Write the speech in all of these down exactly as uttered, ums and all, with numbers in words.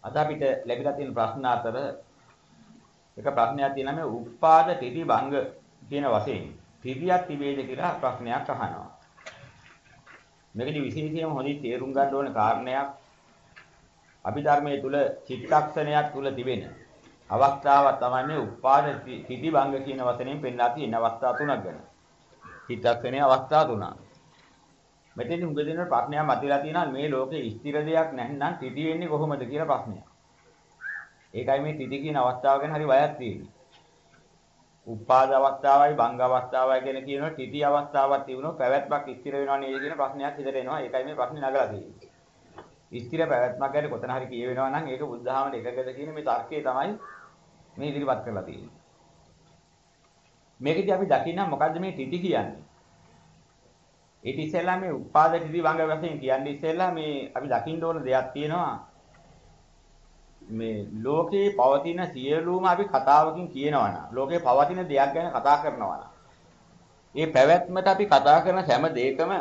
අද අපිට ලැබිලා තියෙන ප්‍රශ්න අතර එක ප්‍රශ්නයක් තියෙනවා මේ උපාද තිති භංග කියන වශයෙන්. තිතියක් තිබේද කියලා ප්‍රශ්නයක් අහනවා. මේකදී විශේෂයෙන්ම හොඳින් තේරුම් ගන්න ඕන කාරණයක් අභිධර්මයේ තුල චිත්තක්ෂණයක් තුල තිබෙන අවස්ථාවක් තමයි මේ උපාද තිති භංග කියන වචනයෙන් පෙන්නලා තියෙන අවස්ථා තුනක් ගැන. චිත්තක්ෂණයේ අවස්ථා තුනක්. මෙතෙන්දි මුග දෙන ප්‍රශ්නයක් මතුවලා තියෙනවා මේ ලෝකේ ස්ථිර දෙයක් නැත්නම් තිති වෙන්නේ කොහොමද කියලා ප්‍රශ්නයක්. ඒකයි මේ තිති කියන අවස්ථාව ගැන හරි බයක් තියෙන්නේ. උපාද අවස්ථාවයි භංග අවස්ථාවයි කියන කියනවා තිති අවස්ථාවක් තිබුණොත් පැවැත්මක් ස්ථිර වෙනවා නේද කියන ප්‍රශ්නයක් හිතට එනවා. ඒකයි මේ ප්‍රශ්නේ නගලා තියෙන්නේ. ස්ථිර පැවැත්මක් ගැන කොතන හරි කියවෙනවා නම් ඒක බුද්ධහමන එකගද කියන මේ තර්කය තමයි මේ ඉදිරිපත් කරලා තියෙන්නේ. මේකදී අපි දකින්න මොකද්ද මේ තිති කියන්නේ? ඊට ඉස්සෙල්ලා මේ උපාද තිති භංග වශයෙන් කියන්නේ ඉස්සෙල්ලා මේ අපි දකින්න ඕන දෙයක් තියෙනවා. මේ ලෝකේ පවතින සියලුම අපි කතාවකින් කියනවා නම් ලෝකේ පවතින දෙයක් ගැන කතා කරනවා නම් ඒ පැවැත්මට අපි කතා කරන හැම දෙයකම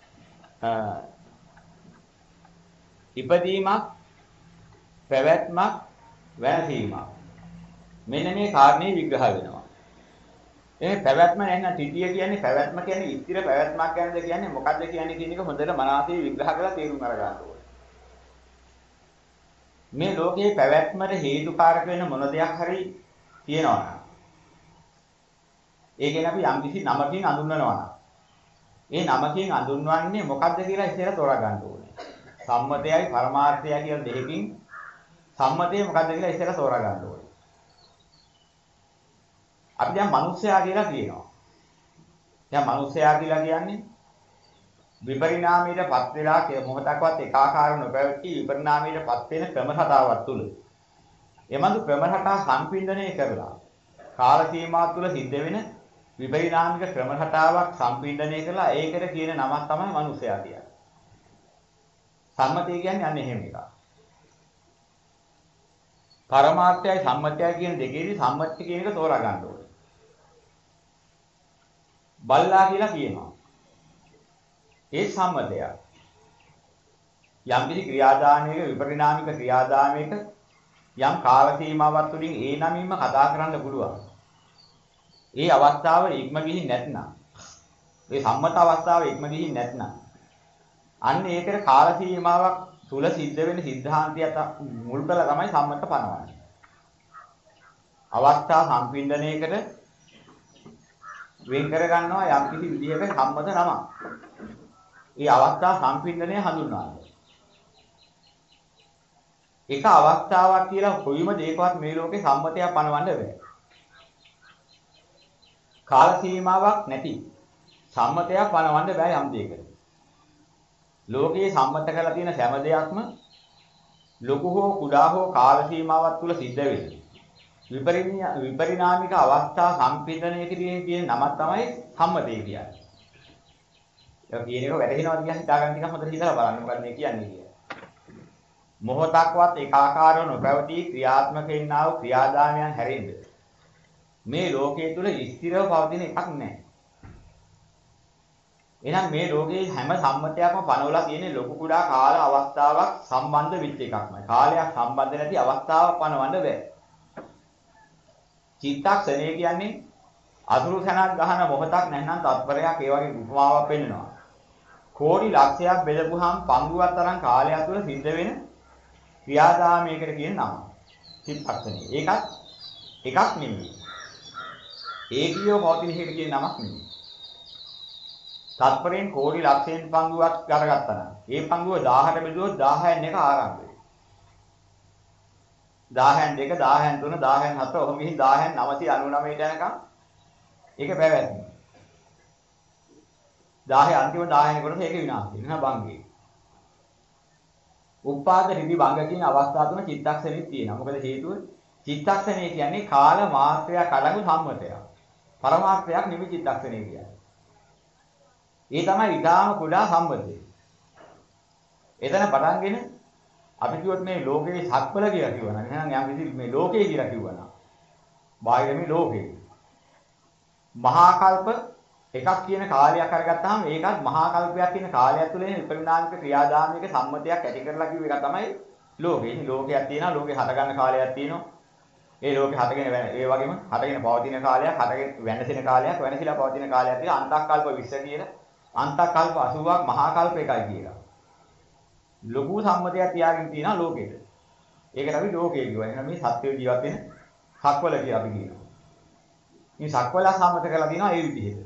ඉපදීමක් පැවැත්මක් වෙනසීමක් මෙන්න මේ කාරණේ විග්‍රහ වෙනවා. ඒ පැවැත්ම නැත්නම් තිතිය කියන්නේ පැවැත්ම කියන්නේ ස්ථිර පැවැත්මක් ගැනද කියන්නේ මොකද්ද කියන්නේ කියන එක හොඳට මනසේ විග්‍රහ කරලා තේරුම් අරගන්න ඕනේ. මේ ලෝකයේ පැවැත්මට හේතුකාරක වෙන මොන දෙයක් හරි තියෙනවා නම් ඒකෙන් අපි යම්කිසි නමකින් අඳුන්වනවා නම් ඒ නමකින් අඳුන්වන්නේ මොකද්ද කියලා ඉස්සෙල්ලා තෝරා ගන්න ඕනේ. සම්මතයයි පරමාර්ථයයි කියන දෙකකින් සම්මතය මොකද්ද කියලා ඉස්සෙල්ලා තෝරා ගන්න ඕනේ. අපි දැන් මිනිස්සයා කියලා කියනවා. දැන් මිනිස්සයා කියලා කියන්නේ විපරිණාමයටපත් වෙලා මොහොතක්වත් ඒකාකාර නොපැවති විපරිණාමයටපත් වෙන ක්‍රම රටාවක් තුල. එමන්දු ක්‍රම රටා සම්පින්දනය කරලා කාල සීමාව තුල සිද්ධ වෙන විපරිණාමික ක්‍රම රටාවක් සම්පින්දනය කරලා ඒකට කියන නමක් තමයි මිනිසයා කියන්නේ. සම්මතය කියන්නේ අන්න එහෙම එකක්. පරමාර්ථයයි සම්මතයයි කියන දෙකේදී සම්මත කියන එක තෝරා ගන්න ඕනේ. බල්ලා කියලා කියනවා. ඒ සම්මතය. යම් කිසි ක්‍රියාදාමයක විපරිණාමික ක්‍රියාදාමයක යම් කාල සීමාවක් තුළින් ඒ නමින්ම කතා කරන්න පුළුවන්. ඒ අවස්ථාව ඉක්ම ගිහින් නැත්නම් ඒ සම්මත අවස්ථාව ඉක්ම ගිහින් නැත්නම් අන්න ඒකට කාල සීමාවක් තුල සිද්ධ වෙන સિદ્ધාන්තය මුල් කරලා තමයි සම්මත පනවන්නේ. අවස්ථා සම්පින්දනයකට වෙන් කර ගන්නවා යම් කිසි විදිහක සම්මත නමක්. ඒ අවස්ථා සම්පින්දනය හඳුන්වනවා. එක අවස්ථාවක් කියලා කොයිම දෙයකවත් මේ ලෝකේ සම්මතයක් පනවන්න බෑ. කාල සීමාවක් නැති සම්මතයක් පනවන්න බෑ යම් දෙයකට. ලෝකයේ සම්මත කරලා තියෙන හැම දෙයක්ම ලොකු හෝ කුඩා හෝ කාල සීමාවක් තුල සිද්ධ වෙනවා. විපරිණාමික අවස්ථා සම්පින්දනය කිරීමේ කියන නම තමයි සම්මතය කියන්නේ. ඒක කියන එක වැටහෙනවද කියලා හිතාගන්න ටිකක් හොඳට හිතලා බලන්න මොකක්ද මේ කියන්නේ කියලා. මොහොතක්වත් ඒකාකාරව නොපැවති ක්‍රියාත්මක වෙන්නා වූ ක්‍රියාදාමයන් හැරෙන්න මේ ලෝකයේ තුල ස්ථිරව පවතින එකක් නැහැ. එහෙනම් මේ ලෝකයේ හැම සම්මතයක්ම පනවලා තියෙන ලොකු කුඩා කාල අවස්ථාවක් සම්බන්ධ වෙච්ච එකක්මයි. කාලයක් සම්බන්ධ නැති අවස්ථාවක් පනවන්න බෑ. චිත්තක්ෂණය කියන්නේ අතුරු සැනක් ගහන මොහොතක් නැත්නම් තත්පරයක් ඒ වගේ උපමාවක් පෙන්නනවා. කෝටි ලක්ෂයක් බෙදපුවාම පංගුවක් තරම් කාලයක් තුළ සිද්ධ වෙන ක්‍රියාදාමයකට කියන නම. චිත්තක්ෂණය. ඒකත් එකක් නෙමෙයි. ඒකියව පවතින එකට කියන නමක් නෙමෙයි. තත්පරයෙන් කෝටි ලක්ෂයෙන් පංගුවක් අරගත්තා නම් ඒ පංගුව දහයට බෙදුවොත් දහයෙන් එක ආරම්භ වෙනවා. දහයෙන් දෙක දහයෙන් තුන දහයෙන් හතර ඔහොම ගිහින් දහයෙන් නවසිය අනූනවයට යනකම් ඒක පැවැත්ම. දහය අන්තිම දහයෙන් කොටස ඒක විනාශ වෙනවා භංගේ. උපාද රිදි භංග කියන අවස්ථා තුන චිත්තක්ෂණෙත් තියෙනවා. මොකද හේතුව චිත්තක්ෂණය කියන්නේ කාල මාත්‍රයක් අඩංගු සම්මතයක්. පරමාර්ථයක් නෙමෙයි චිත්තක්ෂණය කියන්නේ. ඒ තමයි ඊටාම කුඩා සම්මතය. එතන පටන්ගෙන අපි කිව්වොත් මේ ලෝකේ සත්වල කියලා කිව්වනම් එහෙනම් යම් කිසි මේ ලෝකේ කියලා කිව්වනම් බාහිර මේ ලෝකේ මහා කල්ප එකක් කියන කාලයක් අරගත්තාම ඒකත් මහා කල්පයක් කියන කාලය තුළ විපරිණාමික ක්‍රියාදාමයක සම්මතයක් ඇති කරලා කිව්ව එක තමයි ලෝකේ. ඉතින් ලෝකයක් තියෙනවා, ලෝකේ හට ගන්න කාලයක් තියෙනවා. ඒ ලෝකේ හටගෙන ඒ වගේම හටගෙන පවතින කාලයක්, හටගෙන වෙනසෙන කාලයක්, වෙනසිලා පවතින කාලයක් තියෙනවා. අන්තක්කල්ප විශ්ව කියලා. අන්තක්කල්ප අසූවක් මහා කල්ප එකයි කියලා. ලොකු සම්මතයක් තියාගෙන තියෙනවා ලෝකෙට. ඒකට අපි ලෝකේ කියනවා. එහෙනම් මේ සත්‍ය ජීවත් වෙන සක්වල කියලා අපි කියනවා. මේ සක්වල සම්මත කරලා තියෙනවා ඒ විදිහට.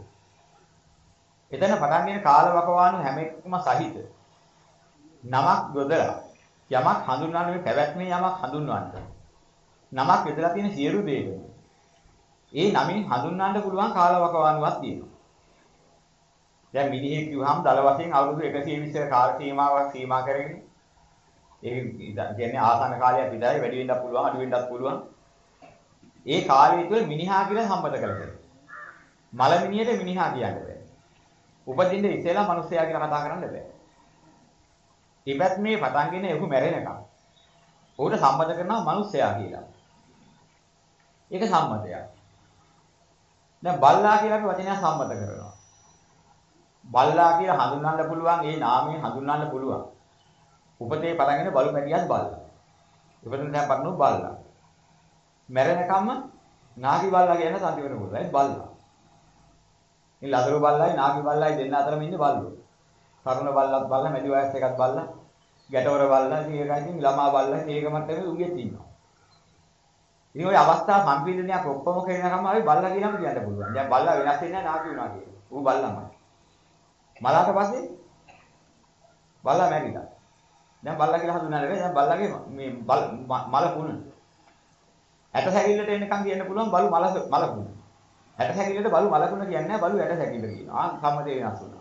එතන පටන් ගෙන කාලවකවානු හැම එකම සහිත නමක් යොදලා යමක් හඳුන්වන්න මේ පැවැත්මේ යමක් හඳුන්වන්න. නමක් යොදලා තියෙන සියලු දේවල්. ඒ නමින් හඳුන්වන්න පුළුවන් කාලවකවානුවක් තියෙනවා. දැන් මිනිහෙක් කිව්වහම දල වශයෙන් අවුරුදු එකසිය විස්ස කාල සීමාවක් සීමා කරගෙන ඒ කියන්නේ ආසන්න කාලයක් විතරයි වැඩි වෙන්නත් පුළුවන් අඩු වෙන්නත් පුළුවන්. ඒ කාලය තුළ මිනිහා කියලා සම්මත කරගන්න. මලමිනියට මිනිහා කියන්න බෑ. උපදින්න ඉස්සෙල්ලා මිනිස්සයා කියලා කතා කරන්න බෑ. ඉපැත් මේ පටන්ගෙන එහු මැරෙනකම්. උකට සම්මත කරනවා මිනිස්සයා කියලා. ඒක සම්මතයක්. දැන් බල්ලා කියලා අපි වචනය සම්මත කරනවා. බල්ලා කියලා හඳුන්වන්න පුළුවන් ඒ නාමයෙන් හඳුන්වන්න පුළුවන්. උපතේ පටන්ගෙන බලු මැටියක් බල්ලා. ඉපදුන දැන් පටනු බල්ලා. මැරෙනකම්ම නාගි බල්ලා කියන සංතිවන පුළුවන්. ඒ බල්ලා. මේ ලදරු බල්ලයි නාගි බල්ලයි දෙන්න අතරම ඉන්නේ බල්ලෝ. තරුණ බල්ලත් බල්ලා, මැදි වයස් එකත් බල්ලා, ගැටවර බල්ලා, ඉතින් ඒකයි ඉතින් ළමා බල්ලා මේක මට්ටමේ උගෙත් ඉන්නවා. ඉතින් ওই අවස්ථා සම්පීඩනයක් ඔක්කොම කරනකම් අපි බල්ලා කියලාම කියන්න පුළුවන්. දැන් බල්ලා වෙනස් වෙන්නේ නැහැ නාගි වුණා කියන්නේ. ඌ බල්ලාමයි. මලාට පස්සේ බල්ලා මැරිලා. දැන් බල්ලා කියලා හඳුනන්නේ නැහැ. දැන් බල්ලාගේ මේ මල කුණ. ඇට සැකිල්ලට එන්නකම් කියන්න පුළුවන් බලු මල මල කුණ. ඇට සැකිල්ලට බලු මල කුණ කියන්නේ නැහැ බලු ඇට සැකිල්ල කියනවා. ආ සම්මතේ වෙනස් වුණා.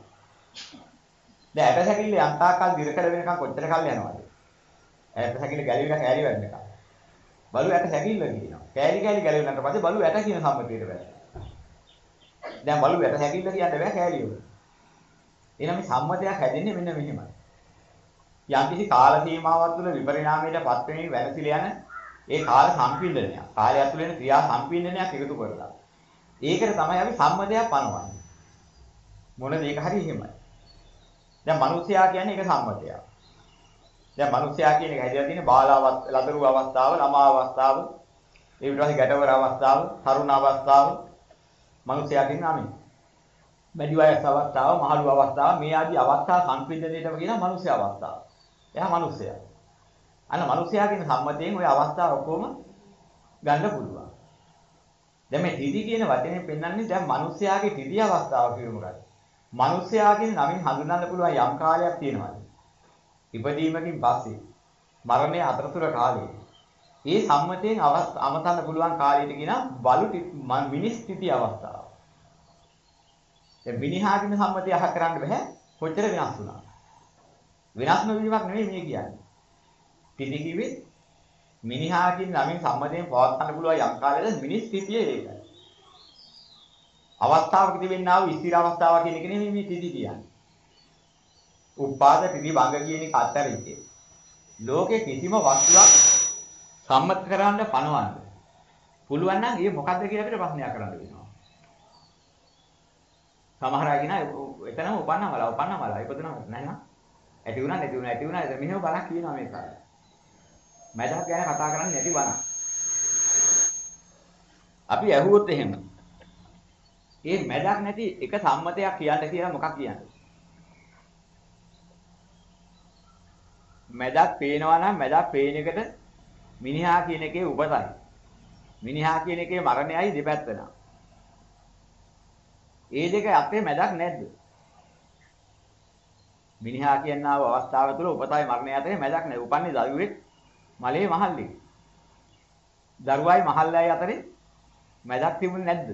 දැන් ඇට සැකිල්ල යන්තාකල් දිරකඩ වෙනකම් කොච්චර කල් යනවද? ඇට සැකිල්ල ගැලවිලා කෑලි වෙන්නකම්. බලු ඇට සැකිල්ල කියනවා. කෑලි කෑලි ගැලවෙනාට පස්සේ බලු ඇට කියන සම්මතයට වැටෙනවා. දැන් බලු ඇට සැකිල්ල කියන්න බෑ කෑලි වල. එහෙනම් මේ සම්මතයක් හැදෙන්නේ මෙන්න මෙහෙමයි. යම්කිසි කාල සීමාවක් තුළ විපරිණාමයටපත් වෙමින් වෙනසිල යන ඒ කාල සම්පින්දනය, කාලය තුළ වෙන ක්‍රියා සම්පින්දනයක් එකතු කරලා. ඒකට තමයි අපි සම්මතයක් පනවන්නේ. මොනද ඒක හරි එහෙමයි. දැන් මිනිසයා කියන්නේ ඒක සම්මතයක්. දැන් මිනිසයා කියන එක හැදලා තියෙන්නේ බාලාවත්, ලදරු අවස්ථාව, ළමා අවස්ථාව, ඒ ඊට පස්සේ ගැටවර අවස්ථාව, තරුණ අවස්ථාව, මිනිසයා කියන නමයි. මැදි වයස් අවස්ථාව, මහලු අවස්ථාව මේ ආදී අවස්ථා සංපින්දනයේටම කියන මනුෂ්‍ය අවස්ථාව. එයා මනුෂ්‍යයා. අන්න මනුෂ්‍යයා කියන සම්මතයෙන් ওই අවස්ථා ඔක්කොම ගන්න පුළුවන්. දැන් මේ තිදි කියන වචනේ පෙන්වන්නේ දැන් මනුෂ්‍යයාගේ තිදි අවස්ථාව කියමු ගන්න. මනුෂ්‍යයා කියන නමින් හඳුන්වන්න පුළුවන් යම් කාලයක් තියෙනවා. ඉපදීමකින් පස්සේ මරණය අතරතුර කාලය. මේ සම්මතයෙන් අමතන්න පුළුවන් කාලයට කියන බලු මිනිස් තිති අවස්ථාව. දැන් මිනිහා කියන සම්මතය අහ කරන්න බෑ කොච්චර වෙනස් වුණා. වෙනස් නොවීමක් නෙමෙයි මේ කියන්නේ. තිති කිව්වේ මිනිහා කියන නමින් සම්මතයෙන් පවත්වන්න පුළුවන් යම් කාලයක මිනිස් තිතිය ඒකයි. අවස්ථාවක තිබෙනා වූ ස්ථිර අවස්ථාව කියන එක නෙමෙයි මේ තිති කියන්නේ. උපාද තිති භංග කියන එක අතරින් ලෝකේ කිසිම වස්තුවක් සම්මත කරන්න පනවන්න පුළුවන් නම් ඒ මොකද්ද කියලා අපිට ප්‍රශ්නයක් කරන්න වෙනවා. සමහර අය කියනවා එතනම උපන්නමල උපන්නමල ඉපදුනා නැහැ නේද? ඇති වුණා නැති වුණා ඇති වුණා මෙහෙම බලක් කියනවා මේ කාලේ. මැදක් ගැන කතා කරන්නේ නැති බණක්. අපි ඇහුවොත් එහෙම. මේ මැදක් නැති එක සම්මතයක් කියන්න කියලා මොකක් කියන්නේ? මැදක් පේනවා නම් මැදක් පේන එකට මිනිහා කියන එකේ උපතයි. මිනිහා කියන එකේ මරණයයි දෙපැත්තන. ඒ දෙක අපේ මැදක් නැද්ද? මිනිහා කියනා වූ අවස්ථාව තුළ උපතයි මරණය අතරේ මැදක් නැහැ. උපන්නේ දරුවෙක් මලේ මහල්ලේ. දරුවයි මහල්ලයි අතරේ මැදක් තිබුණේ නැද්ද?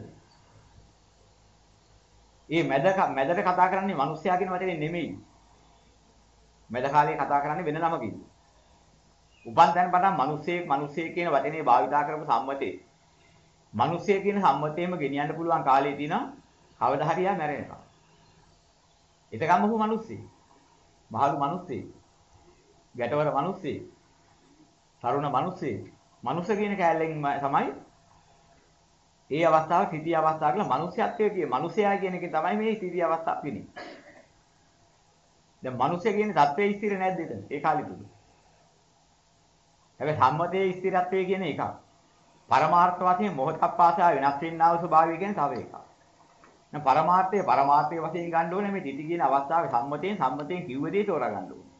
මේ මැද මැදට කතා කරන්නේ මිනිස්සයා කියන වචනේ නෙමෙයි. මැද කාලේ කතා කරන්නේ වෙන නමකින්. උපන් තැන පටන් මිනිස්සෙක් මිනිස්සෙක් කියන වචනේ භාවිතා කරපු සම්මතේ. මිනිස්සෙක් කියන සම්මතේම ගෙනියන්න පුළුවන් කාලේ තියෙනවා. කවදා හරි යා මැරෙනවා. එතකම් ඔහු මිනිස්සෙක්. මහලු මිනිස්සෙක්. ගැටවර මිනිස්සෙක්. තරුණ මිනිස්සෙක්. මනුස්ස කියන කැලෙන් තමයි ඒ අවස්ථාව තෘතිය අවස්ථාව කියලා මිනිස්යත්වයේ කිය. මිනිසයා කියන එකෙන් තමයි මේ තෘතිය අවස්ථාව වෙන්නේ. දැන් මිනිස්සය කියන தත්ත්වයේ ස්ථිර නැද්ද එතන? ඒ කාලෙ තුල. හැබැයි සම්මතයේ ස්ථිරත්වය කියන එකක්. පරමාර්ථ වශයෙන් මොහොතක් පාසා වෙනස් වෙන්නා වූ ස්වභාවය කියන තව එකක්. දැන් පරමාර්ථයේ පරමාර්ථයේ වශයෙන් ගන්න ඕනේ මේ තිති කියන අවස්ථාවේ සම්මතයෙන් සම්මතයෙන් කිව්ව දේ තෝරා ගන්න ඕනේ.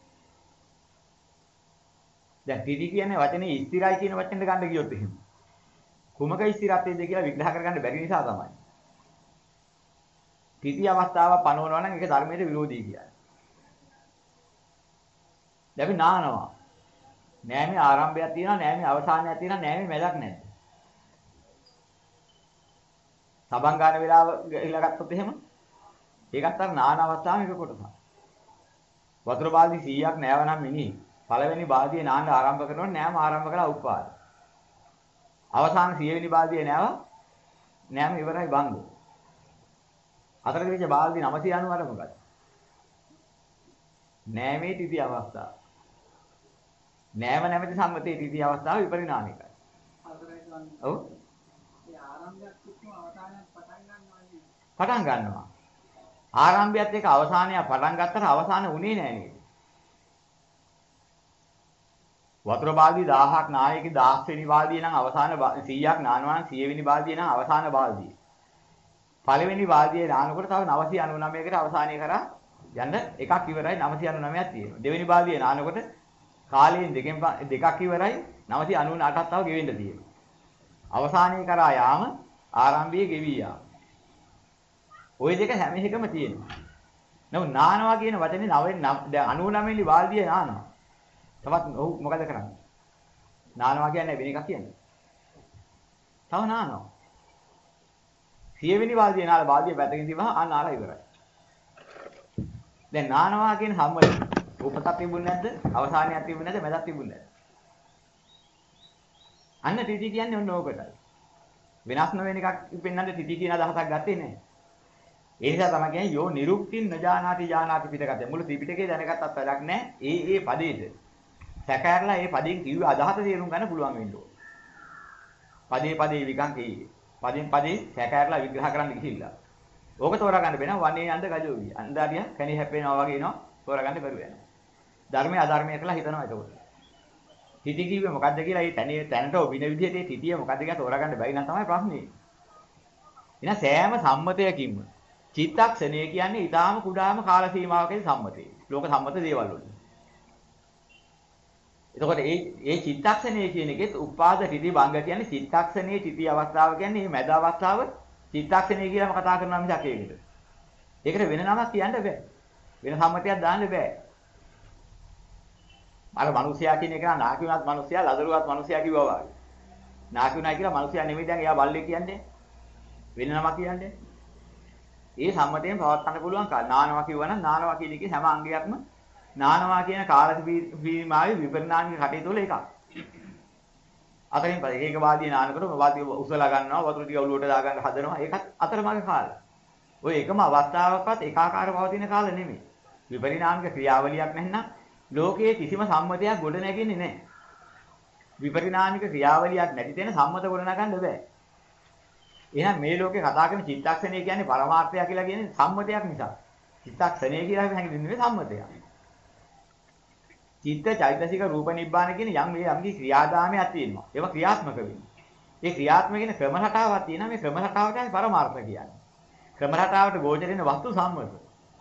දැන් තිති කියන්නේ වචනේ ස්ථිරයි කියන වචනෙට ගන්න ගියොත් එහෙම. කුමක ස්ථිරත්වයේද කියලා විග්‍රහ කරගන්න බැරි නිසා තමයි. තිති අවස්ථාව පනවනවා නම් ඒක ධර්මයට විරෝධී කියන්නේ. දැන් අපි නානවා. නෑමේ ආරම්භයක් තියෙනවා නෑමේ අවසානයක් තියෙනවා නෑමේ මැදක් නැද්ද? සබන් ගන්න වෙලාව ගිහලා ගත්තොත් එහෙම ඒකත් අර නාන අවස්ථාවේ එක කොටසක්. වතුර බාල්දි සීයක් නෑවනම් මිනිහ පළවෙනි බාල්දියේ නාන්න ආරම්භ කරනකොට නෑම ආරම්භ කළා උපාද. අවසාන සිය වෙනි බාල්දියේ නෑව නෑම ඉවරයි බංග. අතරේ තිබිච්ච බාල්දි නවසිය අනූ මොකද? නෑමේ තිති අවස්ථාව. නෑම නැමැති සම්මතයේ තිති අවස්ථාව විපරිණාමිකයි. ඔව්. ඒ ආරම්භයක් තිබුණා අවසානයක් පටන් ගන්නවානේ. පටන් ගන්නවා. ආරම්භයත් එක්ක අවසානය පටන් ගත්තට අවසාන උනේ නෑ නේද? වතුර බාල්දි දහයක් නායකේ දහස් වෙනි බාල්දිය නම් අවසාන සීයක් නානවා නම් සිය වෙනි බාල්දිය නම් අවසාන බාල්දිය. පළවෙනි බාල්දියේ නානකොට තව නවසිය අනූ නවයකට අවසානය කරා යන්න එකක් ඉවරයි නවසිය අනූ නවයක් තියෙනවා. දෙවෙනි බාල්දියේ නානකොට කාලයෙන් දෙකෙන් දෙකක් ඉවරයි නවසිය අනූ අටක් තව ගෙවෙන්න තියෙනවා. අවසානයේ කරා යාම ආරම්භයේ ගෙවි යාම. ওই දෙක හැම එකම තියෙනවා. නමුත් නානවා කියන වචනේ නවෙන් දැන් අනූ නවය වෙනි බාල්දියේ නානවා. තවත් ඔව් මොකද කරන්නේ? නානවා කියන්නේ වෙන එකක් කියන්නේ. තව නානවා. සිය වෙනි බාල්දියේ නාලා බාල්දිය පැත්තකින් තිබ්බහම ආ නාලා ඉවරයි. දැන් නානවා කියන සම්මතය උපතක් තිබුණේ නැද්ද? අවසානයක් තිබුණේ නැද්ද? මැදක් තිබුණේ නැද්ද? අන්න තිති කියන්නේ ඔන්න ඕකටයි. වෙනස් නොවන එකක් පෙන්වන්න තිති කියන අදහසක් ගත්තේ නැහැ. ඒ නිසා තමයි කියන්නේ යෝ නිරුක්තින් නජානාති ජානාති පිටකත. මුළු ත්‍රිපිටකේ දැනගත්තත් වැඩක් නැහැ. ඒ ඒ පදේට සැකහැරලා ඒ පදයෙන් කිව්ව අදහස තේරුම් ගන්න පුළුවන් වෙන්න ඕන. පදේ පදේ විකන් කියේ. පදෙන් පදේ සැකහැරලා විග්‍රහ කරන්න ගිහිල්ලා. ඕක තෝරා ගන්න බෑ වනේ අන්ද ගජෝවිය. අන්දාරිය කණි හැප්පෙනවා වගේ එනවා. තෝරා ගන්න බැරුව යනවා. ධර්මයේ අධර්මයේ කියලා හිතනවා එතකොට. තිති කිව්වේ මොකද්ද කියලා ඒ තැනේ තැනට ඔබින විදිහට ඒ තිතිය මොකද්ද කියලා තෝරා ගන්න බැරි නම් තමයි ප්‍රශ්නේ. එහෙනම් සෑම සම්මතයකින්ම චිත්තක්ෂණය කියන්නේ ඊටාම කුඩාම කාල සීමාවකදී සම්මතය. ලෝක සම්මත දේවල් වලින්. එතකොට ඒ ඒ චිත්තක්ෂණය කියන එකෙත් උපාද තිති භංග කියන්නේ චිත්තක්ෂණයේ තිති අවස්ථාව කියන්නේ මේ මැද අවස්ථාව චිත්තක්ෂණය කියලාම කතා කරනවා මිසක් ඒකට. ඒකට වෙන නමක් කියන්න බෑ. වෙන සම්මතයක් දාන්න බෑ. අර මිනිසයා කියන එක නාකි වුණත් මිනිසයා ලදරුවත් මිනිසයා කිව්වා වගේ. නාකි වුණා කියලා මිනිසයා නෙමෙයි දැන් එයා බල්ලේ කියන්නේ. වෙන නමක් කියන්නේ. ඒ සම්මතයෙන් පවත්වන්න පුළුවන් නානවා කිව්වනම් නානවා කියන එකේ හැම අංගයක්ම නානවා කියන කාල සීමාවේ විපරිණාමික කටයුතු වල එකක්. අතරින් පස්සේ ඒක වාදියේ නානකොට වාදිය උසලා ගන්නවා වතුර ටික ඔලුවට දා ගන්න හදනවා. ඒකත් අතරමඟ කාල. ඔය එකම අවස්ථාවකවත් ඒකාකාර පවතින කාල නෙමෙයි. විපරිණාමික ක්‍රියාවලියක් නැත්නම් ලෝකයේ කිසිම සම්මතයක් ගොඩ නැගෙන්නේ නැහැ. විපරිණාමික ක්‍රියාවලියක් නැති තැන සම්මත ගොඩ නගන්න බෑ. එහෙනම් මේ ලෝකේ කතා කරන චිත්තක්ෂණය කියන්නේ පරමාර්ථය කියලා කියන්නේ සම්මතයක් නිසා. චිත්තක්ෂණය කියලා අපි හැංගෙන්නේ සම්මතයක්. චිත්ත චෛතසික රූප නිබ්බාන කියන යම් මේ යම්කි ක්‍රියාදාමයක් තියෙනවා. ඒවා ක්‍රියාත්මක වෙන්නේ. ඒ ක්‍රියාත්මක කියන ක්‍රම රටාවක් තියෙනවා. මේ ක්‍රම රටාවටයි පරමාර්ථ කියන්නේ. ක්‍රම රටාවට ගෝචර වෙන වස්තු සම්මත.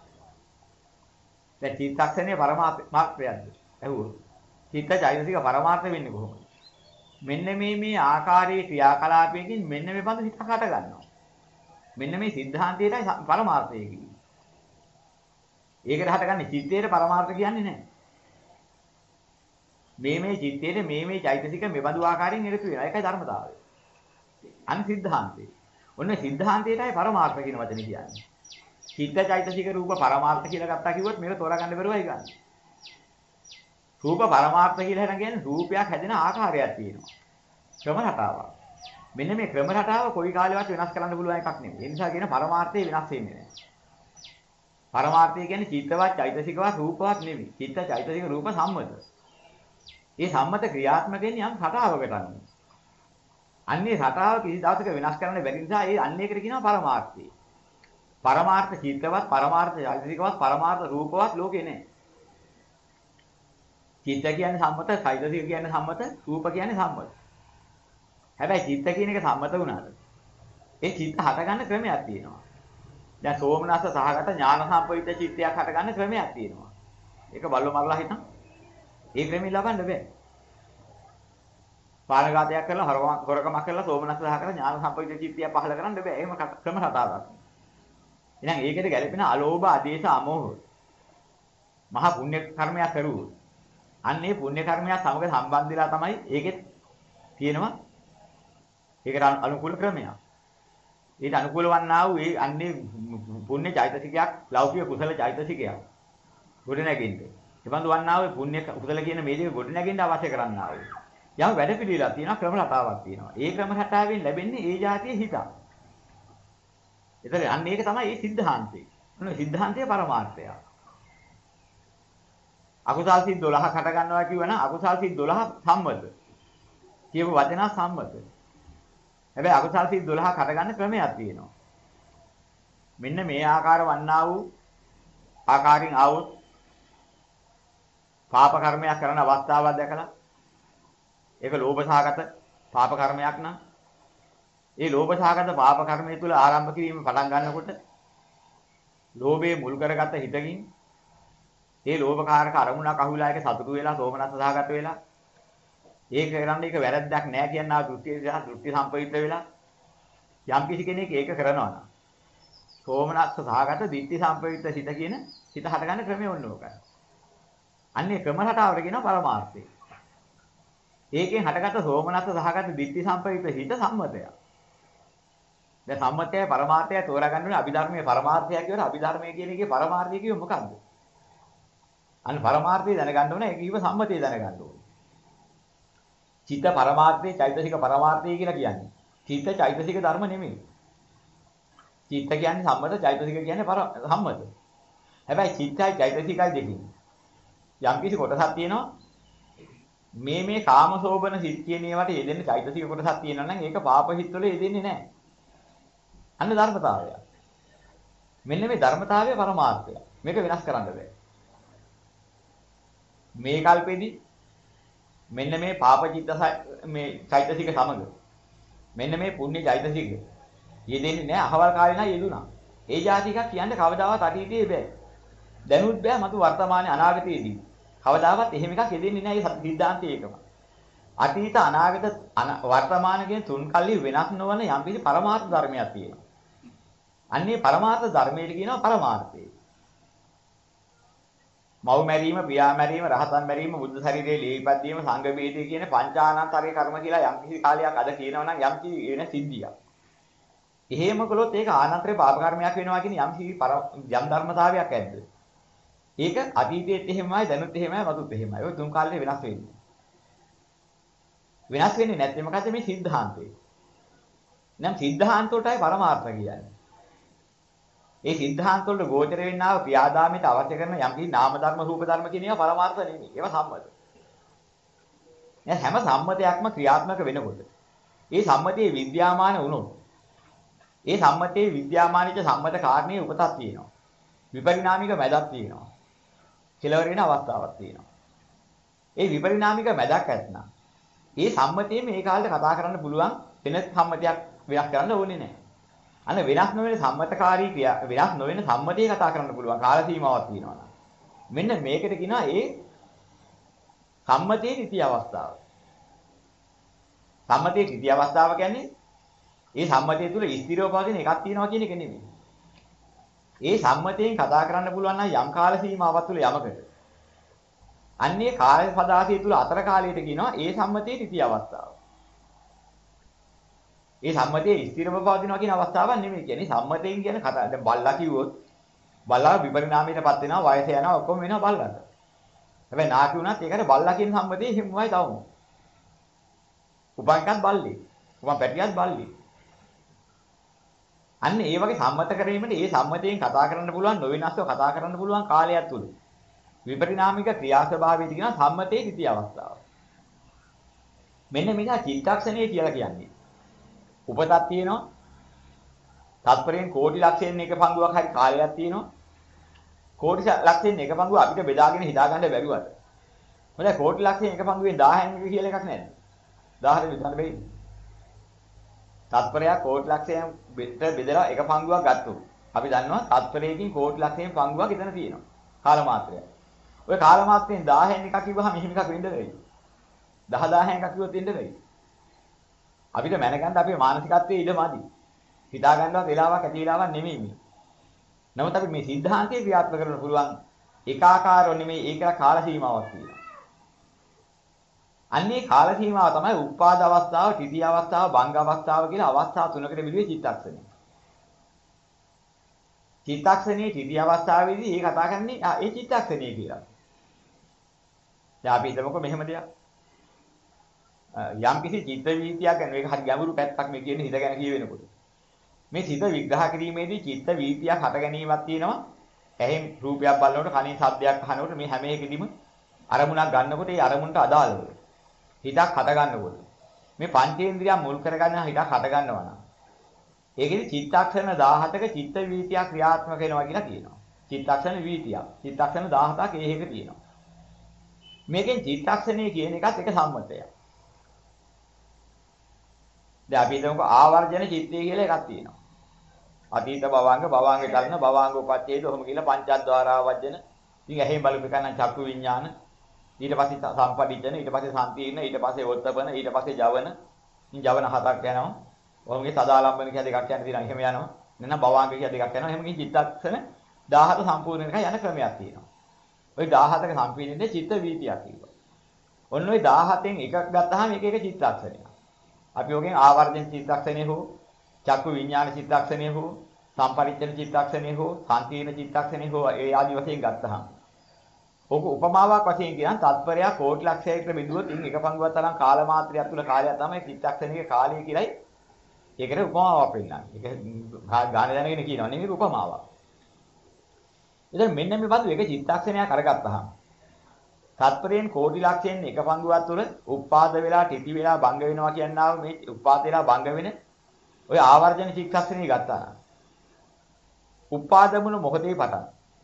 දැන් චිත්තක්ෂණයේ පරමාර්ථයක්ද? ඇහුවොත්. චිත්ත චෛතසික පරමාර්ථ වෙන්නේ කොහොමද? මෙන්න මේ මේ ආකාරයේ ක්‍රියාකලාපයකින් මෙන්න මේ බඳු හිත හට ගන්නවා. මෙන්න මේ સિદ્ધාන්තයටයි පරමාර්ථය කියන්නේ. ඒකට හටගන්නේ චිත්තයේ පරමාර්ථ කියන්නේ නැහැ. මේ මේ චිත්තයේ මේ මේ චෛතසික මේ බඳු ආකාරයෙන් එකතු වෙනවා. ඒකයි ධර්මතාවය. අන් સિદ્ધාන්තය. ඔන්න સિદ્ધාන්තයටයි පරමාර්ථ කියන වචනේ කියන්නේ. චිත්ත චෛතසික රූප පරමාර්ථ කියලා ගත්තා කිව්වොත් මේක තෝරා ගන්න බැරුවයි ගන්න. රූප පරමාර්ථ කියලා හිතන කියන්නේ රූපයක් හැදෙන ආකාරයක් තියෙනවා. ක්‍රම රටාවක්. මෙන්න මේ ක්‍රම රටාව කොයි කාලෙවත් වෙනස් කරන්න පුළුවන් එකක් නෙමෙයි. ඒ නිසා කියන පරමාර්ථය වෙනස් වෙන්නේ නැහැ. පරමාර්ථය කියන්නේ චිත්තවත් චෛතසිකවත් රූපවත් නෙමෙයි. චිත්ත චෛතසික රූප සම්මත. මේ සම්මත ක්‍රියාත්මක වෙන්නේ යම් රටාවකට අනුව. අන්නේ රටාව කිසි දවසක වෙනස් කරන්න බැරි නිසා ඒ අන්න එකට කියනවා පරමාර්ථය. පරමාර්ථ චිත්තවත් පරමාර්ථ චෛතසිකවත් පරමාර්ථ රූපවත් ලෝකේ නැහැ. චිත්ත කියන්නේ සම්මත, චෛතසික කියන්නේ සම්මත, රූප කියන්නේ සම්මත. හැබැයි චිත්ත කියන එක සම්මත වුණාද? ඒ චිත්ත හටගන්න ක්‍රමයක් තියෙනවා. දැන් සෝමනස්ස සහගත ඥාන සම්පවිත චිත්තයක් හටගන්න ක්‍රමයක් තියෙනවා. ඒක බල්ලෝ මරලා හිටන්. ඒ ක්‍රමෙ ලබන්න බෑ. පාරඝාතයක් කරලා හොරකමක් හොරකමක් කරලා සෝමනස්ස සහගත ඥාන සම්පවිත චිත්තය පහළ කරන්න බෑ. එහෙම ක්‍රම රටාවක්. එහෙනම් ඒකෙට ගැලපෙන අලෝභ, ආදේශ, අමෝහ. මහා පුණ්‍ය කර්මයක් කරුවොත් අන්නේ පුණ්‍ය කර්මයක් සමග සම්බන්ධ වෙලා තමයි ඒකෙත් තියෙනවා. ඒකට අනුකූල ක්‍රමයක්. ඊට අනුකූල වන්නා වූ ඒ අන්නේ පුණ්‍ය චෛතසිකයක්, ලෞකික කුසල චෛතසිකයක් ගොඩ නැගෙන්නේ. එබඳු වන්නා වූ පුණ්‍ය කුසල කියන මේ දෙක ගොඩ නැගෙන්න අවශ්‍ය කරන්නා වූ. යම් වැඩ පිළිවෙලක් තියෙනවා, ක්‍රම රටාවක් තියෙනවා. ඒ ක්‍රම රටාවෙන් ලැබෙන්නේ ඒ જાතිය හිත. ඒතර අන්න ඒක තමයි ඒ සිද්ධාන්තය. මොන සිද්ධාන්තයේ පරමාර්ථය. අකුසල් සිත් දොළහක් හට ගන්නවා කියවනම් අකුසල් සිත් දොළහ සම්මත. කියපු වචන සම්මත. හැබැයි අකුසල් සිත් දොළහක් හට ගන්න ක්‍රමයක් තියෙනවා. මෙන්න මේ ආකාර වන්නා වූ ආකාරයෙන් ආවොත් පාප කර්මයක් කරන අවස්ථාවක් දැකලා ඒක ලෝභ සහගත පාප කර්මයක් නම් ඒ ලෝභ සහගත පාප කර්මය තුල ආරම්භ කිරීම පටන් ගන්නකොට ලෝභයේ මුල් කරගත්ත හිතකින් ඒ ලෝභකාරක අරමුණක් අහුවිලා ඒක සතුටු වෙලා සෝමනස්ස සහගත වෙලා ඒක කරන්නේ ඒක වැරද්දක් නෑ කියනවා දෘෂ්ටි සහ දෘෂ්ටි සම්පවිත වෙලා යම් කිසි කෙනෙක් ඒක කරනවා නම් සෝමනස්ස සහගත දිට්ඨි සම්පවිත සිත කියන සිත හටගන්න ක්‍රමය ඕන ඕකයි. අන්නේ ක්‍රම රටාවට කියනවා පරමාර්ථය. ඒකෙන් හටගත්ත සෝමනස්ස සහගත දිට්ඨි සම්පවිත හිත සම්මතය. දැන් සම්මතයයි පරමාර්ථයයි තෝරා ගන්න ඕනේ අභිධර්මයේ පරමාර්ථය කියවල අභිධර්මයේ කියන එකේ පරමාර්ථය කිව්වෙ මොකක්ද? අන්න පරමාර්ථය දැනගන්න ඕනේ ඒක කිව්ව සම්මතය දැනගන්න ඕනේ. චිත්ත පරමාර්ථය, චෛතසික පරමාර්ථය කියලා කියන්නේ. චිත්ත චෛතසික ධර්ම නෙමෙයි. චිත්ත කියන්නේ සම්මත, චෛතසික කියන්නේ සම්මත. හැබැයි චිත්තයි චෛතසිකයි දෙකින් යම් කිසි කොටසක් තියෙනවා. මේ මේ කාමසෝබන සිත් කියන ඒවාට යෙදෙන චෛතසික කොටසක් තියෙනවා නම් ඒක පාප හිත් වල යෙදෙන්නේ නැහැ. අන්න ධර්මතාවය. මෙන්න මේ ධර්මතාවය පරමාර්ථය. මේක වෙනස් කරන්න බෑ. මේ කල්පෙදී මෙන්න මේ පාප චිත්ත මේ චෛතසික සමග මෙන්න මේ පුණ්‍ය චෛතසික යෙදෙන්නේ නැහැ. අහවල් කාලේ නම් යෙදුණා. ඒ જાති එකක් කියන්නේ කවදාවත් අතීතයේ බෑ. දැනුත් බෑ මතු වර්තමානයේ අනාගතයේදී. කවදාවත් එහෙම එකක් යෙදෙන්නේ නැහැ. ඒ සිද්ධාන්තය ඒකම. අතීත අනාගත වර්තමාන කියන තුන් කල්ලි වෙනස් නොවන යම් කිසි පරමාර්ථ ධර්මයක් තියෙනවා. අන්නේ පරමාර්ථ ධර්මයට කියනවා පරමාර්ථය. මව් මැරීම, පියා මැරීම, රහතන් මැරීම, බුද්ධ ශරීරයේ ලීපත් වීම, සංඝ බේදය කියන පංචානන්තරේ කර්ම කියලා යම් කිසි කාලයක් අද කියනවා නම් යම් කිසි වෙන සිද්ධියක්. එහෙම කළොත් ඒක ආනන්තරේ පාප කර්මයක් වෙනවා කියන යම් කිසි යම් ධර්මතාවයක් ඇද්ද? ඒක අතීතයේත් එහෙමයි, දැනුත් එහෙමයි, මතුත් එහෙමයි. ඔය තුන් කාලේ වෙනස් වෙන්නේ. වෙනස් වෙන්නේ නැත්නම් මොකද මේ සිද්ධාන්තය? නම් සිද්ධාන්ත වලටයි පරමාර්ථ කියන්නේ. ඒ සිද්ධාන්ත වලට ගෝචර වෙන්නා වූ ක්‍රියාදාමයට අවශ්‍ය කරන යම් කිසි නාම ධර්ම රූප ධර්ම කියන ඒවා පරමාර්ථ නෙමෙයි. ඒවා සම්මත. දැන් හැම සම්මතයක්ම ක්‍රියාත්මක වෙනකොට ඒ සම්මතයේ විද්‍යාමාන වුණොත් ඒ සම්මතයේ විද්‍යාමානික සම්මත කාරණේ උපතක් තියෙනවා. විපරිණාමික මැදක් තියෙනවා. කෙලවර වෙන අවස්ථාවක් තියෙනවා. ඒ විපරිණාමික මැදක් ඇත්නම් ඒ සම්මතයේ මේ කාලේ කතා කරන්න පුළුවන් වෙන සම්මතයක් වෙනස් කරන්න ඕනේ නැහැ. අන්න වෙනස් නොවන සම්මතකාරී ක්‍රියා වෙනස් නොවන සම්මතයේ කතා කරන්න පුළුවන් කාල සීමාවක් තියෙනවා. මෙන්න මේකට කියනවා ඒ සම්මතයේ ත්‍රිතිය අවස්ථාව. සම්මතයේ ත්‍රිතිය අවස්ථාව කියන්නේ ඒ සම්මතය තුල ස්ථිරව පවතින එකක් තියෙනවා කියන එක නෙමෙයි. ඒ සම්මතයෙන් කතා කරන්න පුළුවන් නම් යම් කාල සීමාවක් තුල යමකට. අන්නේ කාල පදාසිය තුල අතර කාලයට කියනවා ඒ සම්මතයේ ත්‍රිතිය අවස්ථාව. ඒ සම්මතයේ ස්ථිරව පවතිනවා කියන අවස්ථාවක් නෙමෙයි කියන්නේ. සම්මතයෙන් කියන කතා දැන් බල්ලා කිව්වොත් බල්ලා විපරිණාමයටපත් වෙනවා, වයස යනවා, ඔක්කොම වෙනවා බල්ලාට. හැබැයි නාකි වුණත් ඒකට බල්ලා කියන සම්මතයේ හිමුවයි තවම. උපන්කත් බල්ලේ. උපන් පැටියත් බල්ලේ. අන්න ඒ වගේ සම්මත කිරීමෙන් ඒ සම්මතයෙන් කතා කරන්න පුළුවන් නොවෙනස්ව කතා කරන්න පුළුවන් කාලයක් තුල විපරිණාමික ක්‍රියා ස්වභාවයේදී කියන සම්මතයේ ත්‍රිතිය අවස්ථාව. මෙන්න මේක චිත්තක්ෂණය කියලා කියන්නේ. උපතක් තියෙනවා. තත්පරයෙන් කෝටි ලක්ෂයෙන් එක පංගුවක් හරි කාලයක් තියෙනවා. කෝටි ලක්ෂයෙන් එක පංගුව අපිට බෙදාගෙන හිතාගන්න බැරිවට. මොකද කෝටි ලක්ෂයෙන් එක පංගුවෙන් දහයෙන් එක කියලා එකක් නැද්ද? දහයට බෙදන්න බැයිද? තත්පරයක් කෝටි ලක්ෂයෙන් බෙදලා එක පංගුවක් ගත්තොත් අපි දන්නවා තත්පරයකින් කෝටි ලක්ෂයෙන් පංගුවක් එතන තියෙනවා. කාල මාත්‍රය. ඔය කාල මාත්‍රයෙන් දහයෙන් එකක් කිව්වහම මෙහෙම එකක් වෙන්න බැයි. දහ දහයෙන් එකක් කිව්වොත් වෙන්න බැයි. අපිට මැනගන්න අපේ මානසිකත්වයේ ඉඩමදි. හිතා ගන්නවත් වෙලාවක් ඇති වෙලාවක් නෙමෙයි මේ. නමුත් අපි මේ સિદ્ધාන්තයේ ක්‍රියාත්මක කරන්න පුළුවන් ඒකාකාරව නෙමෙයි ඒකලා කාල සීමාවක් තියෙනවා. අන්නේ කාල සීමාව තමයි උපාද අවස්ථාව, තිති අවස්ථාව, භංග අවස්ථාව කියලා අවස්ථා තුනකට බෙදුවේ චිත්තක්ෂණය. චිත්තක්ෂණයේ තිති අවස්ථාවේදී ඒ කතා කරන්නේ ඒ චිත්තක්ෂණය කියලා. දැන් අපි හිතමුකෝ මෙහෙම දෙයක්. යම් කිසි චිත්ත වීතියක් ගැන මේක හරි ගැඹුරු පැත්තක් මේ කියන්නේ හිත ගැන කියවෙනකොට. මේ සිත විග්‍රහ කිරීමේදී චිත්ත වීතියක් හට ගැනීමක් තියෙනවා. ඇහෙන් රූපයක් බලනකොට, කනින් ශබ්දයක් අහනකොට මේ හැම එකෙදිම අරමුණක් ගන්නකොට ඒ අරමුණට අදාළව හිතක් හට ගන්නකොට මේ පංචේන්ද්‍රියන් මුල් කරගෙන හිතක් හට ගන්නවා නම් ඒකෙදි චිත්තක්ෂණ දහහතක චිත්ත වීතියක් ක්‍රියාත්මක වෙනවා කියලා කියනවා. චිත්තක්ෂණ වීතියක්. චිත්තක්ෂණ දහහතක් ඒහෙක තියෙනවා. මේකෙන් චිත්තක්ෂණය කියන එකත් එක සම්මතයක්. දැන් අපි හිතමුකෝ ආවර්ජන චිත්තය කියලා එකක් තියෙනවා. අතීත භවංග භවංග කරන භවංග උපච්ඡේද ඔහොම කියලා පංචද්වාරා වජ්ජන. ඉතින් ඇහෙන් බලපු එකනම් චක්කු විඥාන. ඊට පස්සේ සම්පටිච්ඡන, ඊට පස්සේ සම්පීර්ණ, ඊට පස්සේ වොත්තපන, ඊට පස්සේ ජවන. ඉතින් ජවන හතක් යනවා. ඔහොමගේ සදාලම්බන කියලා දෙකක් යන දිනා එහෙම යනවා. නැත්නම් භවංග කියලා දෙකක් යනවා. එහෙම ගිහින් චිත්තක්ෂණ දහහත සම්පූර්ණ වෙනකන් යන ක්‍රමයක් තියෙනවා. ওই දහහතක සම්පීර්ණෙන්නේ චිත්ත වීතියක් කියනවා. ඔන්න ওই දහහතෙන් එකක් ගත්තාම එක එක චිත්තක්ෂණයක්. අපි ඔගෙන් ආවර්ජන චිත්තක්ෂණය හෝ චක්කු විඥාන චිත්තක්ෂණය හෝ සම්පරිච්ඡන චිත්තක්ෂණය හෝ සම්පීර්ණ චිත්තක්ෂණය හෝ ඒ ආදි වශයෙන් ගත්තහම ඕක උපමාවක් වශයෙන් කියන තත්පරයක් කෝටි ලක්ෂයකට බෙදුවොත් ඉන් එක පංගුවක් තරම් කාල මාත්‍රයක් තුල කාලය තමයි චිත්තක්ෂණයේ කාලය කියලායි ඒකට උපමාවක් වෙන්නන්නේ. ඒක ගාන දැනගෙන කියනවා නෙමෙයි උපමාවක්. ඉතින් මෙන්න මේ බඳු එක චිත්තක්ෂණයක් අරගත්තාම තත්පරයෙන් කෝටි ලක්ෂයෙන් එක පංගුවක් තුල උපාද වෙලා තිති වෙලා භංග වෙනවා කියනවා මේ උපාද වෙලා භංග වෙන ඔය ආවර්ජන චිත්තක්ෂණය ගත්තා නම් උපාදමුණු මොකදේ පටන්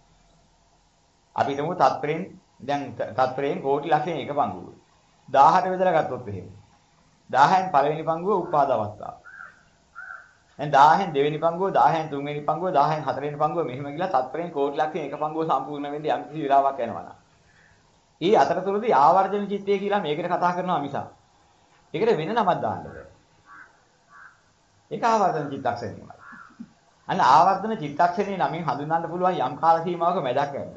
අපි හිතමු තත්පරයෙන් දැන් තත්පරයෙන් කෝටි ලක්ෂයෙන් එක පංගුව දහයට බෙදලා ගත්තොත් එහෙම දහයෙන් පළවෙනි පංගුව උපාද අවස්ථාව දැන් දහයෙන් දෙවෙනි පංගුව දහයෙන් තුන්වෙනි පංගුව දහයෙන් හතරවෙනි පංගුව මෙහෙම ගිහලා තත්පරයෙන් කෝටි ලක්ෂයෙන් එක පංගුව සම්පූර්ණ වෙන්නේ යම් කිසි වෙලාවක් යනවා නම් ඊ අතරතුරදී ආවර්ජන චිත්තය කියලා මේකට කතා කරනවා මිසක් ඒකට වෙන නමක් දාන්න බෑ. ඒක ආවර්ජන චිත්තක්ෂණයමයි. අන්න ආවර්ජන චිත්තක්ෂණේ නමින් හඳුන්වන්න පුළුවන් යම් කාල සීමාවක මැදක් ඇද්ද.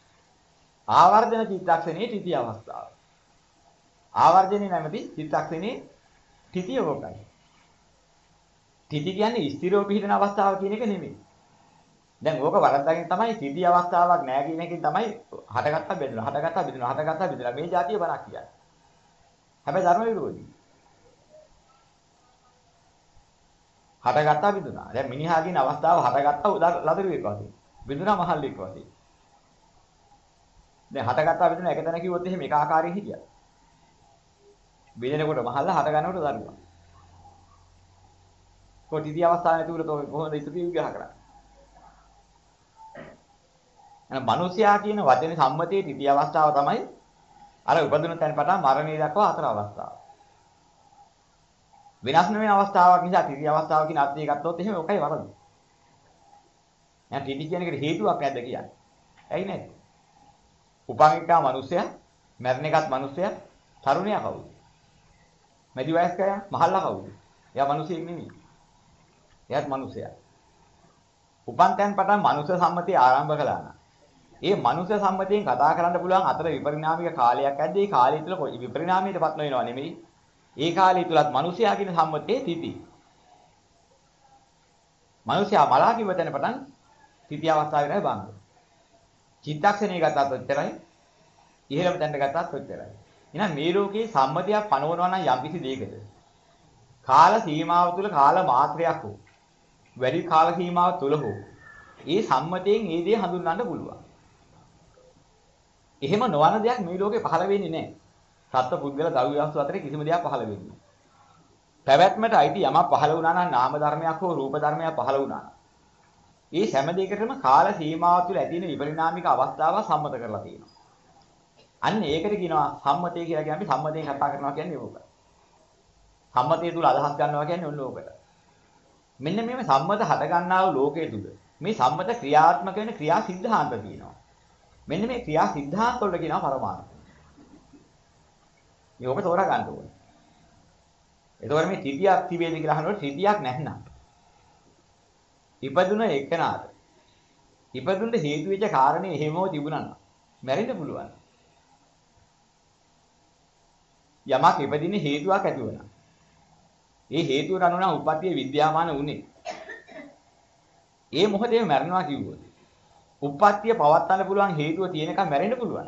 ආවර්ජන චිත්තක්ෂණේ තිතිය අවස්ථාව. ආවර්ජනේ නැමැති චිත්තක්ෂණේ තිතිය වෝකයි. තිති කියන්නේ ස්ථිරව පිහිටන අවස්ථාව කියන එක නෙමෙයි. දැන් ඕක වරද්දාගෙන තමයි තිති අවස්ථාවක් නෑ කියන එකෙන් තමයි හටගත්තා බෙදුණා හටගත්තා බෙදුණා හටගත්තා බෙදුණා මේ જાතිය බණක් කියන්නේ. හැබැයි ධර්ම විරෝධී. හටගත්තා බෙදුණා. දැන් මිනිහාගේ අවස්ථාව හටගත්තා ලදරුවෙක් වශයෙන්. බෙදුණා මහල්ලෙක් වශයෙන්. දැන් හටගත්තා බෙදුණා එක තැන කිව්වොත් එහෙම එක ආකාරයෙන් හිටියා. බෙදෙනකොට මහල්ලා හට ගන්නකොට දරුවා. කොටිදී අවස්ථාවේ තුල කොහොමද ඉතිරි විග්‍රහ කරන්නේ? එහෙනම් මිනිසයා කියන වචනේ සම්මතයේ තිති අවස්ථාව තමයි අර උපදින තැන් පටන් මරණය දක්වා හතර අවස්ථාව. වෙනස් නෙවෙයි අවස්ථාවක් නිසා තිති අවස්ථාව කියන අර්ථය ගත්තොත් එහෙම ඔකයි වරද. දැන් තිති කියන එකට හේතුවක් නැද්ද කියන්නේ? ඇයි නැද්ද? උපන් එකා මිනිසයා, මරණ එකත් මිනිසයා, තරුණයා කවුද? මැදි වයස්කයා, මහල්ලා කවුද? එයා මිනිසෙක් නෙමෙයි. එයාත් මිනිසයා. උපන් තැන් පටන් මනුෂ්‍ය සම්මතිය ආරම්භ කළා නම් ඒ මනුෂ්‍ය සම්මතියෙන් කතා කරන්න පුළුවන් අතර විපරිණාමික කාලයක් ඇද්ද ඒ කාලය තුල විපරිණාමයටපත් වෙනව නෙමෙයි ඒ කාලය තුලත් මනුෂ්‍යයා කියන සම්මතයේ තිති මනුෂ්‍යයා මලා කිව්ව තැන පටන් තිති අවස්ථාවේ නෑ බංග චිත්තක්ෂණේ ගත්තත් ඔච්චරයි ඉහෙළම තැනට ගත්තත් ඔච්චරයි එහෙනම් මේ ලෝකේ සම්මතියක් පනවනවා නම් යම්කිසි දෙයකද කාල සීමාව තුල කාල මාත්‍රයක් හෝ වැඩි කාල සීමාවක් තුල හෝ ඒ සම්මතයෙන් ඒ දේ හඳුන්වන්න පුළුවන්. එහෙම නොවන දෙයක් මේ ලෝකේ පහළ වෙන්නේ නැහැ. සත්ත්ව පුද්ගල ද්‍රව්‍ය වස්තු අතරේ කිසිම දෙයක් පහළ වෙන්නේ නැහැ. පැවැත්මට අයිති යමක් පහළ වුණා නම් නාම ධර්මයක් හෝ රූප ධර්මයක් පහළ වුණා නම් ඒ හැම දෙයකටම කාල සීමාව තුළ ඇති වෙන විපරිණාමික අවස්ථාව සම්මත කරලා තියෙනවා. අන්න ඒකට කියනවා සම්මතය කියලා කියන්නේ සම්මතයෙන් කතා කරනවා කියන්නේ ඕක. සම්මතය තුල අදහස් ගන්නවා කියන්නේ ඔන්න ඕකට. මෙන්න මේ සම්මත හට ගන්නා වූ ලෝකයේ තුල මේ සම්මත ක්‍රියාත්මක වෙන ක්‍රියා සිද්ධාන්ත තියෙනවා. මෙන්න මේ ක්‍රියා සිද්ධාන්ත වලට කියනවා පරමාර්ථ. මේක තෝරා ගන්න ඕනේ. එතකොට මේ ත්‍රිතියක් තිබේද කියලා අහනකොට ත්‍රිතියක් නැත්නම්. ඉපදුන එකනාට. ඉපදුන්න හේතු වෙච්ච කාරණේ එහෙමව තිබුණා නම් මැරෙන්න පුළුවන්. යමක් ඉපදින්නේ හේතුවක් ඇති වුණා. ඒ හේතුවට අනුව නම් උප්පත්තිය විද්‍යාමාන වුණේ. ඒ මොහොතේම මැරෙනවා කිව්වොත්. උප්පත්තිය පවත්වන්න පුළුවන් හේතුව තියෙනකම් මැරෙන්න පුළුවන්.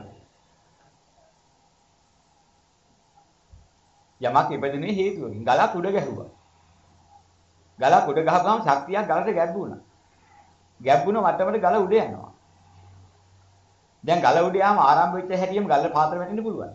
යමක් ඉපදින්නේ හේතුවකින්. ගලක් උඩ ගැහුවා. ගලක් උඩ ගහපුවාම ශක්තියක් ගලට ගැබ්බුණා. ගැබ්බුණ මට්ටමට ගල උඩ යනවා. දැන් ගල උඩ යාම ආරම්භ වෙච්ච හැටියෙම ගල පාතර වැටෙන්න පුළුවන්.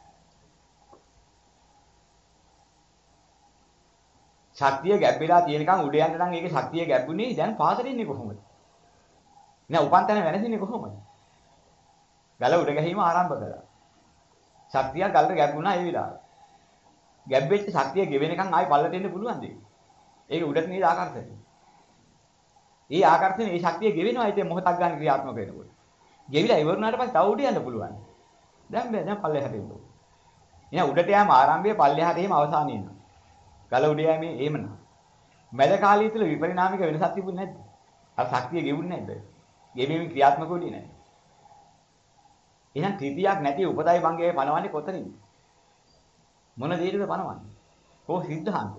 ශක්තිය ගැබ්බෙලා තියෙනකන් උඩ යන්න නම් ඒකේ ශක්තිය ගැබ්බුනේ දැන් පාතර ඉන්නේ කොහොමද? නෑ උපන් තැන වෙනසින්නේ කොහොමද? ගල උඩ ගැහිම ආරම්භ කළා. ශක්තිය ගලට ගැබ්බුණා ඒ විලාසෙ. ගැබ්බෙච්ච ශක්තිය ගෙවෙනකන් ආයි පල්ලට එන්න පුළුවන්ද? ඒක උඩට නේද ආකර්ෂණය. ඒ ආකර්ෂණය ඒ ශක්තිය ගෙවෙනවා ඉතින් මොහොතක් ගන්න ක්‍රියාත්මක වෙනකොට. ගෙවිලා ඉවරුනාට පස්සේ තව උඩ යන්න පුළුවන්. දැන් බෑ දැන් පල්ලෙහාට එන්න ඕනේ. එහෙනම් උඩට යෑම ආරම්භයේ පල්ලෙහාට එහෙම අවසානය එනවා. ගල උඩ යෑමේ එහෙම නෑ. මැද කාලය තුල විපරිණාමික වෙනසක් තිබුණේ නැද්ද? අර ශක්තිය ගෙවුන්නේ නැද්ද? ගෙවීම ක්‍රියාත්මක වෙන්නේ නැහැ. එහෙනම් ත්‍රිතියක් නැති උපදයි භංගයේ පනවන්නේ කොතනින්ද? මොන දෙයකද පනවන්නේ? කො සිද්ධාන්ත.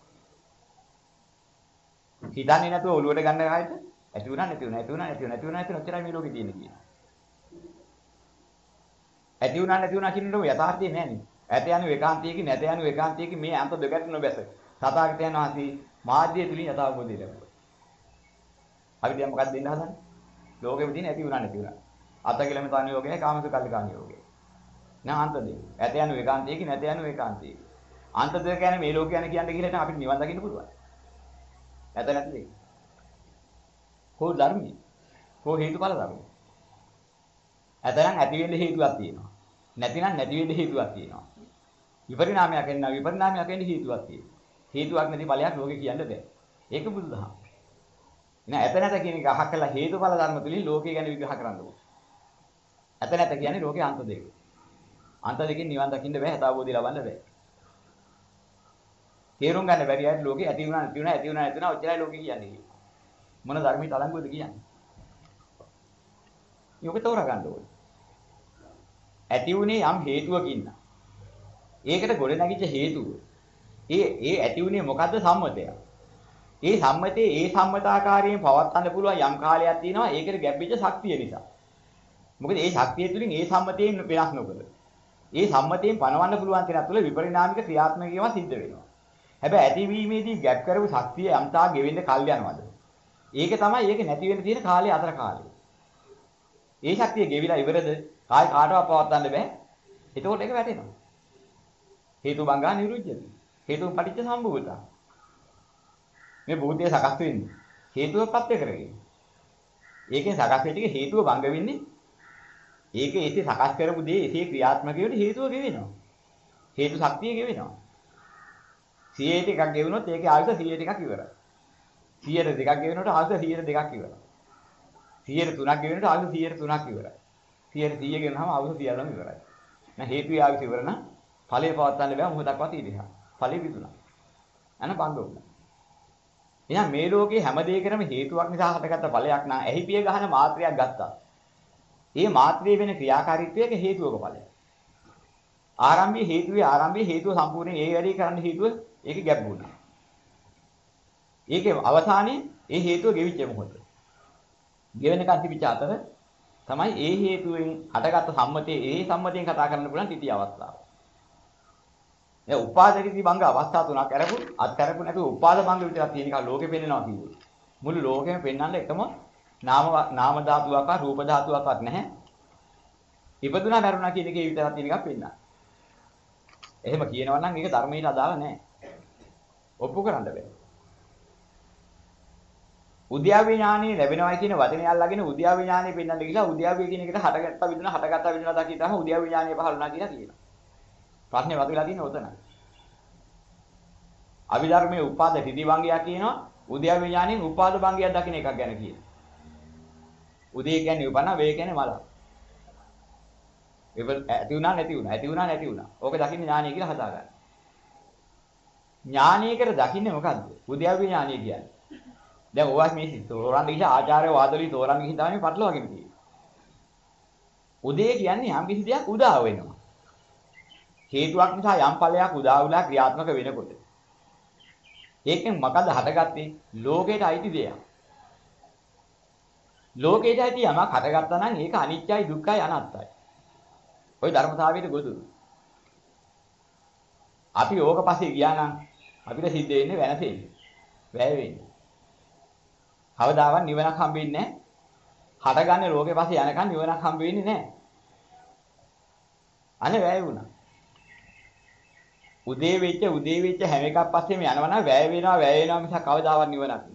හිතන්නේ නැතුව ඔලුවට ගන්න කායද? ඇති වුණා නැති වුණා ඇති වුණා නැති වුණා නැති වුණා නැති වුණා ඔච්චරයි මේ ලෝකේ තියෙන්නේ කියන්නේ. ඇති වුණා නැති වුණා කියනකොට යථාර්ථය නෑනේ. ඇත යනු ඒකාන්තයකින් නැත යනු ඒකාන්තයකින් මේ අන්ත දෙකට නොබැස. තථාගතයන් වහන්සේ මාධ්‍ය තුලින් යථාබෝධය ලැබුවා. අපි දැන් මොකක්ද දෙන්න හදන්නේ? ලෝකෙම තියෙන ඇති වුණා නැති වුණා. අත කියලා මෙතන යෝගය කාමසු කල්ලිකාණ යෝගය. නෑ අන්ත දෙක. ඇත යනු ඒකාන්තයකින් නැත යනු ඒකාන්තයකින්. අන්ත දෙක කියන්නේ මේ ලෝකය යන කියන්නේ කියලා අපිට නිවන් දකින්න පුළුවන්. ඇත නැති දෙක. කො ධර්මී. කො හේතුඵල ධර්ම. ඇතනම් ඇති වෙන්න හේතුවක් තියෙනවා. නැතිනම් නැති වෙන්න හේතුවක් තියෙනවා. විපරිණාමයක් වෙනවා විපරිණාමයක් වෙන්න හේතුවක් තියෙනවා. හේතුවක් නැති ඵලයක් ලෝකේ කියන්න බෑ. ඒක බුදුදහම. නෑ ඇත නැත කියන එක අහක් කළා හේතුඵල ධර්ම තුලින් ලෝකය ගැන විග්‍රහ කරන්න ඕනේ. ඇත නැත කියන්නේ ලෝකේ අන්ත දෙක. අන්ත දෙකෙන් නිවන් දකින්න බෑ හදාවෝදී ලබන්න බෑ. තේරුම් ගන්න බැරි අයට ලෝකේ ඇති වුණා නැති වුණා ඇති වුණා නැති වුණා ඔච්චරයි ලෝකේ කියන්නේ. මොන ධර්මයේ තරංගුවද කියන්නේ? මේක තෝරා ගන්න ඕනේ. ඇති වුණේ යම් හේතුවකින්. ඒකට ගොඩ නැගිච්ච හේතුව. ඒ ඒ ඇති වුණේ මොකද්ද සම්මතය. ඒ සම්මතයේ ඒ සම්මතාකාරයෙන් පවත්වන්න පුළුවන් යම් කාලයක් තියෙනවා ඒකට ගැඹිච්ච ශක්තිය නිසා. මොකද ඒ ශක්තිය තුලින් ඒ සම්මතයෙන් වෙනස් නොකර. ඒ සම්මතයෙන් පණවන්න පුළුවන් තැන තුළ විපරිණාමික ක්‍රියාත්මක වීම සිද්ධ වෙනවා. හැබැයි ඇතිවීමේදී ගැප් කරපු ශක්තිය යම්තා ගෙවෙන්න කල් යනවාද? ඒක තමයි ඒක නැති වෙන්න තියෙන කාලය අතර කාලය. ඒ ශක්තිය ගෙවිලා ඉවරද? කායි කාටවත් පවත්වන්න බෑ. එතකොට ඒක වැටෙනවා. හේතු බංගා නිරුද්ධති. හේතු පටිච්ච සම්භූතා. මේ භූතය සකස් වෙන්නේ හේතුව ප්‍රත්‍ය කරගෙන. ඒකෙන් සකස් වෙච්ච එක හේතුව බංග වෙන්නේ. ඒක ඒකේ සකස් කරපු දේ ඒකේ ක්‍රියාත්මක වෙන්නේ හේතුව ගෙවෙනවා. හේතු ශක්තිය ගෙවෙනවා. සියයට එකක් ගෙවුනොත් ඒකේ ආයුෂ සියයට එකක් ඉවරයි. සියයට දෙකක් ගෙවුනොත් ආයුෂ සියයට දෙකක් ඉවරයි. සියයට තුනක් ගෙවුනොත් ආයුෂ සියයට තුනක් ඉවරයි. සියයට සීය ගෙවුනහම ආයුෂ සියල්ලම ඉවරයි. නැහ හේතුයේ ආයුෂ ඉවර නම් ඵලයේ පවත්වන්න බෑ මොහොතක්වත් ඉදිරියට. ඵලෙ විදුණා. අන බංග වුණා. එහෙනම් මේ ලෝකේ හැම දෙයකටම හේතුවක් නිසා හටගත්ත ඵලයක් නම් ඇහිපිය ගහන මාත්‍රයක් ගත්තා. ඒ මාත්‍රයේ වෙන ක්‍රියාකාරීත්වයක හේතුවක ඵලයක්. ආරම්භයේ හේතුවේ ආරම්භයේ හේතුව සම්පූර්ණයෙන් ඒ වැඩේ කරන්න හේතුව ඒකේ ගැප් වුණා. ඒකේ අවසානයේ ඒ හේතුව ගෙවිච්ච මොහොත. ගෙවෙනකන් තිබිච්ච අතර තමයි ඒ හේතුවෙන් හටගත්ත සම්මතයේ ඒ සම්මතයෙන් කතා කරන්න පුළුවන් තීතිය අවස්ථාව. ඒ උපාදිතී භංග අවස්ථා තුනක් අරපු අත් අරපු නැතුව උපාද භංග විතරක් තියෙන එක ලෝකෙ පෙන්නනවා කිව්වොත්. මුළු ලෝකෙම පෙන්වන්න එකම නාම නාම ධාතුවක් හා රූප ධාතුවක්වත් නැහැ. ඉපදුනා මරුණා කියන එකේ විතරක් තියෙන එකක් පෙන්නනවා. එහෙම කියනවා නම් ඒක ධර්මයට අදාළ නැහැ. ඔප්පු කරන්න බෑ. උද්‍යාව ඥානෙ ලැබෙනවා කියන වචනය අල්ලගෙන උද්‍යාව ඥානෙ පෙන්වන්න ගිහලා උද්‍යාව කියන එකට හටගත්තා විදුන හටගත්තා විදුන දකින්නම උද්‍යාව ඥානෙ පහළ වුණා කියලා කියනවා. ප්‍රශ්නේ වතුලා තියෙන්නේ ඔතන. අභිධර්මයේ උපාද ත්‍රිවිධ කියනවා උද්‍යාව ඥානෙන් උපාද භංගයක් දකින්න එකක් ගැන කියනවා. උදේ කියන්නේ උපන්න වේ කියන්නේ මල. ඒක ඇති වුණා නැති වුණා ඇති වුණා නැති වුණා. ඕක දකින්න ඥානය කියලා හදාගන්න. ඥානයකට දකින්නේ මොකද්ද? උද්‍යාව ඥානය කියන්නේ. දැන් ඕවා මේ තෝරන්න ගිහින් ආචාර්ය වාදවලින් තෝරන්න ගිහින් තමයි පටලවාගෙන තියෙන්නේ. උදේ කියන්නේ යම් කිසි දෙයක් උදා වෙනවා. හේතුවක් නිසා යම් ඵලයක් උදා වුණා ක්‍රියාත්මක වෙනකොට. ඒකෙන් මොකද හටගත්තේ? ලෝකයට අයිති දෙයක්. ලෝකයට අයිති යමක් හටගත්තා නම් ඒක අනිත්‍යයි දුක්ඛයි අනාත්තයි. ওই ධර්මතාවයට ගොදුරු. අපි ඕක පස්සේ ගියා නම් අපිට සිද්ධ වෙන්නේ වෙනසෙන්නේ. වැය වෙන්නේ. කවදාවත් නිවනක් හම්බෙන්නේ නැහැ. හටගන්නේ ලෝකේ පස්සේ යනකම් නිවනක් හම්බ වෙන්නේ නැහැ. අනේ වැය වුණා. උදේ වෙච්ච උදේ වෙච්ච හැම එකක් පස්සේම යනවා නම් වැය වෙනවා වැය වෙනවා මිසක් කවදාවත් නිවනක් නෑ.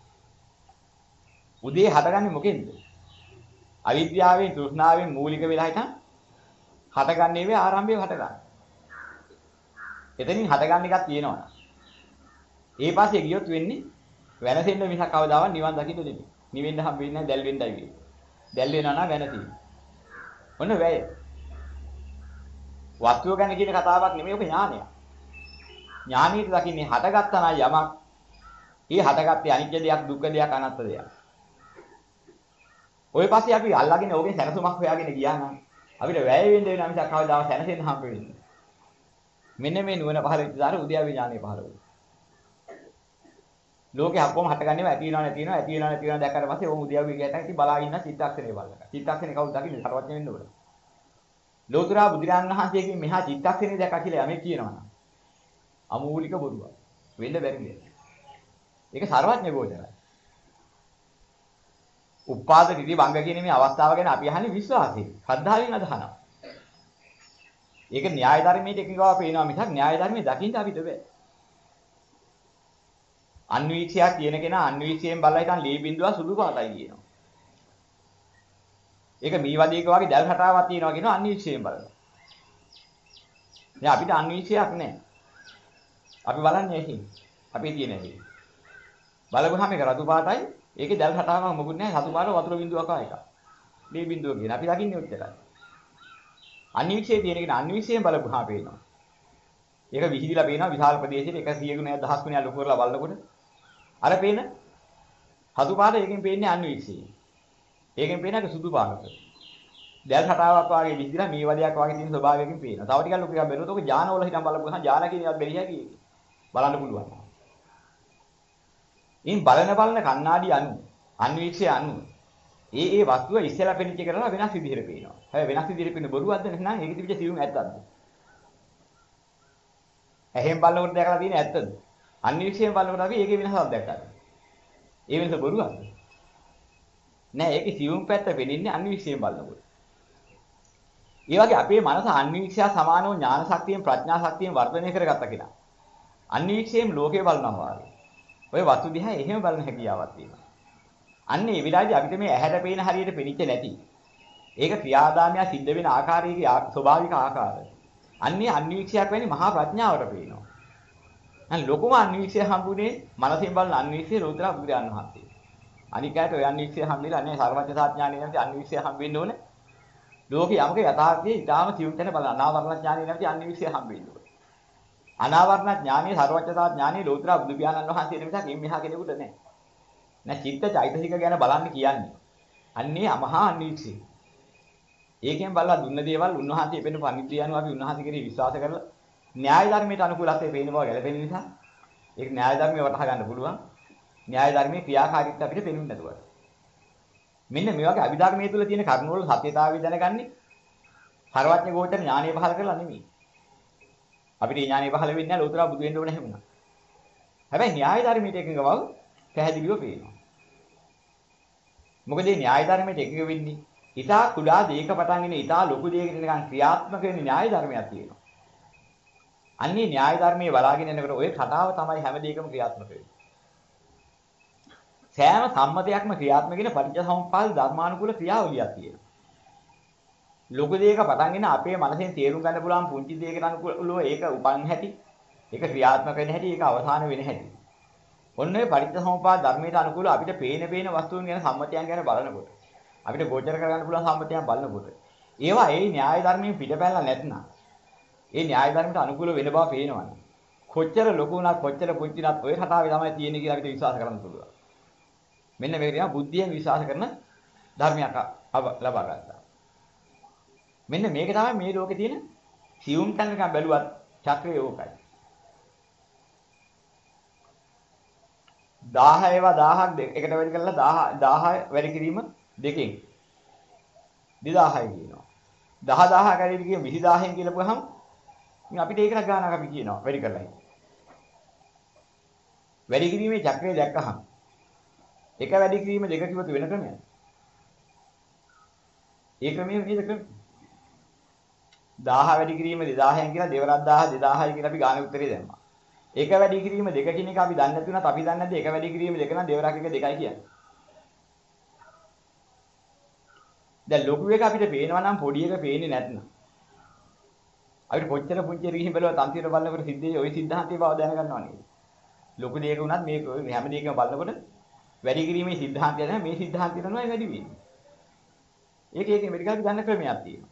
උදේ හටගන්නේ මොකෙන්ද? අවිද්‍යාවෙන් තෘෂ්ණාවෙන් මූලික වෙලා හිටන් හටගන්නේ වේ ආරම්භයේ හටගන්න. එතනින් හටගන්න එකක් තියෙනවා. ඒ පස්සේ ගියොත් වෙන්නේ වෙනසෙන්න මිසක් කවදාවත් නිවන් දකින්න දෙන්නේ. නිවෙන්න හම්බෙන්නේ නැහැ දැල් වෙන්නයි වෙන්නේ. දැල් වෙනවා නම් වෙනසී. ඔන්න වැය. වස්තුව ගැන කියන කතාවක් නෙමෙයි ඔක ඥානය. ඥානීය දකින්නේ හටගත්තා නම් යමක්. ඒ හටගත්තේ අනිත්‍ය දෙයක්, දුක්ඛ දෙයක්, අනාත්ම දෙයක්. ඔය පස්සේ අපි අල්ලගෙන ඕකෙන් සැනසුමක් හොයාගෙන ගියා නම් අපිට වැය වෙන්න වෙනා මිසක් කවදාවත් සැනසෙන්න හම්බ වෙන්නේ නැහැ. මෙන්න මේ නුවණ පහළ වෙච්ච දාර උද්‍යාවේ ඥානෙ පහළ වෙනවා. ලෝකේ හැප්පොම හටගන්නේම ඇති වෙනව නැති වෙනව ඇති වෙනව නැති වෙනව දැක්කට පස්සේ ඕම උද්‍යාවේ ගියට ඉතින් බලා ඉන්න චිත්තක්ෂණේ බලනවා. චිත්තක්ෂණේ කවුද දකින්නේ? සර්වඥ වෙන්න ඕන. ලෝතුරා බුදුරජාණන් වහන්සේගෙන් මෙහා චිත්තක්ෂණේ දැක්කා කියලා යමෙක් කියනවා නම් අමූලික බොරුවක්. වෙන්න බැරි නේද? ඒක සර්වඥ ගෝචරයි. උපාද ත්‍රිවිධ වංග කියන මේ අවස්ථාව ගැන අපි අහන්නේ විශ්වාසයෙන්, ශ්‍රද්ධාවෙන් අදහනවා. ඒක න්‍යාය ධර්මයේ එකකව පේනවා මිසක් න්‍යාය ධර්මයේ දකින්න අපිට බෑ. අන්වීක්ෂයක් කියන කෙනා අන්වීක්ෂයෙන් බලලා හිටන් ලී බිඳුව සුදු පාටයි කියනවා. ඒක මීවදීක වගේ දැල් හටාවක් තියෙනවා කියනවා අන්වීක්ෂයෙන් බලලා. දැන් අපිට අන්වීක්ෂයක් නැහැ. අපි බලන්නේ ඇහි. අපි තියෙන ඇහි. බලගොහම ඒක රතු පාටයි. ඒකේ දැල් හටාවක් මොකුත් නැහැ. සතු පාට වතුර බිඳුවක එකක්. ලී බිඳුව කියන අපි දකින්නේ ඔච්චරයි. අන්වීක්ෂයේ තියෙන කෙනා අන්වීක්ෂයෙන් බලගොහම පේනවා. ඒක විහිදිලා පේනවා විශාල ප්‍රදේශයක එකසිය ගුණයක් දහස් ගුණයක් ලොකු කරලා බලනකොට අර පේන හතු පාට එකකින් පේන්නේ අන්වීක්ෂය. ඒකෙන් පේන එක සුදු පාටක. දැල් හටාවක් වගේ විහිදිලා මේ වදයක් වගේ තියෙන ස්වභාවයකින් පේනවා. තව ටිකක් ලොකු එකක් බැලුවොත් ඔක ඥාන වල හිටන් බලපුවහම ඥාන කියන ඒවාත් බැලිය හැකි. බලන්න පුළුවන්. ඉන් බලන බලන කණ්ණාඩි අනු අන්වීක්ෂය අනු ඒ ඒ වස්තුව ඉස්සෙල්ලා පෙනිච්ච කරලා වෙනස් විදිහට පේනවා. හැබැයි වෙනස් විදිහට පේන බොරුවක්ද නැත්නම් ඒකෙ තිබිච්ච සියුම් ඇත්තක්ද? ඇහෙන් බලනකොට දැකලා තියෙන ඇත්තද? අන්වීක්ෂයෙන් බලනකොට අපි ඒකේ වෙනසක් දැක්කා. ඒ වෙනස බොරුවක්ද? නෑ ඒකේ සියුම් පැත්ත වෙනින්නේ අන්වීක්ෂයෙන් බලනකොට. ඒ වගේ අපේ මනස අන්වීක්ෂය සමානව ඥාන ශක්තියෙන් ප්‍රඥා ශක්තියෙන් වර්ධනය කරගත්ත කෙනා. අන්වීක්ෂයෙන් ලෝකේ බලනවා වගේ. ඔය වස්තු දිහා එහෙම බලන හැකියාවක් තියෙනවා. අන්න ඒ විලාදී අපිට මේ ඇහැට පේන හරියට පෙනිච්ච නැති. ඒක ක්‍රියාදාමය සිද්ධ වෙන ආකාරයේ ස්වභාවික ආකාරය. අන්නේ අන්වීක්ෂයක් වෙන්නේ මහා ප්‍රඥාවට පේනවා. අන්න ලොකුම අන්වීක්ෂය හම්බුනේ මනසින් බලන අන්වීක්ෂය ලෝතර බුදුරජාණන් වහන්සේ. අනිකායට ඔය අන්වීක්ෂය හම්බෙලා නැහැ සර්වඥතා ඥානය නැති අන්වීක්ෂය හම්බෙන්න ඕනේ. ලෝකේ යමක යථාර්ථයේ ඊටාම සියුම් තැන බලන අනාවරණ ඥානය නැති අන්වීක්ෂය හම්බෙන්න ඕනේ. අනාවරණ ඥානයේ සර්වඥතා ඥානයේ ලෝතර බුදු පියාණන් වහන්සේ මිසක් එම්මහා කෙනෙකුට නැහැ. නැ චිත්ත චෛතසික ගැන බලන්න කියන්නේ. අන්නේ මහා අන්වීක්ෂය. ඒකෙන් බලලා දුන්න දේවල් උන්වහන්සේ පෙන්න පණිවිඩය අනුව අපි උන්වහන්සේ කෙරෙහි විශ්වාස කරලා න්‍යාය ධර්මයට අනුකූලව පේන බව ගැලපෙන නිසා ඒක න්‍යාය ධර්මයේ වටහා ගන්න පුළුවන්. න්‍යාය ධර්මයේ ක්‍රියාකාරීත්වය අපිට පේන්නේ නැතුව. මෙන්න මේ වගේ අභිධර්මයේ තුල තියෙන කරුණ වල සත්‍යතාවය දැනගන්නේ සර්වඥ ගෝචර ඥානය පහල කරලා නෙමෙයි. අපිට ඥානය පහල වෙන්නේ නැහැ ලෝතර බුදු වෙන්න ඕන හැමුණා. හැබැයි න්‍යාය ධර්මයට එකඟ බව පැහැදිලිව පේනවා. මොකද මේ න්‍යාය ධර්මයට එකඟ වෙන්නේ ඊටා කුඩා දෙයක පටන් ගෙන ඊටා ලොකු දෙයකට නිකන් ක්‍රියාත්මක වෙන න්‍යාය ධර්මයක් තියෙනවා. අන්නේ න්‍යාය ධර්මයේ බලාගෙන යනකොට ওই කතාව තමයි හැම දෙයකම ක්‍රියාත්මක වෙන්නේ. සෑම සම්මතයක්ම ක්‍රියාත්මක වෙන පටිච්චසමුප්පාද ධර්මානුකූල ක්‍රියාවලියක් තියෙනවා. ලොකු දෙයක පටන් ගෙන අපේ මනසෙන් තේරුම් ගන්න පුළුවන් පුංචි දෙයකට අනුකූලව ඒක උපන් හැටි, ඒක ක්‍රියාත්මක වෙන හැටි, ඒක අවසාන වෙන හැටි. ඔන්න ඔය පටිච්චසමුප්පාද ධර්මයට අනුකූලව අපිට පේන පේන වස්තුන් ගැන සම්මතයන් ගැන බලනකොට, අපිට ගෝචර කරගන්න පුළුවන් සම්මතයන් බලනකොට, ඒවා ඒ න්‍යාය ධර්මයෙන් පිටපැනලා නැත්නම්, ඒ න්‍යාය ධර්මයට අනුකූල වෙන බව පේනවනේ. කොච්චර ලොකු වුණත් කොච්චර පුංචි වුණත් ඔය කතාවේ තමයි තියෙන්නේ කියලා අපිට විශ්වාස කරන්න පුළුවන්. මෙන්න මේක තමයි බුද්ධියෙන් විශ්වාස කරන ධර්මයක් ලබා ගන්නවා. මෙන්න මේක තමයි මේ ලෝකේ තියෙන සියුම් තැන නිකන් බැලුවත් චක්‍රය ඕකයි. දහය ඒවා දහයක් එකට වැඩි කරලා දහය වැඩි කිරීම දෙකෙන් දෙදාහය කියනවා. දහ දහයක් වැඩි කිරීම විසි දහයෙන් කියලා පුවහම ඉතින් අපිට ඒකට ගානක් අපි කියනවා වැඩි කරලා. වැඩි කිරීමේ චක්‍රය දැක්කහම එක වැඩි කිරීම දෙක කිව්වොත් වෙන ක්‍රමයක්. ඒ ක්‍රමයේ නේද ක්‍රම. දහය වැඩි කිරීම දෙදාහයෙන් කියලා දෙවරක් දහය දෙදාහයි කියලා අපි ගානේ උත්තරේ දැම්මා. එක වැඩි කිරීම දෙක කියන එක අපි දන්නේ නැති වුණත් අපි දන්නේ නැද්ද එක වැඩි කිරීම දෙක නම් දෙවරක් එක දෙකයි කියන්නේ. දැන් ලොකු එක අපිට පේනවා නම් පොඩි එක පේන්නේ නැත්නම් අපිට කොච්චර පුංචි රිහින් බලවත් අන්තිමට බලනකොට සිද්ධේ ওই සිද්ධාන්තයේ බව දැනගන්නවා නේද? ලොකු දෙයක වුණත් මේ හැම දෙයකම බලනකොට වැඩි කිරීමේ සිද්ධාන්තය නැහැ මේ සිද්ධාන්තය තමයි වැඩි වෙන්නේ. ඒක ඒකේ මෙඩිකල් ගන්න ක්‍රමයක් තියෙනවා.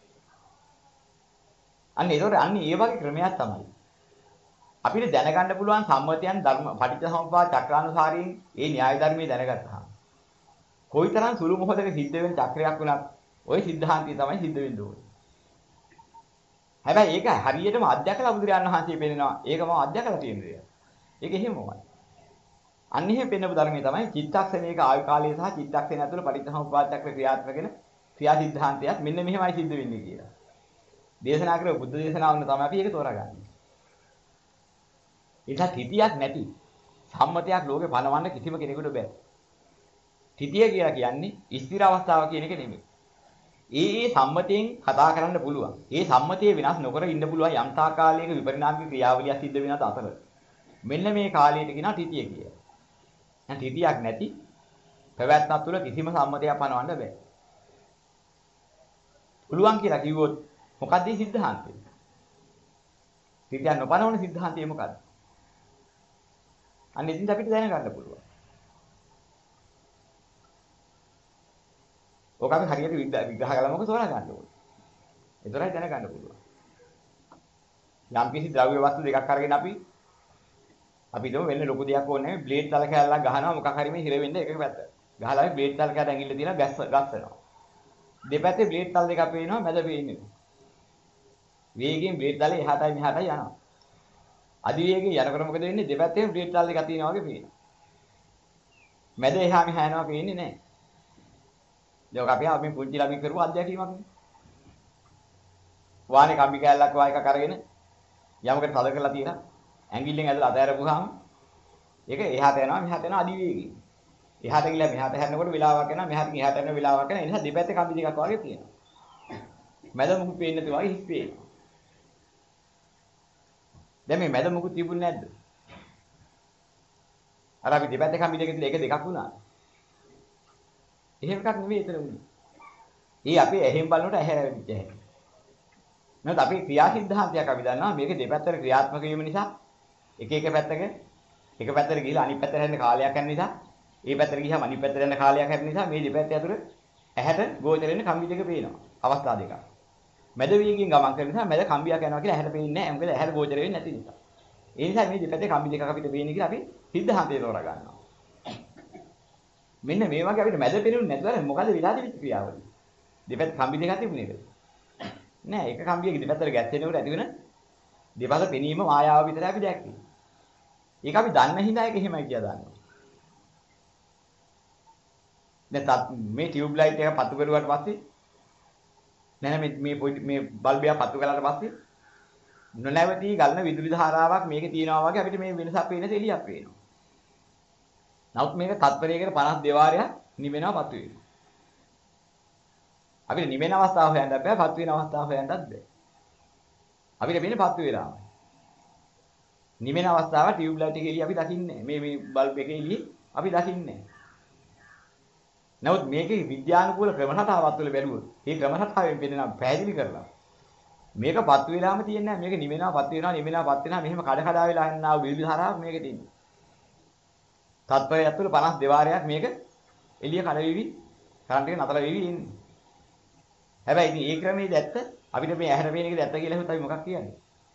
අන්න ඒතකොට අන්න ඒ වගේ ක්‍රමයක් තමයි. අපිට දැනගන්න පුළුවන් සම්මතයන් ධර්ම පටිච්චසමුප්පාද චක්‍රානුසාරයෙන් ඒ න්‍යාය ධර්මයේ දැනගත්තාම කොයිතරම් සුළු මොහොතක සිද්ධ වෙන චක්‍රයක් වුණත් ওই සිද්ධාන්තය තමයි සිද්ධ වෙන්න ඕනේ. හැබැයි ඒක හරියටම අධ්‍යක්ෂලා බුදුරජාණන් වහන්සේ පෙන්නනවා. ඒක මම අධ්‍යක්ෂලා තියෙන දෙයක්. ඒක එහෙමමයි. අන්න එහෙම පෙන්නපු ධර්මයේ තමයි චිත්තක්ෂණයක ආයු කාලය සහ චිත්තක්ෂණය ඇතුළේ පටිච්චසමුප්පාද චක්‍ර ක්‍රියාත්මක වෙන ක්‍රියා සිද්ධාන්තයක් මෙන්න මෙහෙමයි සිද්ධ වෙන්නේ කියලා. දේශනා කරපු බුද්ධ දේශනාවන තමයි අපි ඒක තෝරාගන්නේ. ඒක තිතියක් නැති සම්මතයක් ලෝකේ පනවන්න කිසිම කෙනෙකුට බෑ. තිතිය කියලා කියන්නේ ස්ථිර අවස්ථාව කියන එක නෙමෙයි. ඒ ඒ සම්මතයෙන් කතා කරන්න පුළුවන්. ඒ සම්මතය වෙනස් නොකර ඉන්න පුළුවන් යම් තාකාලයක විපරිණාමික ක්‍රියාවලියක් සිද්ධ වෙනත් අතර. මෙන්න මේ කාලයට කියනවා තිතිය කියලා. දැන් තිතියක් නැති පැවැත්මක් තුළ කිසිම සම්මතයක් පනවන්න බෑ. පුළුවන් කියලා කිව්වොත් මොකක්ද මේ සිද්ධාන්තය? තිතියක් නොපනවන සිද්ධාන්තය මොකක්ද? අන්න ඉතින් අපිට දැනගන්න පුළුවන්. ඔක අපි හරියට විග්‍රහ කළාම ඔක තෝරා ගන්න ඕනේ. ඒතරයි දැනගන්න පුළුවන්. යම් කිසි ද්‍රව්‍ය වස්තු දෙකක් අරගෙන අපි අපි හිතමු වෙන්නේ ලොකු දෙයක් ඕනේ නැහැ. බ්ලේඩ් තල කැල්ලක් ගහනවා මොකක් හරි මේ හිර වෙන්නේ එකක පැත්ත. ගහලා අපි බ්ලේඩ් තල කැල්ල ඇඟිල්ල තියලා ගැස් ගස්සනවා. දෙපැත්තේ බ්ලේඩ් තල දෙකක් පේනවා මැද පේන්නේ. වේගයෙන් බ්ලේඩ් තලේ එහාටයි මෙහාටයි යනවා. අධි වේගයෙන් යනකොට මොකද වෙන්නේ? දෙපැත්තේම බ්ලේඩ් තල දෙකක් තියෙනවා වගේ පේනවා. මැද එහා මෙහා යනවා පේන්නේ නැහැ. ඒක අපි අපි පුංචි ළමයි කරුව අධ්‍යක්ීමක් නේ. වාහනේ කම්බි කැල්ලක් වා එකක් අරගෙන යමකට තද කරලා තියලා ඇඟිල්ලෙන් ඇදලා අතහැරපුවාම ඒක එහාට යනවා මෙහාට යනවා අධි වේගයෙන්. එහාට ගිහලා මෙහාට හැරෙනකොට වෙලාවක් යනවා මෙහාට ගිහලා එහාට යන වෙලාවක් යනවා. ඒ නිසා දෙපැත්තේ කම්බි දෙකක් වගේ තියෙනවා. මැද මුකුත් පේන්නේ නැති වගේ හිස් පේනවා. දැන් මේ මැද මුකුත් තිබුණේ නැද්ද? අර අපි දෙපැත්තේ කම්බි දෙක තියලා එක දෙකක් වුණා. එහෙම එකක් නෙවෙයි එතන උනේ. ඒ අපි ඇහෙන් බලනකොට ඇහැ රැවිච්ච හැටි. නැත්නම් අපි ක්‍රියා සිද්ධාන්තයක් අපි දන්නවා මේක දෙපැත්තට ක්‍රියාත්මක වීම නිසා එක එක පැත්තක එක පැත්තට ගිහිලා අනිත් පැත්තට හැරෙන්න කාලයක් යන නිසා ඒ පැත්තට ගියාම අනිත් පැත්තට යන කාලයක් හැරෙන නිසා මේ දෙපැත්ත අතර ඇහැට ගෝචර වෙන කම්බි දෙක පේනවා. අවස්ථා දෙකක්. මැද වේගයෙන් ගමන් කරන නිසා මැද කම්බියක් යනවා කියලා ඇහැට පේන්නේ නැහැ. මොකද ඇහැට ගෝචර වෙන්නේ නැති නිසා. ඒ නිසා මේ දෙපැත්තේ කම්බි දෙකක් අපිට පේන්නේ කියලා අපි සිද්ධාන්තය තෝරා ගන්නවා. මෙන්න මේ වගේ අපිට මැද පෙනුනේ නැතුව මොකද විලාදී විච ක්‍රියාවලිය. දෙපැත්ත කම්බි දෙකක් තිබුණේද? නෑ එක කම්බියක දෙපැත්තට ගැස්සෙනකොට ඇති වෙන දෙපැත්ත පෙනීම මායාව විතරයි අපි දැක්කේ. ඒක අපි දන්න හින්දා ඒක එහෙමයි කියලා දන්නවා. දැන් මේ ටියුබ් ලයිට් එක පත්තු කරුවාට පස්සේ නෑ මේ මේ මේ බල්බය පත්තු කළාට පස්සේ නොනැවතී ගලන විදුලි ධාරාවක් මේකේ තියෙනවා වගේ අපිට මේ වෙනසක් පේන තෙලියක් පේනවා. නමුත් මේක තත්පරයකට පනස් දෙවාරයක් නිවෙනවා පත්තු වෙනවා. අපිට නිවෙන අවස්ථාව හොයන්නත් බෑ, පත්තු වෙන අවස්ථාව හොයන්නත් බෑ. අපිට වෙන්නේ පත්තු වෙලාමයි. නිවෙන අවස්ථාව ටියුබ් ලයිට් එකේ එළිය අපි දකින්නේ මේ මේ බල්බ් එකේ එළිය අපි දකින්නේ. නමුත් මේකේ විද්‍යානුකූල ක්‍රම රටාවක් තුළ බැලුවොත් මේ ක්‍රම රටාවෙන් පෙන්නන පැහැදිලි කරලා මේකපත් වෙලාම තියන්නේ නැහැ. මේක නිවෙනවාපත් වෙනවා නිවෙනවාපත් වෙනවා මෙහෙම කඩ කඩ වෙලා යනවා විවිධ ධාරාවක් මේකේ තියෙනවා. තත්පරයක් තුළ පනස් දෙවාරයක් මේක එළිය කඩවිවි කරන්ට් එක නතර වෙවි ඉන්නේ. හැබැයි ඉතින් ඒ ක්‍රමයේද ඇත්ත අපිට මේ ඇහැට පේන එකද ඇත්ත කියලා හිතුවා අපි මොකක් කියන්නේ?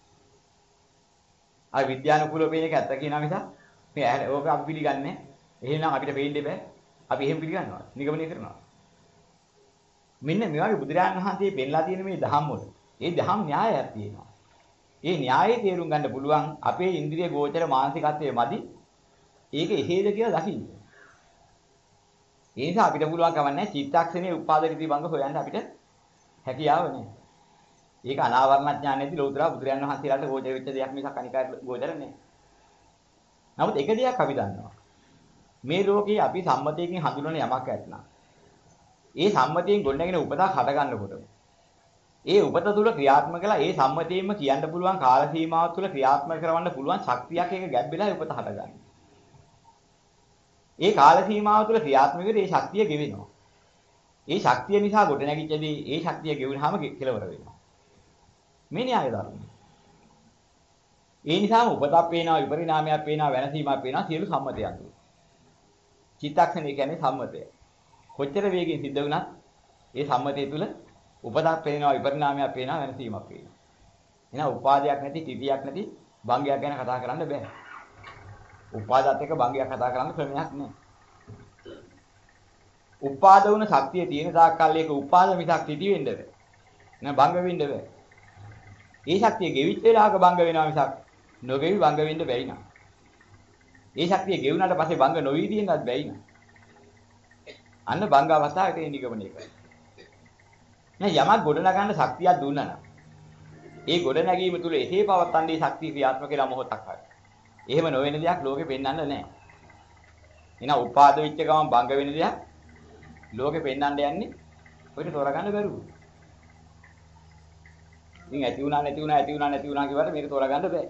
ආ විද්‍යානුකූලව පේන එක ඇත්ත කියනවා මිසක් මේ ඇහැට ඕක අපි පිළිගන්නේ නැහැ. එහෙනම් අපිට පේන්න දෙපෑ. අපි එහෙම පිළිගන්නවා. නිගමනය කරනවා. මෙන්න මේ වගේ බුදුරජාණන් වහන්සේ පෙන්ලා තියෙන මේ ධම්ම වල ඒ ධම්ම න්‍යායයක් තියෙනවා. ඒ න්‍යායය තේරුම් ගන්න පුළුවන් අපේ ඉන්ද්‍රිය ගෝචර මානසිකත්වයේ මදි ඒක එහෙද කියලා දකින්න. ඒ නිසා අපිට පුළුවන් කම නැහැ චිත්තක්ෂණයේ උපාදිත විභංග හොයන්න අපිට හැකියාව නැහැ. ඒක අනාවරණ ඥානයේදී ලෞතර බුදුරජාණන් වහන්සේලාට ගෝචර වෙච්ච දෙයක් මිසක් අනිකාට ගෝචර නැහැ. නමුත් එක දෙයක් අපි දන්නවා. මේ ලෝකේ අපි සම්මතයෙන් හඳුනන යමක් ඇත්නම් ඒ සම්මතයෙන් ගොඩනගෙන උපතක් හට ගන්නකොට ඒ උපත තුල ක්‍රියාත්මක කළා ඒ සම්මතයෙන්ම කියන්න පුළුවන් කාල සීමාව තුල ක්‍රියාත්මක කරවන්න පුළුවන් ශක්තියක් එක ගැබ් වෙලා උපත හටගන්නවා. ඒ කාල සීමාව තුල ක්‍රියාත්මක වෙද්දී ඒ ශක්තිය ගෙවෙනවා. ඒ ශක්තිය නිසා ගොඩනැගිච්චදී ඒ ශක්තිය ගෙවුනහම කෙලවර වෙනවා. මේ න්‍යාය ධර්මය. ඒ නිසාම උපතක් පේනවා විපරිණාමයක් පේනවා වෙනසීමක් පේනවා සියලු සම්මතයන් තුල. චිත්තක්ෂණය කියන්නේ සම්මතය. කොච්චර වේගෙන් සිද්ධ වුණත් ඒ සම්මතය තුල උපතක් පේනවා විපරිණාමයක් පේනවා වෙනසීමක් පේනවා. එහෙනම් උපාදයක් නැති තිතියක් නැති භංගයක් ගැන කතා කරන්න බෑ. උපාදත් එක්ක භංගයක් කතා කරන්න ක්‍රමයක් නෑ. උපාද වුණ ශක්තිය තියෙන තාක්කල් ඒක උපාද මිසක් තිති වෙන්න බෑ. නෑ භංග වෙන්න බෑ. ඒ ශක්තිය ගෙවිච්ච වෙලාවක භංග වෙනවා මිසක් නොගෙවි භංග වෙන්න බැරි නෑ. ඒ ශක්තිය ගෙවුනට පස්සේ භංග නොවි තියෙනවත් බැයි නෑ. අන්න භංග අවස්ථාවට ඒ නිගමනය කරනවා. නෑ යමක් ගොඩනගන්න ශක්තියක් දුන්නා නම් ඒ ගොඩනැගීම තුල එසේ පවත්තන්නේ ශක්තිය ක්‍රියාත්මක වෙලා මොහොතක් හරි. එහෙම නොවන දෙයක් ලෝකෙ පෙන්වන්න නෑ. එහෙනම් උපාද වෙච්ච ගමන් භංග වෙන දෙයක් ලෝකෙ පෙන්වන්න යන්නේ ඔයිට තෝරගන්න බැරුව. ඉතින් ඇති වුණා නැති වුණා ඇති වුණා නැති වුණා කියවට මේක තෝරගන්න බෑ.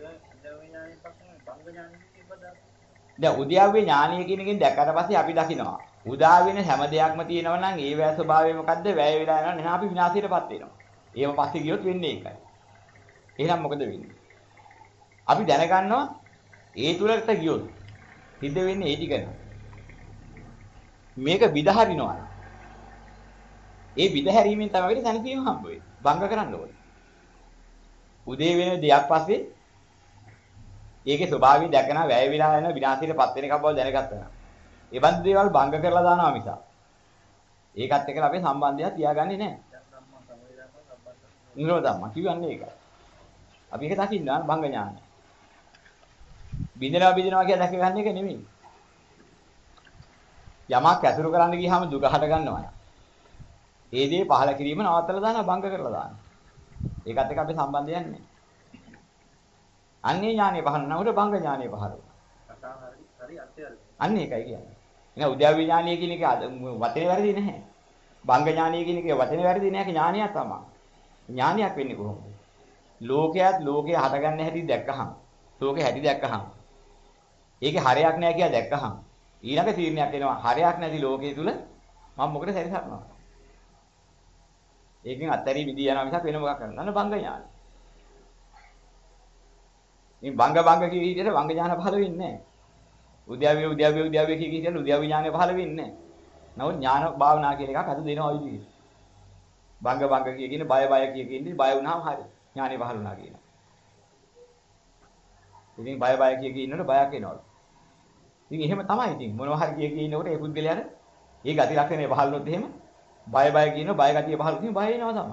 දැන් උද්‍යාවේ ඥානීය කියන එකෙන් දැක්කට පස්සේ අපි දකිනවා. උදා වෙන හැම දෙයක්ම තියෙනවා නම් ඒ වැය ස්වභාවය මොකද්ද? වැය වෙලා යනවා. එහෙනම් අපි විනාශයටපත් වෙනවා. ඒව පස්සේ ගියොත් වෙන්නේ ඒකයි. එහෙනම් මොකද වෙන්නේ? අපි දැනගන්නවා ඒ තුලට ගියොත් සිද්ධ වෙන්නේ ඒ ටික නේ. මේක විදහරිනවා. ඒ විදහැරීමෙන් තමයි දැනසීම හම්බ වෙන්නේ. භංග කරන්න ඕනේ. උදේ වෙන දෙයක් පස්සේ ඒකේ ස්වභාවය දැකනවා වැය විලා යන විනාශයටපත් වෙන එකක් බව දැනගත්තා. ඒ බඳු දේවල් භංග කරලා දානවා මිස. ඒකත් එක්කලා අපි සම්බන්ධයක් තියාගන්නේ නැහැ. නිරෝධ ධම්ම කියන්නේ ඒකයි. අපි ඒක දකින්න භංග ඥානය. බින්දනවා බින්දනවා කියලා දැක ගන්න එක නෙමෙයි. යමක් ඇසුරු කරන්න ගියාම දුක හට ගන්නවා. ඒ දේ පහල කිරීම නවත්තලා දානවා භංග කරලා දානවා. ඒකත් එක්ක අපි සම්බන්ධයක් නැහැ. අන්නේ ඥානෙ පහළ නමුට භංග ඥානෙ පහළ වෙනවා. හරි අර්ථය. අන්න ඒකයි කියන්නේ. එහෙනම් උද්‍යාව ඥානිය කියන එක වචනේ වැරදි නැහැ. භංග ඥානිය කියන එක වචනේ වැරදි නැහැ. ඥානියක් තමයි. ඥානියක් වෙන්නේ කොහොමද? ලෝකයක් ලෝකේ හටගන්න හැටි දැක්කහම, ලෝකේ හැටි දැක්කහම, ඒකේ හරයක් නැහැ කියලා දැක්කහම, ඊළඟ තීරණයක් එනවා. හරයක් නැති ලෝකයේ තුල මම මොකද සැරිසරනවා? ඒකෙන් අත්හැරී මිදී යනවා මිසක් වෙන මොකක් කරන්නේ? අන්න භංග ඥාන. මේ භංග භංග කිය විදිහට භංග ඥාන පහළ වෙන්නේ නැහැ. උද්‍යාවේ උද්‍යාවේ උද්‍යාවේ කිය කිය කියන්නේ උද්‍යාවේ ඥානය පහළ වෙන්නේ නැහැ. නමුත් ඥාන භාවනා කියන එකක් අද දෙනවා විදිහට. භංග භංග කිය කියන බය බය කිය කියන්නේ බය වුණාම හරි. ඥානෙ පහළ වුණා කියනවා. ඉතින් බය බය කිය කිය ඉන්නකොට බයක් එනවලු. ඉතින් එහෙම තමයි ඉතින් මොනවා හරි කිය කිය ඉන්නකොට ඒ පුද්ගලයාට ඒ ගති ලක්ෂණය පහළ වුණොත් එහෙම බය බය කියනවා බය ගතිය පහළ වුණොත් බය එනවා තමයි.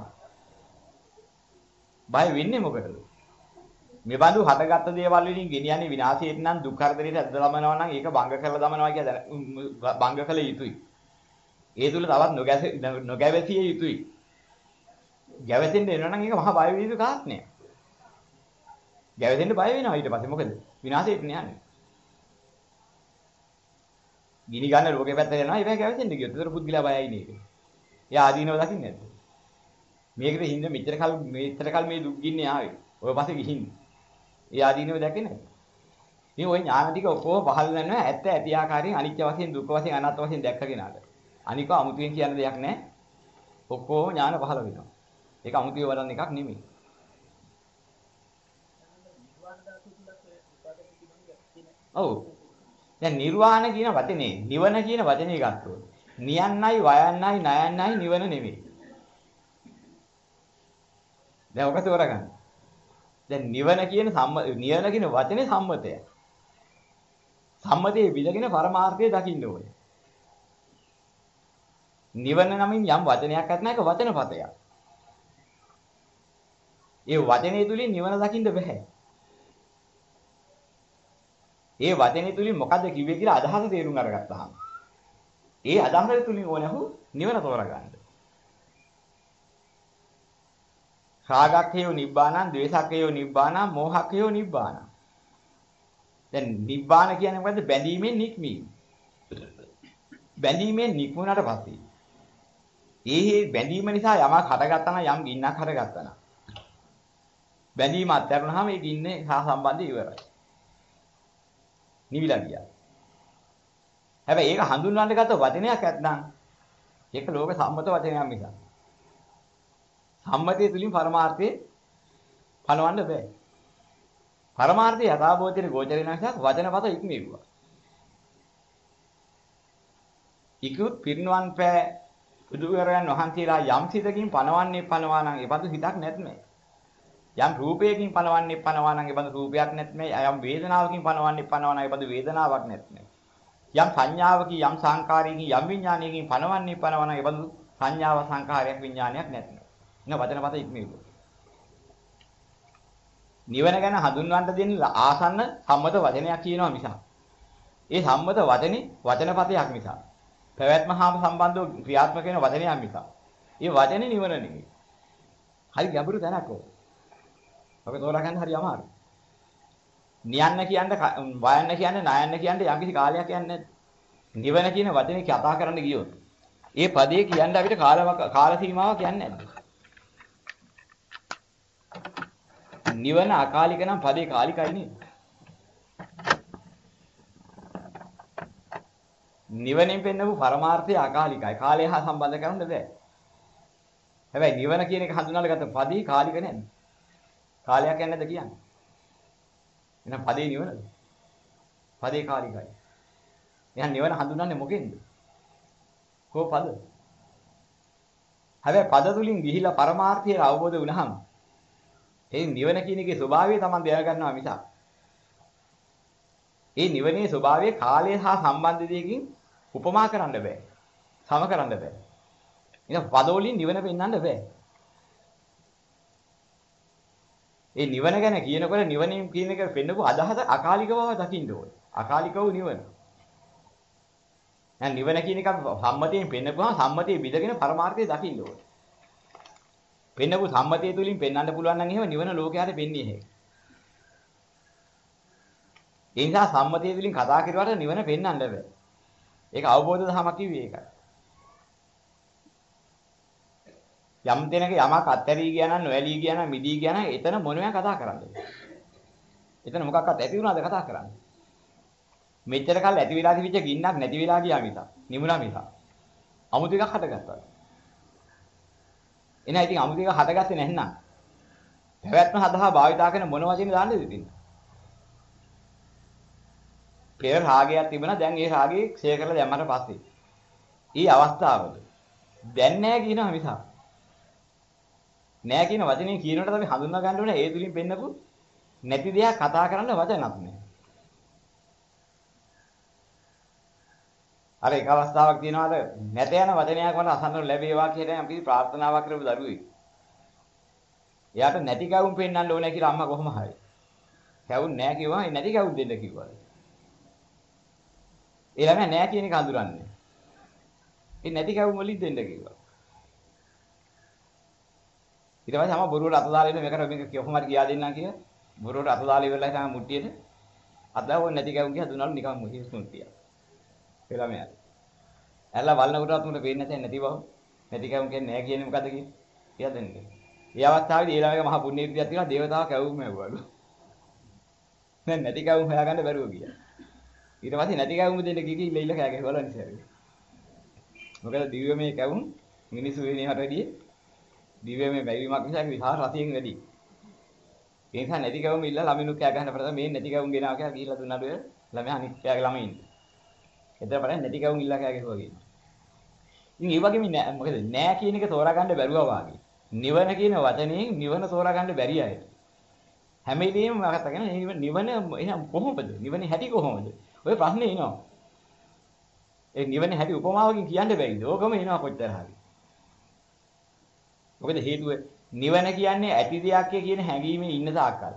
බය වෙන්නේ මොකටද? මේ බඳු හටගත්ත දේවල් වලින් ගෙනියන්නේ විනාශයට නම් දුක් කරදරයට ඇද දමනවා නම් ඒක භංග කරලා දමනවා කියලා භංග කළ යුතුයි. ඒ තුල තවත් නොගැස නොගැවසිය යුතුයි. ගැවසෙන්න එනවා නම් ඒක මහා බය වේද කාරණයක්. ගැවසෙන්න බය වෙනවා ඊට පස්සේ මොකද? විනාශයට යන්නේ. ගිනි ගන්න රෝගේ පැත්තට යනවා ඒක ගැවසෙන්න ගියොත් ඒතර පුද්ගලයා බයයි නේද? එයා ආදීනව දකින්නේ නැද්ද? මේකට හින්ද මෙච්චර කල් මෙච්චර කල් මේ දුක් ගින්නේ ආවේ. ඔය පස්සේ ගිහින්. ඒ ආදීනව දැකේ නැද්ද? ඉතින් ওই ඥාන ටික ඔක්කොම පහළ වෙනවා ඇත්ත ඇති ආකාරයෙන් අනිත්‍ය වශයෙන් දුක්ඛ වශයෙන් අනාත්ම වශයෙන් දැක්කගෙනාට. අනික අමුතුවෙන් කියන දෙයක් නැහැ. ඔක්කොම ඥාන පහළ වෙනවා. ඒක අමුතුවේ වඩන එකක් නෙමෙයි. ඔව්. දැන් නිර්වාණ කියන වචනේ නිවන කියන වචනේ ගත්තොත් නියන්නයි වයන්නයි නයන්නයි නිවන නෙමෙයි. දැන් ඔක තෝරගන්න. දැන් නිවන කියන සම්ම නිවන කියන වචනේ සම්මතය. සම්මතයේ විදගෙන පරමාර්ථය දකින්න ඕනේ. නිවන නමින් යම් වචනයක් අත් නැක වචනපතයක්. ඒ වචනේ තුලින් නිවන දකින්න බෑ. ඒ වචනේ තුලින් මොකද්ද කිව්වේ කියලා අදහස තේරුම් අරගත්තාම. ඒ අදහස තුලින් ඕනහු නිවන තෝරගන්න. රාගක්ඛයෝ නිබ්බානං, ද්වේෂක්ඛයෝ නිබ්බානං, මෝහක්ඛයෝ නිබ්බානං. දැන් නිබ්බාන කියන්නේ මොකද්ද? බැඳීමෙන් නික්මීම. බැඳීමෙන් නික්මුණාට පස්සේ ඒ බැඳීම නිසා යමක් හටගත්තා නම් යම් ගින්නක් හටගත්තා නම් බැඳීම අත්හැරුණාම ඒ ගින්නේ සහ සම්බන්ධය ඉවරයි. නිවිලා ගියා. හැබැයි ඒක හඳුන්වන්න ගත්ත වචනයක් නැත්නම් ඒක ලෝක සම්මත වචනයක් මිසක්. සම්මතය තුලින් පරමාර්ථය පනවන්න බෑ. පරමාර්ථය යථාභූතයේ ගෝචර වෙන නිසා වචනපත ඉක්මෙව්වා. ඉක්ුත් පිරිනවන් පෑ බුදුරයන් වහන්සේලා යම් සිතකින් පනවන්නේ පනවා නම් ඒ බඳු හිතක් නැත්නේ. යම් රූපයකින් පනවන්නේ පනවා නම් ඒ බඳු රූපයක් නැත්නේ. යම් වේදනාවකින් පනවන්නේ පනවා නම් ඒ බඳු වේදනාවක් නැත්නේ. යම් සංඥාවකින් යම් සංකාරයකින් යම් විඥානයකින් පනවන්නේ පනවා නම් ඒ බඳු සංඥාව සංකාරයක් විඥානයක් නැත්නේ. න වචනපත ඉක්මෙව්වා. නිවන ගැන හඳුන්වන්න දෙන ආසන්න සම්මත වචනයක් කියනවා මිසක්. ඒ සම්මත වචනේ වචනපතයක් මිසක්. පැවැත්ම හා සම්බන්ධව ක්‍රියාත්මක වෙන වචනයක් මිසක්. ඒ වචනේ නිවන නෙමෙයි. හරි ගැඹුරු තැනක් ඕක. ඔබ තෝරගන්න හරි අමාරුයි. නියන්න කියන්නේ වයන්න කියන්නේ ණයන්න කියන්නේ යම් කිසි කාලයක් යන්නේ නිවන කියන වචනේ කතා කරන්න ගියොත් ඒ පදේ කියන්න අපිට කාල කාල සීමාවක් යන්නේ නැද්ද? නිවන අකාලික නම් පදේ කාලිකයි නේ. නිවනින් පෙන්නපු පරමාර්ථය අකාලිකයි. කාලය හා සම්බන්ධ කරන්න බෑ. හැබැයි නිවන කියන එක හඳුනාලා ගත්ත පදේ කාලික නේද? කාලයක් යන්නේ නැද්ද කියන්නේ? එහෙනම් පදේ නිවනද? පදේ කාලිකයි. එහෙනම් නිවන හඳුනන්නේ මොකෙන්ද? කෝ පද? හැබැයි පද තුලින් ගිහිලා පරමාර්ථය අවබෝධ වුණාම ඒ නිවන කියන එකේ ස්වභාවය තමයි දැනගන්නවා මිසක්. ඒ නිවනේ ස්වභාවය කාලය හා සම්බන්ධ දෙයකින් උපමා කරන්න බෑ. සම කරන්න බෑ. එහෙනම් පදවලින් නිවන පෙන්වන්න බෑ. ඒ නිවන ගැන කියනකොට නිවනින් කියන එක පෙන්නපු අදහස අකාලික බව දකින්න ඕනේ. අකාලික වූ නිවන. දැන් නිවන කියන එක සම්මතියෙන් පෙන්නපුවාම සම්මතිය බිඳගෙන පරමාර්ථය දකින්න ඕනේ. පෙන්නපු සම්මතිය තුලින් පෙන්වන්න පුළුවන් නම් එහෙම නිවන ලෝකයට වෙන්නේ නැහැ. ඒ නිසා සම්මතිය තුලින් කතා කරුවාට නිවන පෙන්වන්න බෑ. ඒක අවබෝධ දහමක් කිව්වේ ඒකයි. යම් දෙනක යමක් අත්හැරී ගියා නම් නොඇලී ගියා නම් මිදී ගියා නම් එතන මොනවද කතා කරන්නේ? එතන මොකක්වත් ඇති වුණාද කතා කරන්නේ? මෙච්චර කල් ඇති වෙලා තිබිච්ච ගින්නක් නැති වෙලා ගියා මිසක්. නිමුණා මිසක්. අමුතු එකක් හටගත්තා. එනයි ඉතින් අමුතු එකක් හටගත්තේ නැත්නම් පැවැත්ම හදා භාවිතා කරන මොන වචනේ දාන්නද ඉතින්? පෙර රාගයක් තිබුණා දැන් ඒ රාගේ ක්ෂය කරලා දැම්මට පස්සේ. ඊ අවස්ථාවද දැන් නැහැ කියනවා මිසක්. නෑ කියන වචනේ කියනකොට තමයි හඳුනා ගන්න ඕනේ ඒ තුලින් පෙන්නපු නැති දෙයක් කතා කරන්න වචනක් නෑ. අර එක අවස්ථාවක් තියෙනවාද නැත යන වචනයක් වල අසන්න ලැබේවා කියලා අපි ප්‍රාර්ථනාවක් කරපු දරුවෙක්. එයාට නැති කවුම් පෙන්වන්න ඕනේ කියලා අම්මා කොහොම හරි. කවුම් නෑ කිව්වා ඒ නැති කවුම් දෙන්න කිව්වා. ඒ ළමයා නෑ කියන එක හඳුරන්නේ. ඒ නැති කවුම් වලින් දෙන්න කිව්වා. ඊට පස්සේ අම බොරුවට අත දාලා ඉන්න මේකට මේක කොහොම හරි ගියා දෙන්නම් කියලා බොරුවට අත දාලා ඉවරලා තමයි මුට්ටියට අදා ඕනේ නැති කවුම් ගියා දුන්නාලු නිකන් මොකද මුට්ටිය. එලා මෙයා. ඇල්ල වල්නකොටවත් උන්ට පේන්නේ නැතේ නැති බව. නැති කවුම් කියන්නේ නැහැ කියන්නේ මොකද්ද කියන්නේ? කියලා දෙන්නේ. ඒ අවස්ථාවේදී ඒ ළමයාගේ මහා පුණ්‍ය විද්‍යාවක් තියෙනවා දේවතාවා කැවුම් ඇව්වලු. දැන් නැති කවුම් හොයාගන්න බැරුව ගියා. ඊට පස්සේ නැති කවුම් දෙන්න ගිහින් ඉල්ල ඉල්ල කෑ ගැහුවා නිසාරේ. මොකද දිව්‍යමය කවුම් මිනිස්සු වෙනේකට වැඩිය දිව්‍යමය බැවිමක් නිසා විහාර රසයෙන් වැඩි. ඒ නිසා නැති කවුම් ඉල්ල ළමිනු කෑ ගහන පස්සේ මේ නැති කවුම් ගෙනාවා කියලා ගිහිල්ලා දුන්නාට ළමයා අනිත් කෑගේ ළමයි ඉන්නේ. එතන බලන්න නැති කවුම් ඉල්ල කෑ ගැහුවා කියන්නේ. ඉතින් ඒ වගේම නෑ මොකද නෑ කියන එක තෝරා ගන්න බැරුවා වාගේ. නිවන කියන වචනයෙන් නිවන තෝරා ගන්න බැරි අය. හැම වෙලෙම මම කතා කරන්නේ නිවන එහෙනම් කොහොමද? නිවනේ හැටි කොහොමද? ඔය ප්‍රශ්නේ එනවා. ඒ නිවනේ හැටි උපමාවකින් කියන්න බැරිද? ඕකම එනවා කොච්චර හරි. මොකද හේතුව නිවන කියන්නේ ඇති දෙයක් කියන හැඟීමේ ඉන්න තාක්කල්.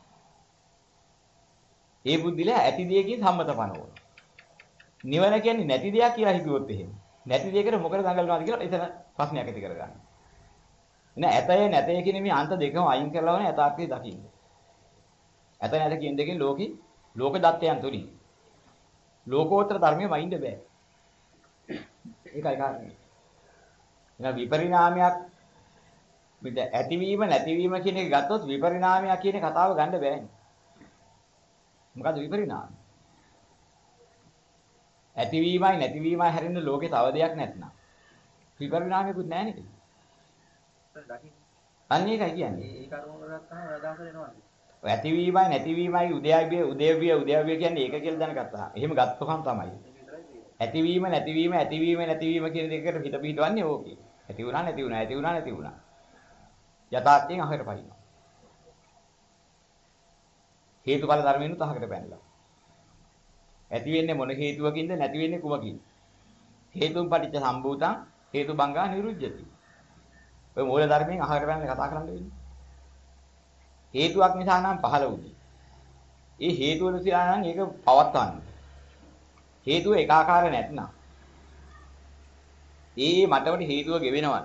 ඒ බුද්ධිලා ඇති දෙයකින් සම්මත පනවන. නිවන කියන්නේ නැති දෙයක් කියලා හිතුවොත් එහෙම. නැති දෙයකට මොකද දඟලනවාද කියලා එතන ප්‍රශ්නයක් ඇති කරගන්න. එන ඇතය නැතය කියන මේ අන්ත දෙකම අයින් කරලා වනේ යථාර්ථය දකින්න. ඇත නැත කියන දෙකෙන් ලෝකේ ලෝක දත්තයන් තුලින් ලෝකෝත්තර ධර්මයේ වයින්ද බෑ. ඒකයි කාරණේ. එහෙනම් විපරිණාමයක් මෙද ඇතිවීම නැතිවීම කියන එක ගත්තොත් විපරිණාමයක් කියන කතාව ගන්න බෑනේ. මොකද්ද විපරිණාමය? ඇතිවීමයි නැතිවීමයි හැරෙන්න ලෝකේ තව දෙයක් නැත්නම් විපරිණාමයකුත් නැහැ නේද? අන්න ඒකයි කියන්නේ. ඒ කරුණ වල ගත්තාම අදහස එනවනේ. ඔය ඇතිවීමයි නැතිවීමයි උදයවිය උදයවිය උදයවිය කියන්නේ ඒක කියලා දැනගත්තා. එහෙම ගත්තොකම තමයි. ඇතිවීම නැතිවීම ඇතිවීම නැතිවීම කියන දෙකට හිත පිටවන්නේ ඕකේ. ඇති වුණා නැති වුණා ඇති වුණා නැති වුණා. යථාර්ථයෙන් අහකට පයින්නවා. හේතුඵල ධර්මයෙන්ුත් අහකට පැනලා. ඇති වෙන්නේ මොන හේතුවකින්ද නැති වෙන්නේ කුමකින්ද? හේතුන් පටිච්ච සම්භූතං හේතුබංගා නිරුද්ධති. ඔය මූල ධර්මයෙන් අහකට පැනලා කතා කරන්න වෙන්නේ. හේතුවක් නිසා නම් පහළ වුනේ. ඒ හේතුව නිසා නම් ඒක පවත්වන්න. හේතුව ඒකාකාර නැත්නම් ඒ මට්ටමට හේතුව ගෙවෙනවා.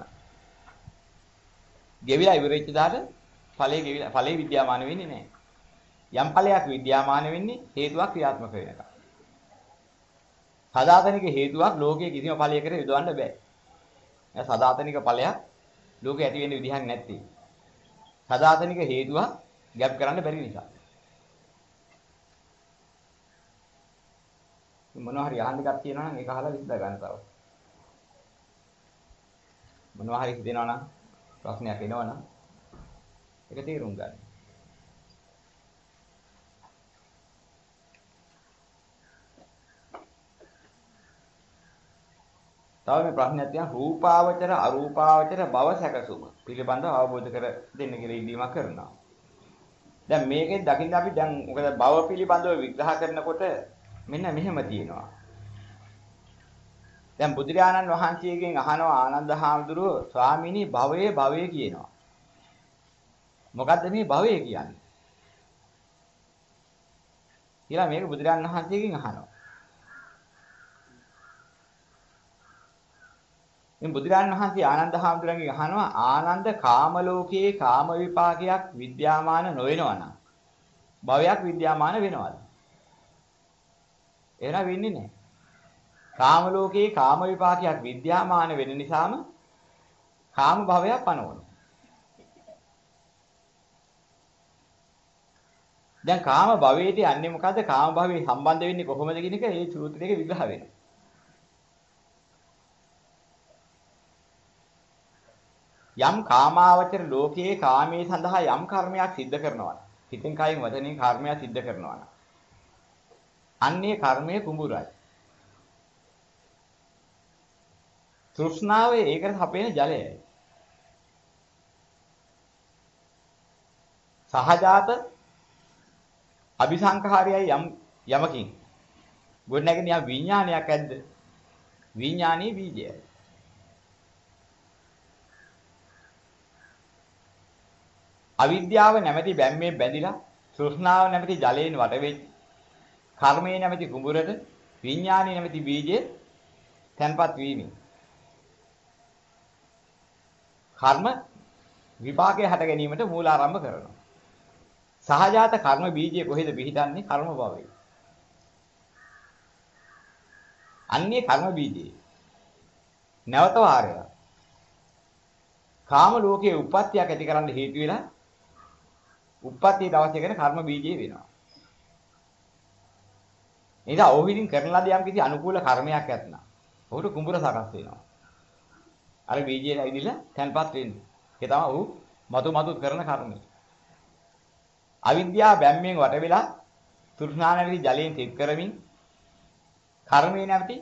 ගෙවිලා ඉවරෙච්ච දාට ඵලයේ ගෙවිලා ඵලයේ විද්‍යාමාන වෙන්නේ නැහැ. යම් ඵලයක් විද්‍යාමාන වෙන්නේ හේතුවක් ක්‍රියාත්මක වෙනකම්. සදාතනික හේතුවක් ලෝකයේ කිසිම ඵලයකට යොදවන්න බෑ. ඒ සදාතනික ඵලයක් ලෝකේ ඇති වෙන්න විදිහක් නැත්තේ. සදාතනික හේතුවක් ගැප් කරන්න බැරි නිසා. මොනවා හරි අහන්න එකක් තියෙනවා නම් ඒක අහලා විස්තර ගන්න තව. මොනවා හරි හිතෙනවා නම් ප්‍රශ්නයක් එනවා නම් ඒක තේරුම් ගන්න. තව මේ ප්‍රශ්නයක් තියෙනවා රූපාවචර අරූපාවචර භව සැකසුම පිළිබඳව අවබෝධ කර දෙන්න කියලා ඉල්ලීමක් කරනවා. දැන් මේකෙන් දකින්න අපි දැන් මොකද භව පිළිබඳව විග්‍රහ කරනකොට මෙන්න මෙහෙම තියෙනවා. දැන් බුදුරජාණන් වහන්සේගෙන් අහනවා ආනන්ද හාමුදුරුවෝ ස්වාමීනි භවයේ භවයේ කියනවා. මොකද්ද මේ භවය කියන්නේ? කියලා මේක බුදුරජාණන් වහන්සේගෙන් අහනවා. ඉතින් බුදුරජාණන් වහන්සේ ආනන්ද හාමුදුරන්ගෙන් අහනවා ආනන්ද කාම ලෝකයේ කාම විපාකයක් විද්‍යාමාන නොවෙනවා නම් භවයක් විද්‍යාමාන වෙනවද? එහෙනම් වෙන්නේ නැහැ. කාම ලෝකයේ කාම විපාකයක් විද්‍යාමාන වෙන නිසාම කාම භවයක් පනවනවා. දැන් කාම භවයට යන්නේ මොකද්ද? කාම භවයේ සම්බන්ධ වෙන්නේ කොහොමද කියන එක මේ සූත්‍රයේ විග්‍රහ වෙනවා. යම් කාමාවචර ලෝකයේ කාමයේ සඳහා යම් කර්මයක් සිද්ධ කරනවා. හිතෙන් කයින් වචනෙන් කර්මයක් සිද්ධ කරනවා. අන්නේ කර්මයේ කුඹුරයි. තෘෂ්ණාවේ ඒකට හපේන ජලයයි. සහජාත අபிසංඛාරයයි යම් යමකින් ගොඩනැගෙන යම් විඥානයක් ඇද්ද? විඥානීය බීජයයි. අවිද්‍යාව නැමැති බැම්මේ බැඳිලා තෘෂ්ණාව නැමැති ජලයෙන් වට වෙච්ච කර්මයේ නැමැති කුඹුරට විඥානීය නැමැති බීජය තැන්පත් වීමයි. කර්ම විපාකයේ හට ගැනීමට මූල ආරම්භ කරනවා. සහජාත කර්ම බීජය කොහෙද පිහිටන්නේ? කර්ම භවයේ. අන්නේ කර්ම බීජය නැවත වාරය. කාම ලෝකයේ උප්පත්තියක් ඇති කරන්න හේතු වෙලා උප්පත්තිය දවසේකට කර්ම බීජය වෙනවා. ඒ නිසා ඕවිදින් කරන ලද යම් කිසි අනුකූල කර්මයක් ඇත්නම් ඔහුට කුඹුර සකස් වෙනවා. අර බීජය ඇවිදලා තැන්පත් වෙන්නේ. ඒ තමයි ඔහු මතු මතු කරන කර්මය. අවිද්‍යාව බැම්මෙන් වට වෙලා තෘෂ්ණා නැති ජලයෙන් තෙත් කරමින් කර්මේ නැති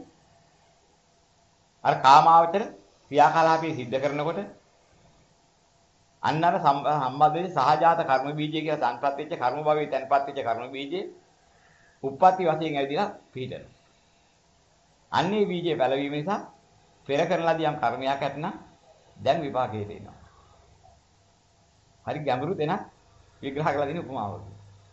අර කාමාවචර ක්‍රියාකලාපී සිද්ධ කරනකොට අන්න අර සම්බන්ධයේ සහජාත කර්ම බීජය කියලා සංප්‍රත් වෙච්ච කර්ම භවයේ තැන්පත් වෙච්ච කර්ම බීජේ උප්පත්ති වශයෙන් ඇවිදලා පිහිටන. අන්නේ බීජේ පැලවීම නිසා පෙර කරන ලදී යම් කර්මයක් ඇතනම් දැන් විපාකයට එනවා. හරි ගැඹුරු දෙනක් විග්‍රහ කරලා දෙන උපමාවක.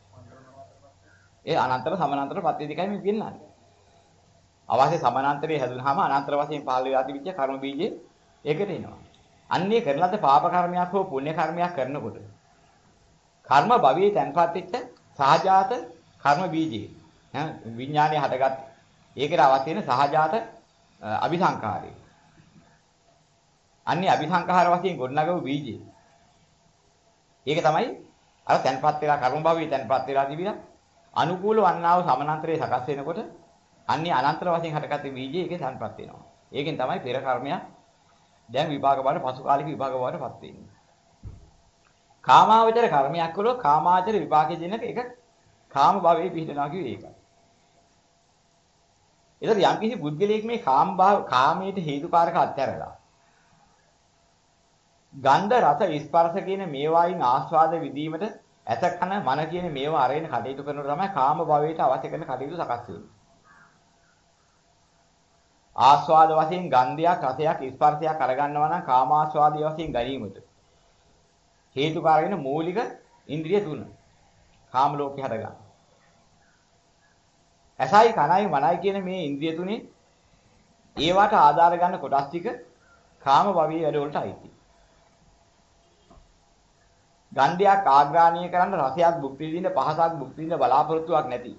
ඒ අනන්තර සමානතර පත්‍ය දෙකයි මේ පෙන්නන්නේ. අවශ්‍ය සමානාන්තරයේ හැදුනහම අනන්තර වශයෙන් පහළ වෙලා තිබිච්ච කර්ම බීජේ ඒකට එනවා. අන්නේ කරන ලද පාප කර්මයක් හෝ පුණ්‍ය කර්මයක් කරනකොට කර්ම භවයේ තැන්පත් වෙච්ච සහජාත කර්ම බීජේ ඈ විඥානයේ හටගත් ඒකට අවශ්‍ය වෙන සහජාත අபிසංකාරය. අන්නේ අபிසංකාර වශයෙන් ගොඩනගපු බීජේ. ඒක තමයි අර තැන්පත් වෙලා කර්ම භවයේ තැන්පත් වෙලා තිබිලා අනුකූල වන්නා වූ සමානාන්තරයේ සකස් වෙනකොට අන්නේ අනන්තර වශයෙන් හටගත් බීජේ ඒකේ තැන්පත් වෙනවා. ඒකෙන් තමයි පෙර කර්මයක් දැන් විපාක බවට පසු කාලික විපාක බවටපත් වෙන්නේ. කාමාවචර කර්මයක් කළොත් කාමාවචර විපාකයේ දෙනක එක කාම භවයේ පිහිටනවා කිව්වේ ඒකයි. ඒතර යම් කිසි බුද්ධලේක මේ කාම භාව කාමයට හේතුකාරක අත්හැරලා ගන්ධ රස ස්පර්ශ කියන මේවායින් ආස්වාද විදීමට ඇස කන මන කියන මේවා අරගෙන කටයුතු කරනකොට තමයි කාම භවයට අවශ්‍ය කරන කටයුතු සකස් වෙන්නේ. ආස්වාද වශයෙන් ගන්ධයක් රසයක් ස්පර්ශයක් අරගන්නවා නම් කාමාස්වාදී වශයෙන් ගැනීමට හේතුකාර වෙන මූලික ඉන්ද්‍රිය තුන කාම ලෝකේ හට ගන්න. ඇසයි කනයි මනයි කියන මේ ඉන්ද්‍රිය තුනේ ඒවට ආධාර ගන්න කොටස් ටික කාම භවයේ වැඩ වලට අයිති. ගන්ධයක් ආග්‍රහණය කරන්න රසයක් භුක්ති විඳින්න පහසක් භුක්ති විඳින්න බලාපොරොත්තුවක් නැති.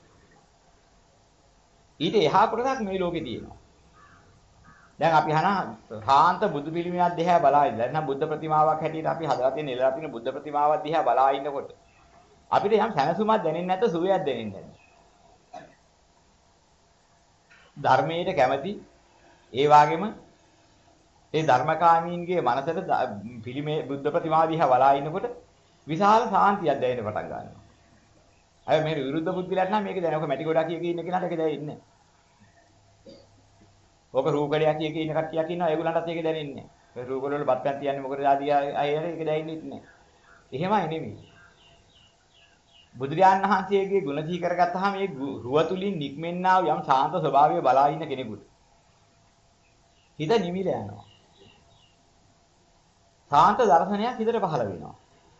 ඊට එහා කොටසක් මේ ලෝකේ තියෙනවා. දැන් අපි අහන සාන්ත බුදු පිළිමයක් දිහා බලා ඉඳලා නැත්නම් බුද්ධ ප්‍රතිමාවක් හැටියට අපි හදලා තියෙන ඉලලා තියෙන බුද්ධ ප්‍රතිමාවක් දිහා බලා ඉන්නකොට අපිට යම් සැනසුමක් දැනෙන්නේ නැත සුවයක් දැනෙන්නේ නැහැ. ධර්මයට කැමැති ඒ වගේම ඒ ධර්මකාමීන්ගේ මනසට පිළිමේ බුද්ධ ප්‍රතිමාව දිහා බලා ඉන්නකොට විශාල සාන්තියක් දැනෙන්න පටන් ගන්නවා. හැබැයි මේ විරුද්ධ බුද්ධිලට නම් මේක දැනෙන්නේ. ඔක මැටි ගොඩක් කිය ඉන්න කෙනාට ඒක දැනෙන්නේ නැහැ. ඔක රූකඩයක් කිය කී ඉන්න කට්ටියක් ඉන්නවා ඒගොල්ලන්ටත් ඒක දැනෙන්නේ නැහැ. ඒ රූකඩ වල බත් පැන් තියන්නේ මොකද ආදී අය ඒක දැනෙන්නේ නැහැ. එහෙමයි නෙමෙයි. බුදුරජාණන් වහන්සේගේ ගුණ දී කරගත්තාම මේ රුව තුලින් නික්මෙන්නා වූ යම් ශාන්ත ස්වභාවය බලා ඉන්න කෙනෙකුට හිත නිමිල යනවා. ශාන්ත දර්ශනයක් හිතට පහළ වෙනවා.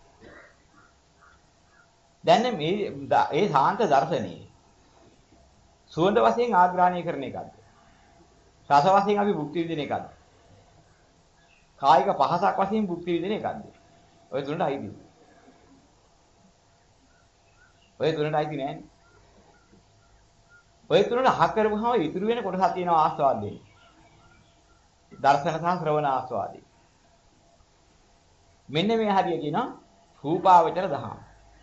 දැන් මේ ඒ ශාන්ත දර්ශනේ සුවඳ වශයෙන් ආග්‍රහණය කරන එකක්ද? රස වශයෙන් අපි භුක්ති විඳින එකක්ද? කායික පහසක් වශයෙන් භුක්ති විඳින එකක්ද? ඔය තුනට අයිතිද? ඔය තුනට අයිති නෑනේ. ඔය තුනට අහක් කරපුවාම ඉතුරු වෙන කොටසක් තියෙනවා ආස්වාදයෙන්. දර්ශන සහ ශ්‍රවණ ආස්වාදේ. මෙන්න මේ හරිය කියනවා රූපාවචර දහම්.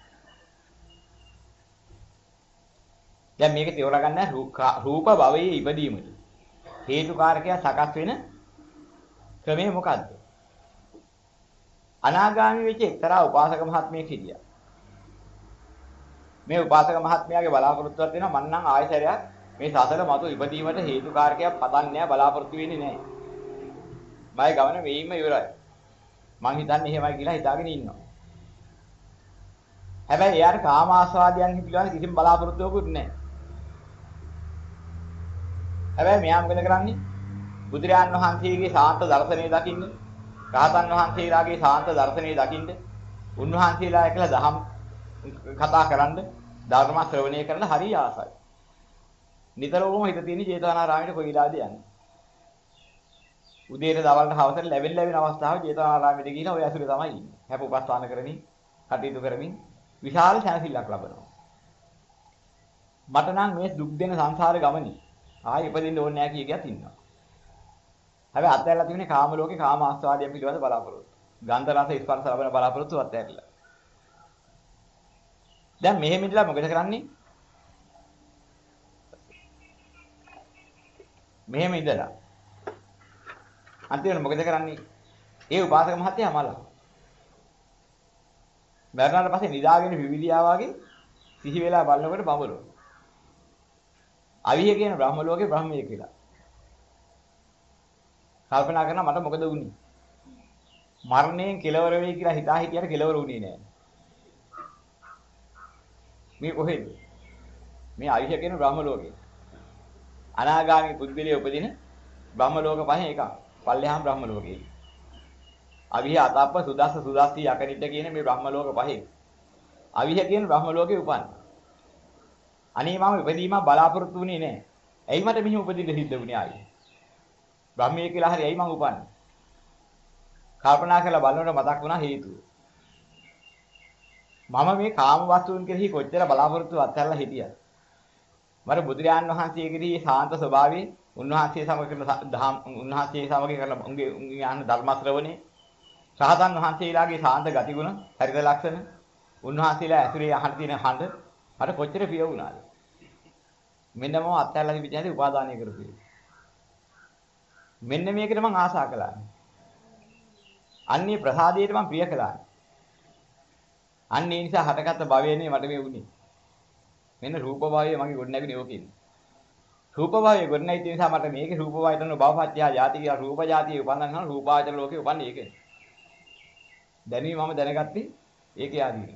දැන් මේක තේරුම් ගන්න රූප භවයේ ඉපදීමට හේතුකාරකය සකස් වෙන ක්‍රමය මොකද්ද? අනාගාමී වෙච්ච එක්තරා උපාසක මහත්මයෙක් හිටියා. මේ උපාසක මහත්මයාගේ බලාපොරොත්තුවක් වෙනවා මන්නම් ආයශරයක් මේ සසල මතු ඉපදීමට හේතුකාරකයක් පතන්නේ නැහැ බලාපොරොත්තු වෙන්නේ නැහැ. මගේ ගමන මෙයින්ම ඉවරයි. මං හිතන්නේ එහෙමයි කියලා හිතාගෙන ඉන්නවා. හැබැයි එයාට කාම ආස්වාදයන් පිළිබඳ කිසිම බලාපොරොත්තුවකුත් නැහැ. හැබැයි මෙයා මොකද කරන්නේ? බුදුරජාන් වහන්සේගේ ශාන්ත දර්ශනය දකින්න, රහතන් වහන්සේලාගේ ශාන්ත දර්ශනය දකින්න, උන්වහන්සේලා එක්කලා දහම් කතා කරන්න, ධර්ම ශ්‍රවණය කරන්න හරිය ආසයි. නිතරම හිත තියෙන ජේතවනාරාමයට කොයි වෙලාවද යන්නේ? උදේට දවල්ට හවසට ලැබෙන ලැබෙන අවස්ථාවේ ජේතවනාරාමයට ගිහිලා ඔය ඇසුරේ තමයි ඉන්නේ. හැප උපස්ථාන කරමින්, කටයුතු කරමින් විශාල සැනසෙල්ලක් ලබනවා. මට නම් මේ දුක් දෙන සංසාර ගමනේ ආයෙ ඉපදින්න ඕනේ නැහැ කිය කියත් ඉන්නවා. හැබැයි අත්හැරලා තිබුණේ කාම ලෝකේ කාම ආස්වාදයෙන් පිළිවෙත බලාපොරොත්තු. ගන්ධ රස ස්පර්ශ ලබන බලාපොරොත්තු අත්හැරලා. දැන් මෙහෙම ඉඳලා මොකද කරන්නේ? මෙහෙම ඉඳලා අන්තිමට මොකද කරන්නේ? ඒ උපාසක මහත්තයා මල. මරණාට පස්සේ නිදාගෙන විවිලියා වගේ සිහි වෙලා බලනකොට බඹලෝ. අවිය කියන බ්‍රහ්ම ලෝකේ බ්‍රහ්මයේ කියලා. කල්පනා කරනවා මට මොකද වුනේ? මරණයෙන් කෙලවර වෙයි කියලා හිතා හිටියට කෙලවර වුණේ නෑ. මේ කොහෙද? මේ අවිය කියන බ්‍රහ්ම ලෝකේ. අනාගාමී පුද්ගලයේ උපදින බ්‍රහ්ම ලෝක පහෙන් එකක්. පල්ලෙහාම බ්‍රහ්ම ලෝකේ. අවිහ අතප්ප සුදස්ස සුදස්සී යකනිට කියන මේ බ්‍රහ්ම ලෝක පහේ අවිහ කියන බ්‍රහ්ම ලෝකේ උපන්. අනේ මම ඉපදීම බලාපොරොත්තු වෙන්නේ නැහැ. ඇයි මට මෙහි උපදින්න සිද්ධ වුනේ ආයේ? බ්‍රහ්මයේ කියලා හරි ඇයි මං උපන්නේ? කල්පනා කරලා බලනකොට මතක් වුණා හේතුව. මම මේ කාම වස්තුන් කෙරෙහි කොච්චර බලාපොරොත්තු අත්හැරලා හිටියද? මට බුදුරජාන් වහන්සේ කෙරෙහි ශාන්ත ස්වභාවයේ උන්වහන්සේ සමග කරන දහම් උන්වහන්සේ සමග කරන උන්ගේ උන්ගේ ආන ධර්ම ශ්‍රවණේ රහතන් වහන්සේලාගේ ශාන්ත ගතිගුණ හරිත ලක්ෂණ උන්වහන්සේලා ඇසුරේ අහන්න තියෙන හඬ මට කොච්චර ප්‍රිය වුණාද? මෙන්න මම අත්හැරලා තිබිච්ච හැටි උපාදානය කරපු. මෙන්න මේකට මම ආසා කළා. අන්නේ ප්‍රසාදයට මම ප්‍රිය කළා. අන්න ඒ නිසා හටගත්ත භවයනේ මට මේ වුනේ. මෙන්න රූප භවය මගේ ගොඩ නැගුණේ ඕකෙන්. රූප භවය ගොඩ නැගිච්ච නිසා මට මේකේ රූප භවය තන භවපත්‍ය ආදී කියලා රූප જાතිය උපන්දන් කරන රූපාවචර ලෝකේ උපන්නේ ඒකේ. දැනීම මම දැනගත්තේ ඒකේ ආදීන.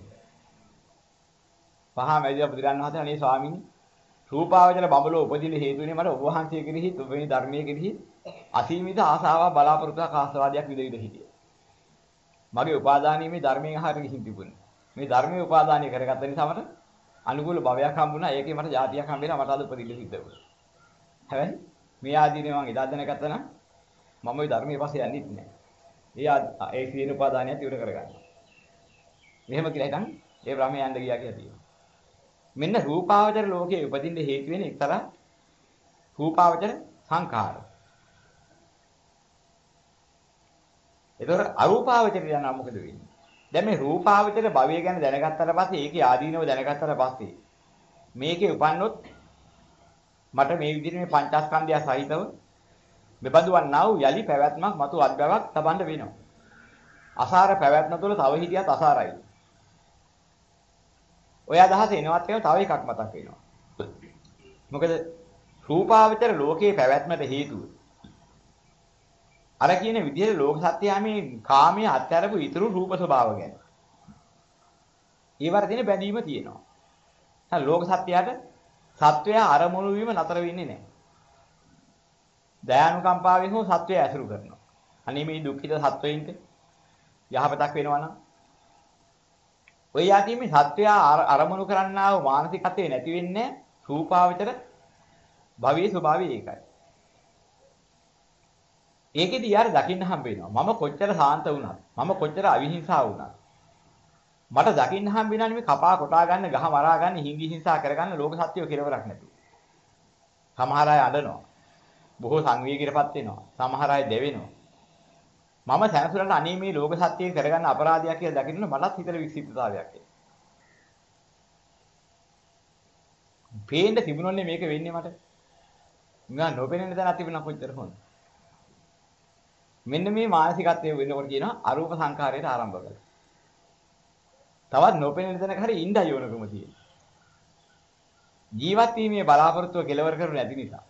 පහ මැදියා බුදුරන් වහන්සේ අනේ ස්වාමීනි රූපාවචර බඹලෝ උපදින හේතු වෙන්නේ මට ඔබ වහන්සේ කෙරෙහි ඔබේ ධර්මයේ කෙරෙහි අසීමිත ආසාවක් බලාපොරොත්තුවක් ආස්වාදයක් විද විද හිටියේ. මගේ උපාදානීය මේ ධර්මයෙන් අහකට ගිහින් තිබුණේ. මේ ධර්මයේ උපාදානය කරගත්ත නිසා මට අනුකූල භවයක් හම්බුණා. ඒකේ මට જાතියක් හම්බෙලා මට අද උපදින්න සිද්ධ වුණා. හැබැයි මේ ආදීනේ මම එදා දැනගත්තා නම් මම ওই ධර්මයේ පස්සේ යන්නෙත් නෑ. ඒ ඒ සියලු උපාදානයත් ඉවර කරගන්න. මෙහෙම කියලා හිටන් ඒ බ්‍රහ්මයා යන්න ගියා කියලා තියෙනවා. මෙන්න රූපාවචර ලෝකයේ උපදින්න හේතු වෙන එක්තරා රූපාවචර සංඛාර. ඒතර අරූපාවචර යනවා මොකද වෙන්නේ? දැන් මේ රූපාවචර භවය ගැන දැනගත්තට පස්සේ ඒකේ ආදීනව දැනගත්තට පස්සේ මේකේ උපන්නොත් මට මේ විදිහට මේ පංචස්කන්ධය සහිතව මෙබඳු වන්නා වූ යලි පැවැත්මක් මතු අත්බවක් තබන්න වෙනවා. අසාර පැවැත්ම තුළ තව හිටියත් අසාරයි. ඔය අදහස එනවත් ඒවා තව එකක් මතක් වෙනවා. මොකද රූපාවචර ලෝකයේ පැවැත්මට හේතුව අර කියන විදිහේ ලෝක සත්‍යය මේ කාමයේ අත්‍යරපු ඊතුරු රූප ස්වභාව ගැන. ඊවර දිනේ බැඳීම තියෙනවා. දැන් ලෝක සත්‍යයට සත්වය අරමුණු වීම නතර වෙන්නේ නැහැ. දයානුකම්පාවෙන් හෝ සත්වය ඇසුරු කරනවා. අනේ මේ දුක්ඛිත සත්වයින්ට යහපතක් වෙනවා නම් ඔය යටි මේ සත්වය අරමුණු කරන්නා වූ මානසිකත්වය නැති වෙන්නේ රූපාවචර භවයේ ස්වභාවය ඒකයි. ඒකෙදි යාර දකින්න හම්බ වෙනවා. මම කොච්චර සාන්ත වුණත්, මම කොච්චර අවිහිංසා වුණත් මට දකින්න හම්බ වෙනානේ මේ කපා කොටා ගන්න, ගහ මරා ගන්න, හිඟි හිංසා කරගන්න ලෝක සත්‍යය කෙලවරක් නැතුව. සමහර අය අඬනවා. බොහෝ සංවේගීකටපත් වෙනවා. සමහර අය දෙවෙනවා. මම සැනසුරට අනේ මේ ලෝක සත්‍යය කරගන්න අපරාධයක් කියලා දකින්න මටත් හිතේ වික්ෂිප්තතාවයක් එනවා. පේන්න තිබුණොන්නේ මේක වෙන්නේ මට. නිකන් නොපෙනෙන තැනක් තිබුණා කොච්චර හොඳ. මෙන්න මේ මානසිකත්වයේ වෙනකොට කියනවා අරූප සංඛාරයට ආරම්භ කරලා. තවත් නොපෙනෙන තැනක හරි ඉඳයි ඕනකම තියෙනවා. ජීවත් වීමේ බලාපොරොත්තුව කෙලවර කරු නැති නිසා.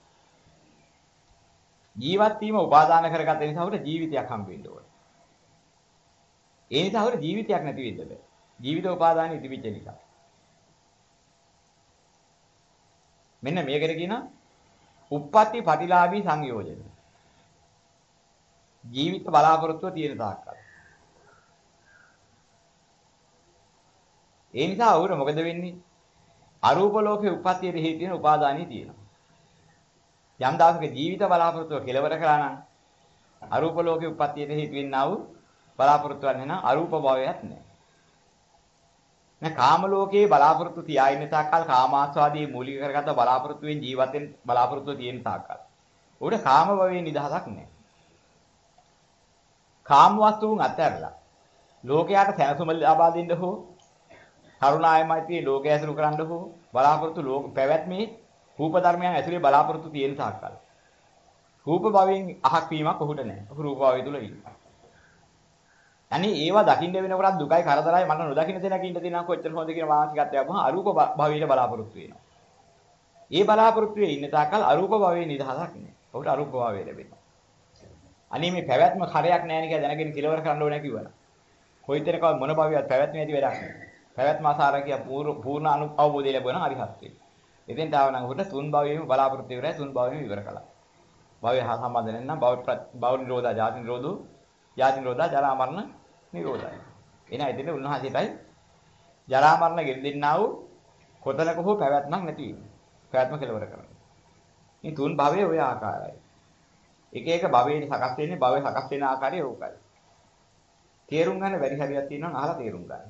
ජීවත් වීම උපාදාන කරගත්ත නිසා උට ජීවිතයක් හම්බ වෙන්න ඕන. ඒ නිසා උට ජීවිතයක් නැති වෙන්න බෑ. ජීවිත උපාදානෙ ඉතිවිච්ච නිසා. මෙන්න මේකට කියනවා උප්පත්ති පටිලාභී සංයෝජන. ජීවිත බලාපොරොත්තුව තියෙන තාක්කල්. ඒ නිසා උර මොකද වෙන්නේ? අරූප ලෝකේ උප්පත්තියට හේතු වෙන උපාදානිය තියෙනවා. යම් දවසක ජීවිත බලාපොරොත්තුව කෙලවර කළා නම් අරූප ලෝකේ උප්පත්තියට හේතු වෙන්නා වූ බලාපොරොත්තුවක් නැත්නම් අරූප භවයක් නැහැ. නැ කාම ලෝකේ බලාපොරොත්තු තියා ඉන්න තාක්කල් කාමාස්වාදී මූලික කරගත්ත බලාපොරොත්තුෙන් ජීවත් වෙන බලාපොරොත්තුව තියෙන තාක්කල් උඩ කාම භවයේ නිදහසක් නැහැ. කාම වස්තුන් අත්හැරලා ලෝකයට සැනසුම ලබා දෙන්න හෝ කරුණායමයිති ලෝකය ඇසුරු කරන්න හෝ බලාපොරොත්තු ලෝක පැවැත්මේ රූප ධර්මයන් ඇසුරේ බලාපොරොත්තු තියෙන තාක්කල් රූප භවයෙන් අහක් වීමක් ඔහුට නැහැ. ඔහු රූප භවය තුල ඉන්නවා. අනේ ඒවා දකින්න වෙනකොට දුකයි කරදරයි මට නොදකින්න දෙයක් ඉන්න දෙනවා කොච්චර හොඳ කියන මානසිකත්වය අපහම අරූප භවයට බලාපොරොත්තු වෙනවා. ඒ බලාපොරොත්තුවේ ඉන්න තාකල් අරූප භවයේ නිදහසක් නෑ. ඔහුට අරූප භවය ලැබෙනවා. අනේ මේ පැවැත්ම කරයක් නෑනේ කියලා දැනගෙන කිලවර කරන්න ඕනේ කිව්වනම්. කොයිතරක මොන භවයක් පැවැත්ම ඇති වැඩක් නෑ. පැවැත්ම ආසාර කිය පූර්ණ අනු අවබෝධය ලැබුණා හරිහත්. එතෙන්ට ආව නම් උට තුන් භවයේම බලාපොරොත්තු ඉවරයි තුන් භවයේම ඉවර කළා. භවය හා සම්බන්ධ නැත්නම් භව භව නිරෝධා ජාති නිරෝධෝ ජාති නිරෝධා ජරා මරණ නිරෝධයි. එන එදින උන්වහන්සේටයි ජරා මරණ ගෙදෙන්නා වූ කොතනක හෝ පැවැත්මක් නැති වීම. පැවැත්ම කෙලවර කරනවා. මේ තුන් භවයේ ওই ආකාරයි. එක එක භවයේ සකස් වෙන්නේ භවයේ සකස් වෙන ආකාරය ඕකයි. තේරුම් ගන්න බැරි හරියක් තියෙනවා අහලා තේරුම් ගන්න.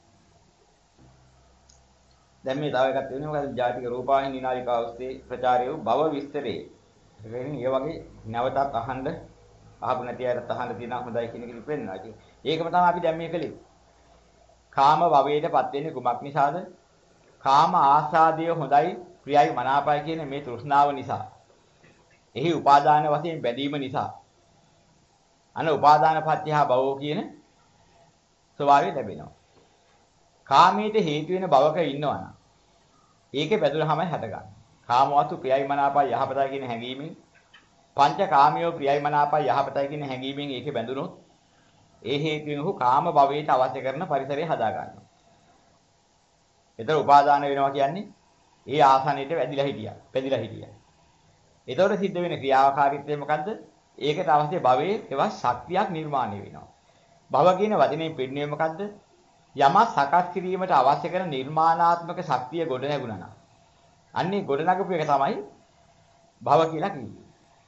දැන් මේ තව එකක් තියෙනවා මොකද ජාතික රූපාහිනී නාලිකා ඔස්සේ ප්‍රචාරය වූ භව විස්තරේ. ඒ කියන්නේ ඒ වගේ නැවතත් අහන්න අහපු නැති අයට අහන්න තියෙනවා හොඳයි කියන එක ඉපෙන්නවා. ඒකම තමයි අපි දැන් මේ කලේ. කාම භවයටපත් වෙන්නේ කුමක් නිසාද? කාම ආසාදය හොඳයි ප්‍රියයි මනාපයි කියන මේ තෘෂ්ණාව නිසා. එහි උපාදාන වශයෙන් බැඳීම නිසා. අන උපාදාන පත්‍යහ භවෝ කියන ස්වභාවය ලැබෙනවා. කාමයට හේතු වෙන භවක ඉන්නවනම් ඒකේ බැඳුනහමයි හටගන්නේ. කාමවස්තු ප්‍රියයි මනාපයි යහපතයි කියන හැඟීමෙන් පංච කාමියෝ ප්‍රියයි මනාපයි යහපතයි කියන හැඟීමෙන් ඒකේ බැඳුනොත් ඒ හේතුවෙන් ඔහු කාම භවයට අවශ්‍ය කරන පරිසරය හදා ගන්නවා. ඒතර උපාදාන වෙනවා කියන්නේ ඒ ආසනයේට වැදිලා හිටියා, පැදිලා හිටියා. ඒතකොට සිද්ධ වෙන ක්‍රියාකාරීත්වය මොකද්ද? ඒකට අවශ්‍ය භවයේ ඒවා ශක්තියක් නිර්මාණය වෙනවා. භව කියන වචනේ පිළින්නේ මොකද්ද? යම සකස් කිරීමට අවශ්‍ය කරන නිර්මාණාත්මක ශක්තිය ගොඩ නැගුණා නම්. අන්නේ ගොඩ නගපු එක තමයි භව කියලා කියන්නේ.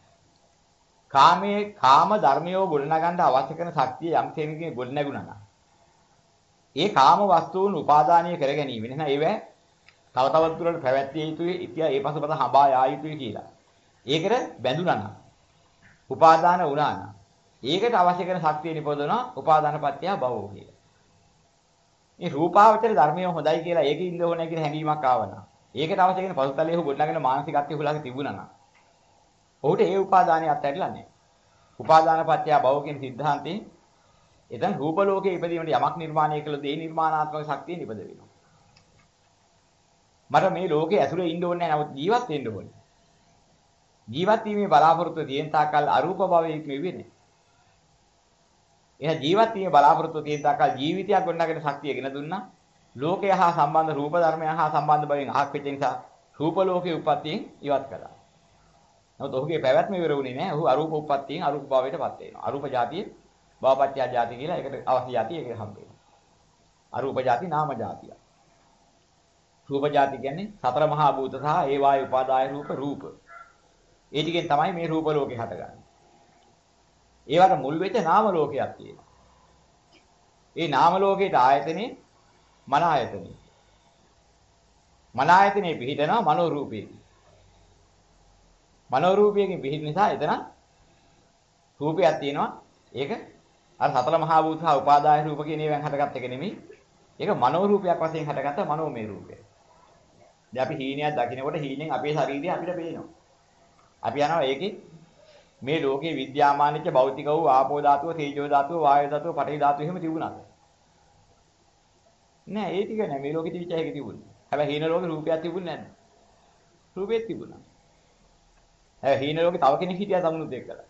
කාමයේ කාම ධර්මියෝ ගොඩ නගන්න අවශ්‍ය කරන ශක්තිය යම් තැනකින් ගොඩ නැගුණා නම්. ඒ කාම වස්තුන් උපාදානීය කර ගැනීම. එහෙනම් ඒවැ තව තවත් දුරට පැවැත්විය යුතුයි, ඉතියා ඒ පසුපස හඹා යා යුතුයි කියලා. ඒකට බැඳුනා නම් උපාදාන වුණා නම් ඒකට අවශ්‍ය කරන ශක්තිය නිපදවනවා උපාදානපත්‍ය භවෝ කියලා. මේ රූපාවචර ධර්මය හොඳයි කියලා ඒකේ ඉන්න ඕනේ කියන හැඟීමක් ආවනම් ඒකට අවශ්‍ය කරන පසුතලයේ හු ගොඩනගෙන මානසිකත්වය හුලක තිබුණා නම් ඔහුට ඒ උපාදානිය අත්හැරලා නැහැ. උපාදානපත්‍ය භව කියන સિદ્ધාන්තයෙන් එතන රූප ලෝකයේ ඉපදීමට යමක් නිර්මාණය කළොත් ඒ නිර්මාණාත්මක ශක්තිය නිපද වෙනවා. මට මේ ලෝකයේ ඇසුරේ ඉන්න ඕනේ නැහැ. නමුත් ජීවත් වෙන්න ඕනේ. ජීවත් වීමේ බලාපොරොත්තුව තියෙන තාක්කල් අරූප භවයේ ඉක්මෙන්නේ. එහ ජීවත් වීමේ බලාපොරොත්තුව තියෙන තාක්කල් ජීවිතයක් ගොඩනගෙන ශක්තිය ගෙන දුන්නා. ලෝකය හා සම්බන්ධ රූප ධර්මයන් හා සම්බන්ධ බවින් අහක් වෙච්ච නිසා රූප ලෝකයේ උප්පත්තියෙන් ඉවත් කළා. නමුත් ඔහුගේ පැවැත්ම ඉවර වුණේ නැහැ. ඔහු අරූප උප්පත්තියෙන් අරූප භවයටපත් වෙනවා. අරූප જાතිය භවපත්‍ය જાති කියලා ඒකට අවශ්‍ය જાතිය ඒකට හම්බ වෙනවා. අරූප જાති නාම જાතිය. රූප જાති කියන්නේ සතර මහා භූත සහ ඒ වායු උපාදාය රූප රූප. ඒ ටිකෙන් තමයි මේ රූප ලෝකේ හටගන්නේ. ඒවට මුල් වෙච්ච නාම ලෝකයක් තියෙනවා. ඒ නාම ලෝකේට ආයතනේ මන ආයතනේ. මන ආයතනේ පිහිටනවා මනෝ රූපේ. මනෝ රූපයෙන් පිහිට නිසා එතන රූපයක් තියෙනවා. ඒක අර සතර මහා භූත සහ උපාදාය රූප කියන ඒවාන් හටගත් එක නෙමෙයි. ඒක මනෝ රූපයක් වශයෙන් හටගත්ත මනෝමය රූපය. දැන් අපි හීනයක් දකිනකොට හීනෙන් අපේ ශරීරය අපිට පේනවා. අපි යනවා ඒකේ මේ ලෝකේ විද්‍යාමානිච්ච භෞතික වූ ආපෝ ධාතුව, තේජෝ ධාතුව, වායෝ ධාතුව, පඨවි ධාතුව එහෙම තිබුණාද? නෑ ඒ ටික නෑ මේ ලෝකෙ තිබිච්ච එක තිබුණේ. හැබැයි හීන ලෝකේ රූපයක් තිබුණේ නැද්ද? රූපයක් තිබුණා. හැබැයි හීන ලෝකේ තව කෙනෙක් හිටියා සමුනුත් එක්කලා.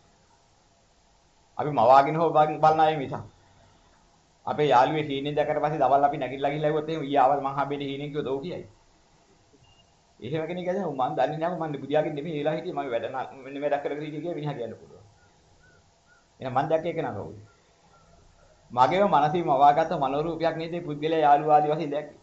අපි මවාගෙන හො බලන අය මිසක්. අපේ යාළුවේ හීනෙන් දැකලා පස්සේ දවල් අපි නැගිටලා ගිහලා ඉවුවොත් එහෙම ඊ ආවල් මං හම්බෙන්නේ හීනෙන් කිව්වොත් ඔව් කියයි. එහෙම කෙනෙක් ඇද මම දන්නේ නැහැ මම බුදියාගෙන නෙමෙයි ඒලා හිටියේ මම වැඩ මෙන්න මේ දැක්කලා කිව්ව කියලා මිනිහා කියන්න පුළුවන්. එහෙනම් මම දැක්ක එක නෑ කවුද? මගේම මනසින්ම වවාගත්ත මනෝරූපයක් නේද මේ පුද්ගලයා යාළුවා ආදි වශයෙන් දැක්කේ.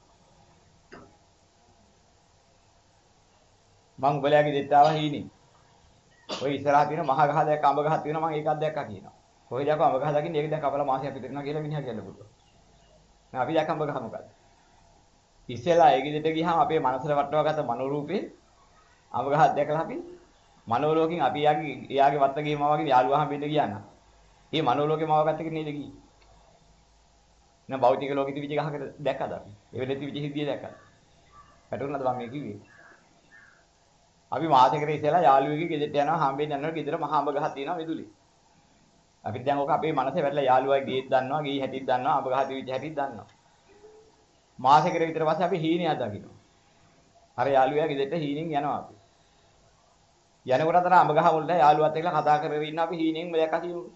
මං උඹලයාගේ දෙත් ආවා හීනේ. ඔය ඉස්සරහා තියෙන මහ ගහ දැක්ක අඹ ගහක් තියෙනවා මං ඒකක් දැක්කා කියනවා. කොහෙද දැක්ක අඹ ගහ දකින්නේ ඒක දැන් කපලා මාසයක් විතර ඉන්නවා කියලා මිනිහා කියන්න පුළුවන්. නෑ අපි දැක්ක අඹ ගහ මොකද්ද? ඉස්සෙල්ලා ඒ ගෙදරට ගියාම අපේ මනසට වටවගත්ත මනෝරූපේ අඹ ගහක් දැකලා අපි මනෝලෝකෙන් අපි යාගේ එයාගේ වත්ත ගේම වගේ යාළුවා හම්බෙන්න ගියා නම්. මේ මනෝලෝකේ මවගත්ත කෙනෙක් නේද ගියේ? නෑ භෞතික ලෝකෙ තිබිච්ච ගහකට දැක්කද අපි? ඒ වෙලෙ තිබිච්ච හිද්දිය දැක්කද? පැටුණාද මම මේ කිව්වේ? අපි මාසෙකට ඉස්සෙල්ලා යාළුවෙක්ගේ ගෙදරට යනවා හම්බෙන්න යනවා ගෙදර මහා අඹ ගහක් තියෙනවා මිදුලේ. අපිට දැන් ඔක අපේ මනසේ වැටලා යාළුවා ගියෙත් දන්නවා ගිහි හැටිත් දන්නවා අඹ ගහ තිබිච්ච හැටිත් දන්නවා. මාසෙකට විතර පස්සේ අපි හීනයක් දකිනවා. අර යාළුවා ගෙදරට හීනෙන් යනවා අපි. යනකොට අතර අඹ ගහ වලට යාළුවත් එක්කලා කතා කරගෙන ඉන්න අපි හීනෙන් දැක්කා කියමු.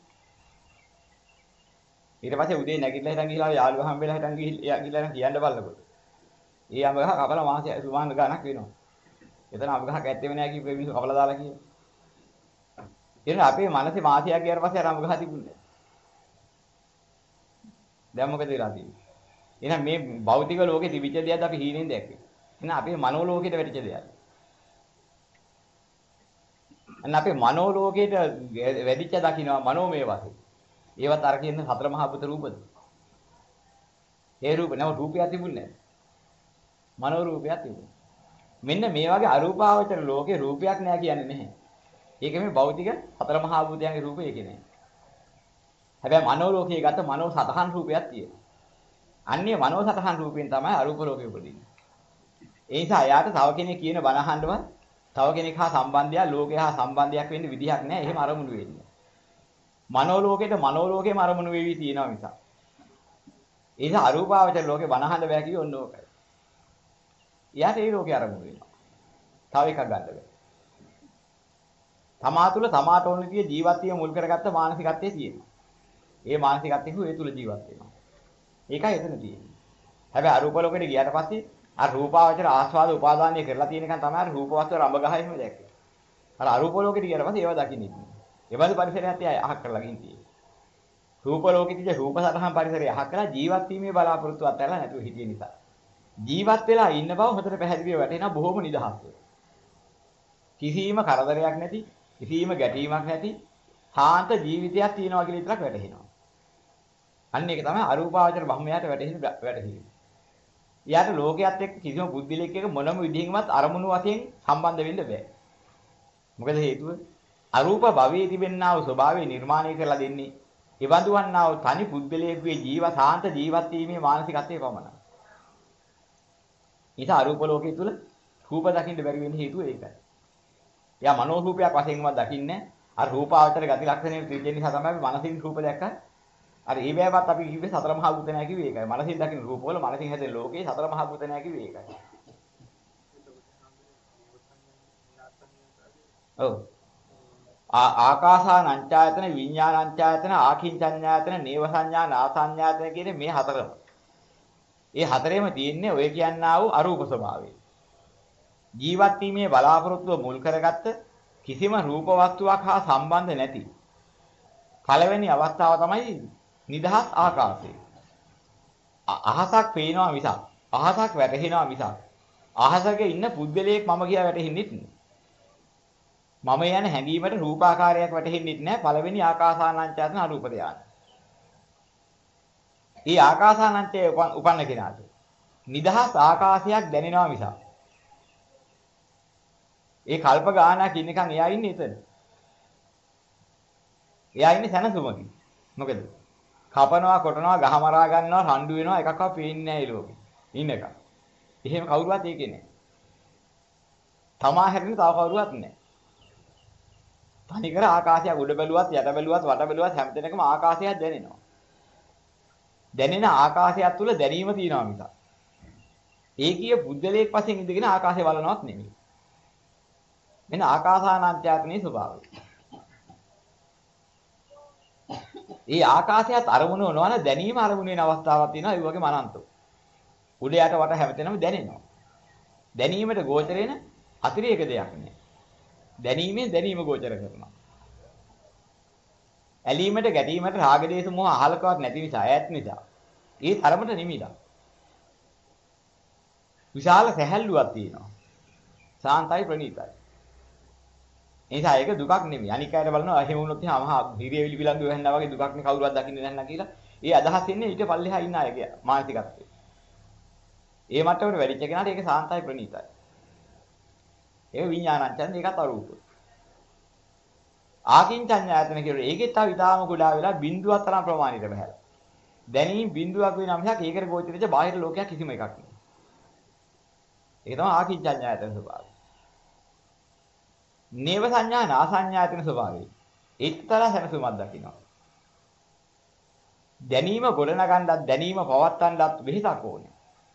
ඊට පස්සේ උදේ නැගිටලා හිටන් ගිහලා යාළුවා හම්බෙලා හිටන් ගිහිල්ලා ගිහලා කියන්න බලනකොට. ඒ අඹ ගහ කපලා මාසෙ සුමාන ගානක් වෙනවා. එතන අඹ ගහක් ඇත්තෙම නෑ කිව්වේ මිනිස්සු කපලා දාලා කියනවා. එහෙනම් අපේ මනසේ මාසයක් ගියාට පස්සේ අර අඹ ගහ තිබුණේ. දැන් මොකද වෙලා තියෙන්නේ? එහෙනම් මේ භෞතික ලෝකේ තිබිච්ච දේවල් අපි හීනෙන් දැක්කේ. එහෙනම් අපේ මනෝ ලෝකෙට වැටිච්ච දේවල්. අන්න අපේ මනෝ ලෝකෙට වැඩිච්ච දකින්නවා මනෝමය වශයෙන්. ඒවත් අර කියන හතර මහා භූත රූපද? ඒ රූප නම රූපයක් තිබුණේ නැහැ. මනෝ රූපයක් තිබුණා. මෙන්න මේ වගේ අරූපාවචර ලෝකේ රූපයක් නැහැ කියන්නේ නැහැ. ඒක මේ භෞතික හතර මහා භූතයන්ගේ රූපය ඒකේ නෑ. හැබැයි මනෝ ලෝකයේ ගත මනෝ සතහන් රූපයක් තියෙනවා. අන්නේ මනෝ සතහන් රූපයෙන් තමයි අරූප ලෝකෙ උපදින්නේ. ඒ නිසා එයාට තව කෙනෙක් කියන බණ අහන්නවත් තව කෙනෙක් හා සම්බන්ධයක් ලෝකේ හා සම්බන්ධයක් වෙන්න විදිහක් නැහැ. එහෙම අරමුණු වෙන්නේ. මනෝ ලෝකෙට මනෝ ලෝකෙම අරමුණු වෙවි තියෙනවා මිසක්. ඒ නිසා අරූපාවචර ලෝකේ බණ අහන්න බෑ කිව්ව ඔන්න ඕකයි. එයාට ඒ ලෝකේ අරමුණු වෙනවා. තව එකක් ගන්න බෑ. තමා තුළ තමාට ඕන විදිහේ ජීවත් වීම මුල් කරගත්ත මානසිකත්වයේ තියෙනවා. ඒ මානසිකත්වය ඒ තුළ ජීවත් වෙනවා. ඒකයි එතන තියෙන්නේ. හැබැයි අරූප ලෝකෙට ගියාට පස්සේ අර රූපාවචර ආස්වාද උපාදානය කරලා තියෙන එකන් තමයි අර රූප වස්තු රඹ ගහ එහෙම දැක්කේ. අර අරූප ලෝකෙට ගියාට පස්සේ ඒවා දකින්නේ නැහැ. ඒවලු පරිසරයත් එයා අහක් කරලා ගින් තියෙන්නේ. රූප ලෝකෙදී රූප සතහන් පරිසරය අහක් කරලා ජීවත් වීමේ බලාපොරොත්තු අත්හැරලා නැතුව හිටිය නිසා. ජීවත් වෙලා ඉන්න බව හොඳට පැහැදිලිව වැටෙනවා බොහොම නිදහස්ව. කිසිම කරදරයක් නැති, කිසිම ගැටීමක් නැති සාන්ත ජීවිතයක් තියෙනවා කියලා විතරක් වැටහෙනවා. අන්න ඒක තමයි අරූපාවචර බ්‍රහ්මයාට වැටහෙන වැටහෙන්නේ. යාට ලෝකයක් එක්ක කිසිම බුද්ධිලෙක් එක්ක මොනම විදිහකින්වත් අරමුණු වශයෙන් සම්බන්ධ වෙන්න බෑ. මොකද හේතුව? අරූප භවයේ තිබෙනා වූ ස්වභාවය නිර්මාණය කරලා දෙන්නේ. එවඳු වන්නා වූ තනි පුද්ගලයෙකුගේ ජීව සාන්ත ජීවත් වීමේ මානසිකත්වයේ පමණයි. ඊට අරූප ලෝකයේ තුල රූප දකින්න බැරි වෙන හේතුව ඒකයි. එයා මනෝ රූපයක් වශයෙන්වත් දකින්නේ අර රූපාවචර ගති ලක්ෂණේ තිබෙන නිසා තමයි අපි මනසින් රූප දැක්කා. අර ඒ බෑවත් අපි කිව්වේ සතර මහා භූත නැහැ කිව්වේ ඒකයි. මනසින් දකින්න රූප වල මනසින් හැදෙන ලෝකේ සතර මහා භූත නැහැ කිව්වේ ඒකයි. ඔව්. ආකාසානංචායතන විඥානංචායතන ආකින්චඤ්ඤායතන නේව සංඥා නාසඤ්ඤායතන කියන මේ හතරම. ඒ හතරෙම තියෙන්නේ ඔය කියන්නා වූ අරූප ස්වභාවය. ජීවත් වීමේ බලාපොරොත්තුව මුල් කරගත්ත කිසිම රූප වස්තුවක් හා සම්බන්ධ නැති පළවෙනි අවස්ථාව තමයි නිදහස් ආකාශය. අහසක් පේනවා මිසක් අහසක් වැටහෙනවා මිසක් අහසක ඉන්න පුද්ගලයෙක් මම කියලා වැටහෙන්නෙත් නෑ. මම යන හැඟීමට රූපාකාරයක් වැටහෙන්නෙත් නෑ පළවෙනි ආකාසානංචයතන අරූප ධානය. ඊ ආකාසානංචය උපන්න කෙනාට නිදහස් ආකාශයක් දැනෙනවා මිසක් ඒ කල්ප ගානක් ඉන්නකන් එයා ඉන්නේ එතන. එයා ඉන්නේ සැනසුමකින්. මොකද? කපනවා, කොටනවා, ගහමරා ගන්නවා, රණ්ඩු වෙනවා එකක්වත් පේන්නේ නැහැ ඒ ලෝකෙ. ඉන්නක. එහෙම කවුරුවත් ඒකේ නැහැ. තමා හැරෙන්න තව කවුරුවත් නැහැ. තනිකර ආකාශයක් උඩ බැලුවත්, යට බැලුවත්, වට බැලුවත් හැමතැනකම ආකාශයක් දැනෙනවා. දැනෙන ආකාශයක් තුල දැනීම තියෙනවා මිසක්. ඒකීය බුද්ධලේක් වශයෙන් ඉඳගෙන ආකාශය බලනවත් නෙමෙයි. මෙන්න ආකාසානංචායතනයේ ස්වභාවය. ඒ ආකාශයත් අරමුණ වෙනවා නම් දැනීම අරමුණ වෙන අවස්ථාවක් තියෙනවා ඒ වගේම අනන්තව. උඩ යට වට හැමතැනම දැනෙනවා. දැනීමට ගෝචර වෙන අතිරේක දෙයක් නෑ. දැනීමෙන් දැනීම ගෝචර කරනවා. ඇලීමට ගැටීමට රාග දේශ මොහ අහලකවත් නැති නිසා ඈත් නිසා. ඒ තරමට නිමිලා. විශාල සැහැල්ලුවක් තියෙනවා. සාන්තයි ප්‍රණීතයි. එනිසා ඒක දුකක් නෙමෙයි. අනික් අයට බලනවා එහෙම වුණොත් එහෙනම් මහා හිරියවිලි විලංගු වෙනවා වගේ දුකක් නේ කවුරුවත් දකින්නේ නැහැ නේද කියලා. ඒ අදහස් එන්නේ ඊට පල්ලෙහා ඉන්න අයගේ මානසිකත්වය. ඒ මට්ටමට වැඩිච්ච කෙනාට ඒක සාන්තයි ප්‍රණීතයි. ඒක විඥානංචයන් ඒකත් අරූප. ආකින්චඤ්ඤායතන කියනවා ඒකෙත් තව ඊටාම කුඩා වෙලා බිඳුවක් තරම් ප්‍රමාණයට බහැලා. දැනීම බිඳුවක් වෙනා මිසක් ඒකට ගෝචරිත බාහිර ලෝකයක් කිසිම එකක් නෑ. ඒක තමයි ආකින්චඤ්ඤායතන ස්වභාවය. නේව සංඥා නාසඤ්ඤායතන ස්වභාවය. එක්තරා සැනසුමක් දකිනවා. දැනීම ගොඩනගන්නත් දැනීම පවත්වන්නත් වෙහිසක් ඕනේ.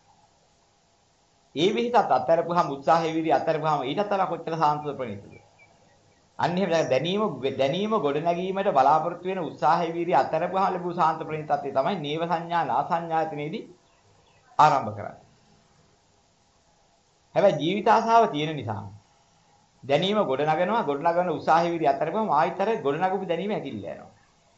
ඒ වෙහිසත් අත්හැරපුවාම උත්සාහය විදි අත්හැරපුවාම ඊටත් වඩා කොච්චර සාන්තද ප්‍රණීතද. අන්න එහෙම දැනීම දැනීම ගොඩනැගීමට බලාපොරොත්තු වෙන උත්සාහය විදි අත්හැරපුවාම ලැබු සාන්ත ප්‍රණීතත්වය තමයි නේව සංඥා නාසඤ්ඤායතනෙදී ආරම්භ කරන්නේ. හැබැයි ජීවිත ආසාව තියෙන නිසා දැනීම ගොඩනගනවා ගොඩනගන උත්සාහය විදි අත්හැරපුවාම ආයිතර ගොඩනගපු දැනීම ඇකිල්ල යනවා.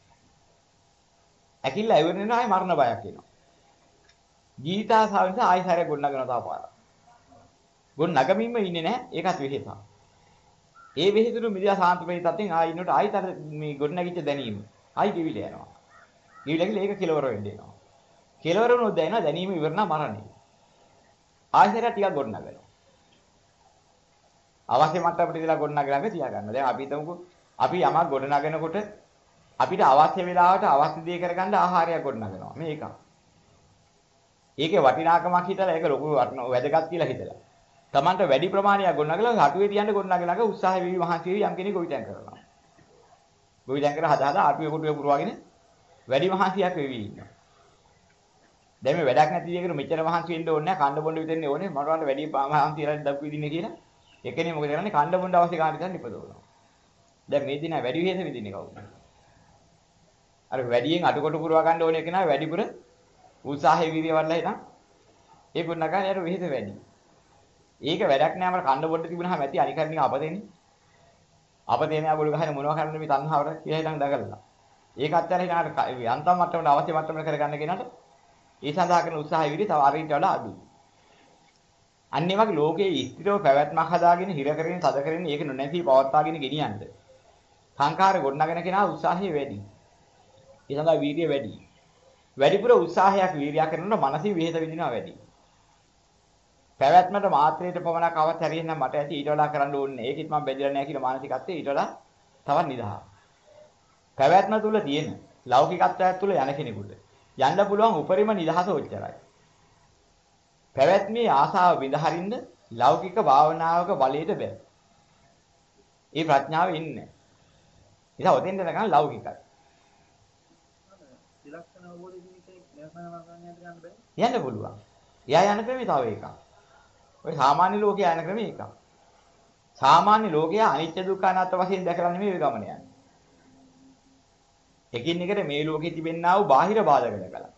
ඇකිල්ල ඇවිත් වෙනවා ආයි මරණ බයක් එනවා. ජීවිත ආසාව නිසා ආයි සැරේ ගොඩනගනවා තව පාරක්. ගොඩනගමින්ම ඉන්නේ නැහැ ඒකත් වෙහෙසක්. ඒ වෙහෙසුරු මිදියා සාන්ත ප්‍රේතයෙන් ආයි ඉන්නකොට ආයිතර මේ ගොඩනගිච්ච දැනීම ආයි කිවිල යනවා. කිවිලකිල ඒක කෙලවර වෙන්න එනවා. කෙලවර වුණොත් දැනෙනවා දැනීම ඉවරනා මරණය. ආයි සැරේ ටිකක් ගොඩනගනවා. අවශ්‍ය මට්ටමට ඉඳලා ගොඩනගලාක තියා ගන්න. දැන් අපි හිතමුකෝ අපි යමක් ගොඩනගනකොට අපිට අවශ්‍ය වෙලාවට අවශ්‍ය දේ කරගන්න ආහාරයක් ගොඩනගනවා. මේ එකක්. ඒකේ වටිනාකමක් හිතලා ඒක ලොකු වැදගත් කියලා හිතලා. Tamanට වැඩි ප්‍රමාණයක් ගොඩනගලා හටුවේ තියන්න ගොඩනගලාක උත්සාහ වෙවි මහන්සි වෙවි යම් කෙනෙක් ගොවිතැන් කරනවා. ගොවිතැන් කර හදා හදා හටුවේ කොටුවේ පුරවගෙන වැඩි මහන්සියක් වෙවි ඉන්නවා. දැන් මේ වැඩක් නැති දෙයකට මෙච්චර මහන්සි වෙන්න ඕනේ නැහැ. කණ්ඩ බොණ්ඩ විතරනේ ඕනේ. මරවන්න වැඩි මහන්සි කරලා දක්ව විදින්නේ කියලා. එකනේ මොකද කරන්නේ කණ්ඩ බොණ්ඩ අවශ්‍ය කාර්ය විතර නිපදවනවා. දැන් මේ දින වැඩි විශේෂ විදින්නේ කවුද? අර වැඩියෙන් අඩකොට පුරව ගන්න ඕනේ කෙනා වැඩිපුර උත්සාහය වීර්යය වඩලා හිටන් ඒක උන්නකන් යට විහිද වැඩි. ඒක වැඩක් නෑ අපර කණ්ඩ බොඩ තිබුණාම ඇති අනිකරණික අපදෙන්නේ. අපදේනේ ආගොල්ලෝ ගහන මොනවා කරන්නද මේ තණ්හාවට කියලා හිටන් දගලලා. ඒක අත්‍යර හිටාට යන්තම් මට්ටමට අවශ්‍ය මට්ටමට කරගන්න කෙනාට ඒ සඳහා කරන උත්සාහය විදිහට තව අරින්ට වඩා අඩුයි. අන්න ඒ වගේ ලෝකයේ ස්ථිරව පැවැත්මක් හදාගෙන හිර කරගෙන තද කරගෙන ඒක නොනැසී පවත්වාගෙන ගෙනියන්න. සංඛාර ගොඩනගෙන කෙනා උත්සාහය වැඩි. ඒ සඳහා වීර්යය වැඩි. වැඩිපුර උත්සාහයක් වීර්යයක් කරනකොට මනසින් විහෙත විඳිනවා වැඩි. පැවැත්මට මාත්‍රයට පමණක් අවශ්‍ය හරියනම් මට ඇති ඊට වඩා කරන්න ඕනේ. ඒකෙත් මම බැඳලා නැහැ කියලා මානසිකත්වයේ ඊට වඩා තවත් නිදහස්. පැවැත්ම තුල තියෙන ලෞකිකත්වයක් තුල යන කෙනෙකුට යන්න පුළුවන් උපරිම නිදහස ඔච්චරයි. පැවැත්මේ ආසාව විඳහරින්න ලෞකික භාවනාවක බලයට බෑ. ඒ ප්‍රඥාව ඉන්නේ. ඉතින් ඔතෙන්ද නැගන ලෞකිකයි. ත්‍රිලක්ෂණ අවබෝධයකින් කෙනෙක් නිර්සාරණ ගන්නට ගන්න බෑ. යන්න පුළුවන්. එයා යන ක්‍රමය තව එකක්. ඔය සාමාන්‍ය ලෝකයේ යන ක්‍රමය එකක්. සාමාන්‍ය ලෝකයා අනිත්‍ය දුක්ඛ අනාත්ම වශයෙන් දැකලා නෙමෙයි මේ ගමන යන්නේ. එකින් එකට මේ ලෝකේ තිබෙනා වූ බාහිර බාධක දැකලා.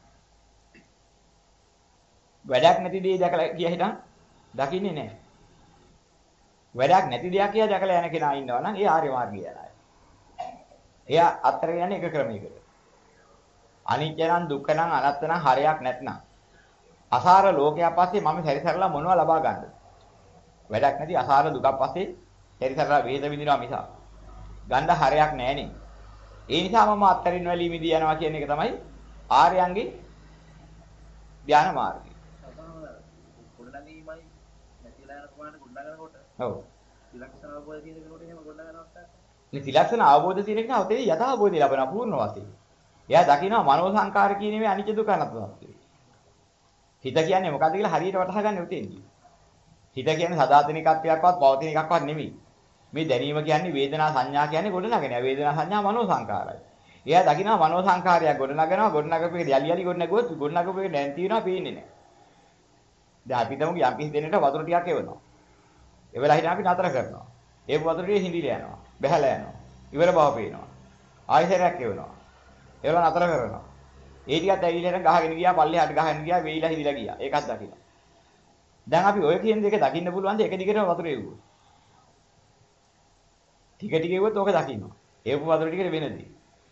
වැඩක් නැති දේ දැකලා කිය හිටන් දකින්නේ නැහැ. වැඩක් නැති දෙයක් කියලා දැකලා යන කෙනා ඉන්නවා නම් ඒ ආර්ය මාර්ගය යනයි. එයා අත්තරගෙන යන එක ක්‍රමයකට. අනිත්‍ය නම් දුක්ඛ නම් අනාත්ම නම් හරයක් නැත්නම් අසාර ලෝකයක් පස්සේ මම සැරිසරලා මොනවද ලබා ගන්නද? වැඩක් නැති අසාර දුකක් පස්සේ සැරිසරලා වේද විඳිනවා මිස ගන්න හරයක් නැහනේ. ඒ නිසා මම අත්තරින් වැලී මිදී යනවා කියන එක තමයි ආර්යයන්ගේ ධ්‍යාන මාර්ගය. ගොඩනැගීමයි නැතිලා යන ප්‍රමාණයට ගොඩනගනකොට ඔව්. ත්‍රිලක්ෂණ අවබෝධය තියෙන කෙනෙකුට එහෙම ගොඩනගනවත් නැහැ. මේ ත්‍රිලක්ෂණ අවබෝධය තියෙන කෙනා ඔතේ යථා අවබෝධය ලබන පූර්ණ වශයෙන්. එයා දකිනවා මනෝ සංකාර කියන මේ අනිත්‍ය දුක අනාත්මත්වය. හිත කියන්නේ මොකද්ද කියලා හරියට වටහා ගන්න උතෙන්දී. හිත කියන්නේ සදාතනිකත්වයක්වත් පවතින එකක්වත් නෙමෙයි. මේ දැනීම කියන්නේ වේදනා සංඥා කියන්නේ ගොඩනගෙන. වේදනා සංඥා මනෝ සංකාරයි. එයා දකිනවා මනෝ සංකාරයක් ගොඩනගනවා ගොඩනගපු එක යලි යලි ගොඩනගුවොත් ගොඩනගපු එක දැන් තියනවා පේන්නේ නැහැ. දැන් අපි තමු යම් කිසි දෙන්නට වතුර ටිකක් එවනවා. එවලා හිටන් අපි නතර කරනවා. ඒ වතුර ටික හිඳිලා යනවා. බැහැලා යනවා. ඉවර බව පේනවා. ආයෙසරයක් එවනවා. ඒවල නතර කරනවා. ඒ ටිකත් ඇවිල්ලා ගහගෙන ගියා පල්ලෙහාට ගහගෙන ගියා වෙයිලා හිදිලා ගියා. ඒකත් දකින්න. දැන් අපි ඔය කියන දෙක දකින්න පුළුවන් ද එක දිගටම වතුර එවුවොත්. ටික ටික එවුවොත් ඕක දකින්නවා. එවපු වතුර ටිකට වෙනදී.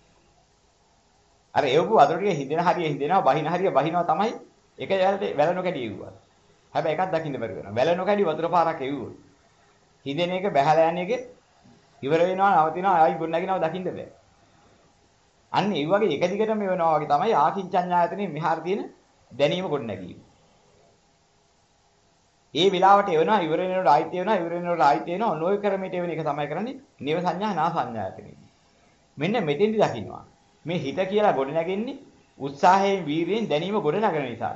අර එවපු වතුර ටික හිඳෙන හරිය හිඳෙනවා බහින හරිය බහිනවා තමයි එක වැලට වැල නොකඩි එවුවා. හැබැයි එකක් දකින්න බැරි වෙනවා. වැල නොකඩි වතුර පාරක් එවුවොත්. හිඳෙන එක බහැලා යන එක ඉවර වෙනවා නවතිනවා ආයි ගොඩ නැගිනවා දකින්න බෑ. අන්න ඒ වගේ එක දිගටම වෙනවා වගේ තමයි ආකින්චඤ්ඤායතනෙ මෙහාර තියෙන දැනීම ගොඩ නැගීම. ඒ විලාවට එවනවා ඉවර වෙනකොට ආයිත් එවනවා ඉවර වෙනකොට ආයිත් එවනවා නොය ක්‍රමයට එවෙන එක තමයි කරන්නේ නිව සංඥා නා සංඥායතනෙ. මෙන්න මෙතෙන්දි දකින්නවා. මේ හිත කියලා ගොඩ නැගෙන්නේ උත්සාහයෙන් වීරියෙන් දැනීම ගොඩ නගන නිසා.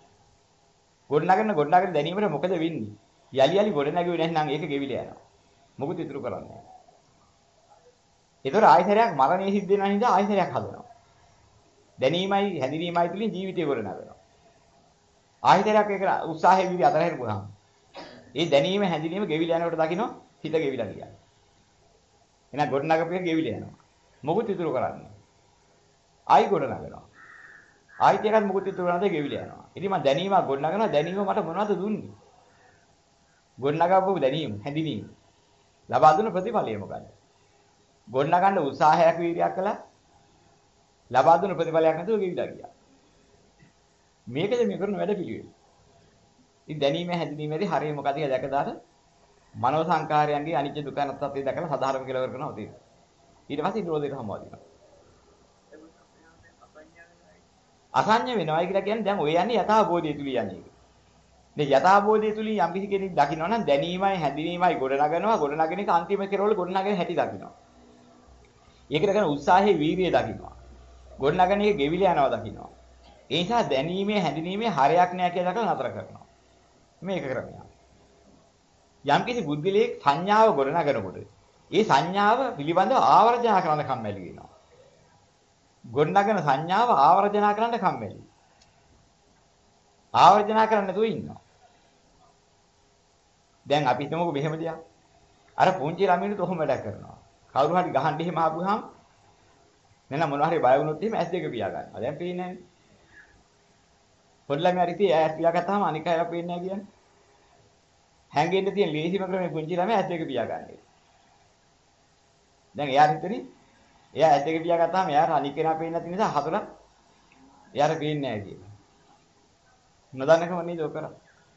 ගොඩ නගන ගොඩ නගන දැනීමට මොකද වෙන්නේ? යලි යලි ගොඩ නැගුවේ නැත්නම් ඒක ගෙවිලා යනවා. මොකුත් ඉතුරු කරන්නේ නැහැ. ඒතර ආයතරයක් මරණය සිද්ධ වෙනා හින්දා ආයතරයක් හදනවා. දැනීමයි හැඳිනීමයි තුලින් ජීවිතය ගොඩනගනවා. ආයතරයක් එක උත්සාහයේ විදි අතර හැරුණාම ඒ දැනීම හැඳිනීම ගෙවිලා යනකොට දකින්න හිත ගෙවිලා ගියා. එහෙනම් ගොඩනගපු එක ගෙවිලා යනවා. මොකුත් ඉතුරු කරන්නේ. ආයි ගොඩනගනවා. ආයිත් එකක් මොකුත් ඉතුරු කරන්නේ ගෙවිලා යනවා. ඉතින් මම දැනීමක් ගොඩනගනවා දැනීම මට මොනවද දුන්නේ? ගොඩනගපු දැනීම හැඳිනීම. ලබා දුන්න ප්‍රතිඵලය මොකක්ද? ගොඩනගන්න උත්සාහයක් වීර්යයක් කළා. ලබා දුන්න ප්‍රතිඵලයක් නැතුව ගෙවිලා ගියා. මේකද මේ කරන වැඩ පිළිවෙල. ඉතින් දැනීම හැඳිනීමේදී හරිය මොකද කියලා දැකදාට මනෝ සංකාරයන්ගේ අනිත්‍ය දුක්ඛ අනාත්මත්වය දැකලා සාධාරණ කියලා කරනවා තියෙනවා. ඊට පස්සේ නිරෝධයට සම්බන්ධ වෙනවා. අසඤ්ඤ වෙනවා කියලා කියන්නේ දැන් ඔය යන්නේ යථාබෝධය තුල යන්නේ. මේ යථාබෝධය තුලින් යම් කිසි කෙනෙක් දකිනවා නම් දැනීමයි හැඳිනීමයි ගොඩනගනවා ගොඩනගෙන එක අන්තිම කෙරවල ගොඩනගෙන හැටි දකිනවා. ඒකට කරන උත්සාහයේ වීරිය දකිනවා. ගොඩනගෙන එක ගෙවිලා යනවා දකිනවා. ඒ නිසා දැනීමේ හැඳිනීමේ හරයක් නෑ කියලා දකලා නතර කරනවා. මේක ක්‍රමයක්. යම් කිසි බුද්ධිලේ සංඥාව ගොඩනගනකොට ඒ සංඥාව පිළිබඳව ආවර්ජන කරන්න කම්මැලි වෙනවා. ගොඩනගන සංඥාව ආවර්ජන කරන්න කම්මැලි. ආවර්ජන කරන්න නැතුව ඉන්නවා. දැන් අපි හිතමුකෝ මෙහෙම දෙයක්. අර පුංචි ළමයිනුත් ඔහොම වැඩ කරනවා. කවුරු හරි ගහන්න එහෙම ආපුවාම නේන මොනවා හරි බය වුණොත් එහෙම ඇස් දෙක පියා ගන්නවා. දැන් පේන්නේ නැහැ. පොඩි ළමයා රිටි ඇස් පියාගත්තාම අනික අයලා පේන්නේ නැහැ කියන්නේ. හැංගෙන්න තියෙන ලේසිම ක්‍රමය පුංචි ළමයා ඇස් දෙක පියාගන්නේ. දැන් එයා හිතන්නේ එයා ඇස් දෙක පියාගත්තාම එයාට අනික කෙනා පේන්නේ නැති නිසා හතර එයාට පේන්නේ නැහැ කියලා. නොදන්නකම නේද ඔක කරන්නේ.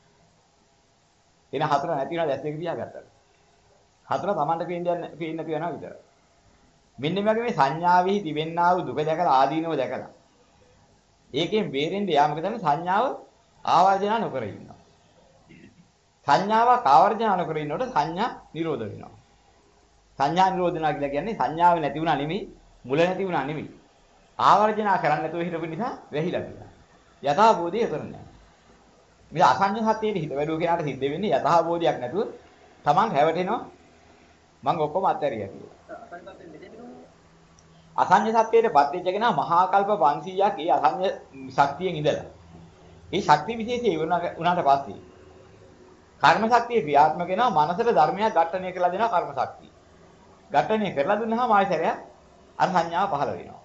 එන හතර නැති වෙනවා ඇස් දෙක පියාගත්තා. හතර Tamanට පේන්නේ පේන්නේ නැති වෙනවා විතරයි. මෙන්න මේ වගේ මේ සංඥාවෙහි තිබෙන්නා වූ දුක දැකලා ආදීනව දැකලා ඒකෙන් බේරෙන්න යා මොකද කරන්නේ සංඥාව ආවර්ජන නොකර ඉන්නවා. සංඥාවක් ආවර්ජන නොකර ඉන්නකොට සංඥා නිරෝධ වෙනවා. සංඥා නිරෝධ වෙනවා කියලා කියන්නේ සංඥාව නැති වුණා නෙමෙයි මුල නැති වුණා නෙමෙයි. ආවර්ජන කරන්නේ නැතුව හිටපු නිසා වැහිලා ගියා. යථාබෝධය කරන්නේ. මේ අසංඥ සත්‍යයේ හිත වැඩුව කෙනාට සිද්ධ වෙන්නේ යථාබෝධයක් නැතුව Taman හැවටෙනවා. මම ඔක්කොම අත්හැරියා කියලා. අසංඥ සත්‍යයට පත්වෙච්ච කෙනා මහා කල්ප පන්සීයක් ඒ අසංඥ ශක්තියෙන් ඉඳලා. ඒ ශක්තිය විශේෂය වුණාට පස්සේ කර්ම ශක්තිය ක්‍රියාත්මක වෙනවා මනසට ධර්මයක් ඝට්ටණය කරලා දෙනවා කර්ම ශක්තිය. ඝට්ටණය කරලා දුන්නාම ආයතරයක් අර සංඥාව පහළ වෙනවා.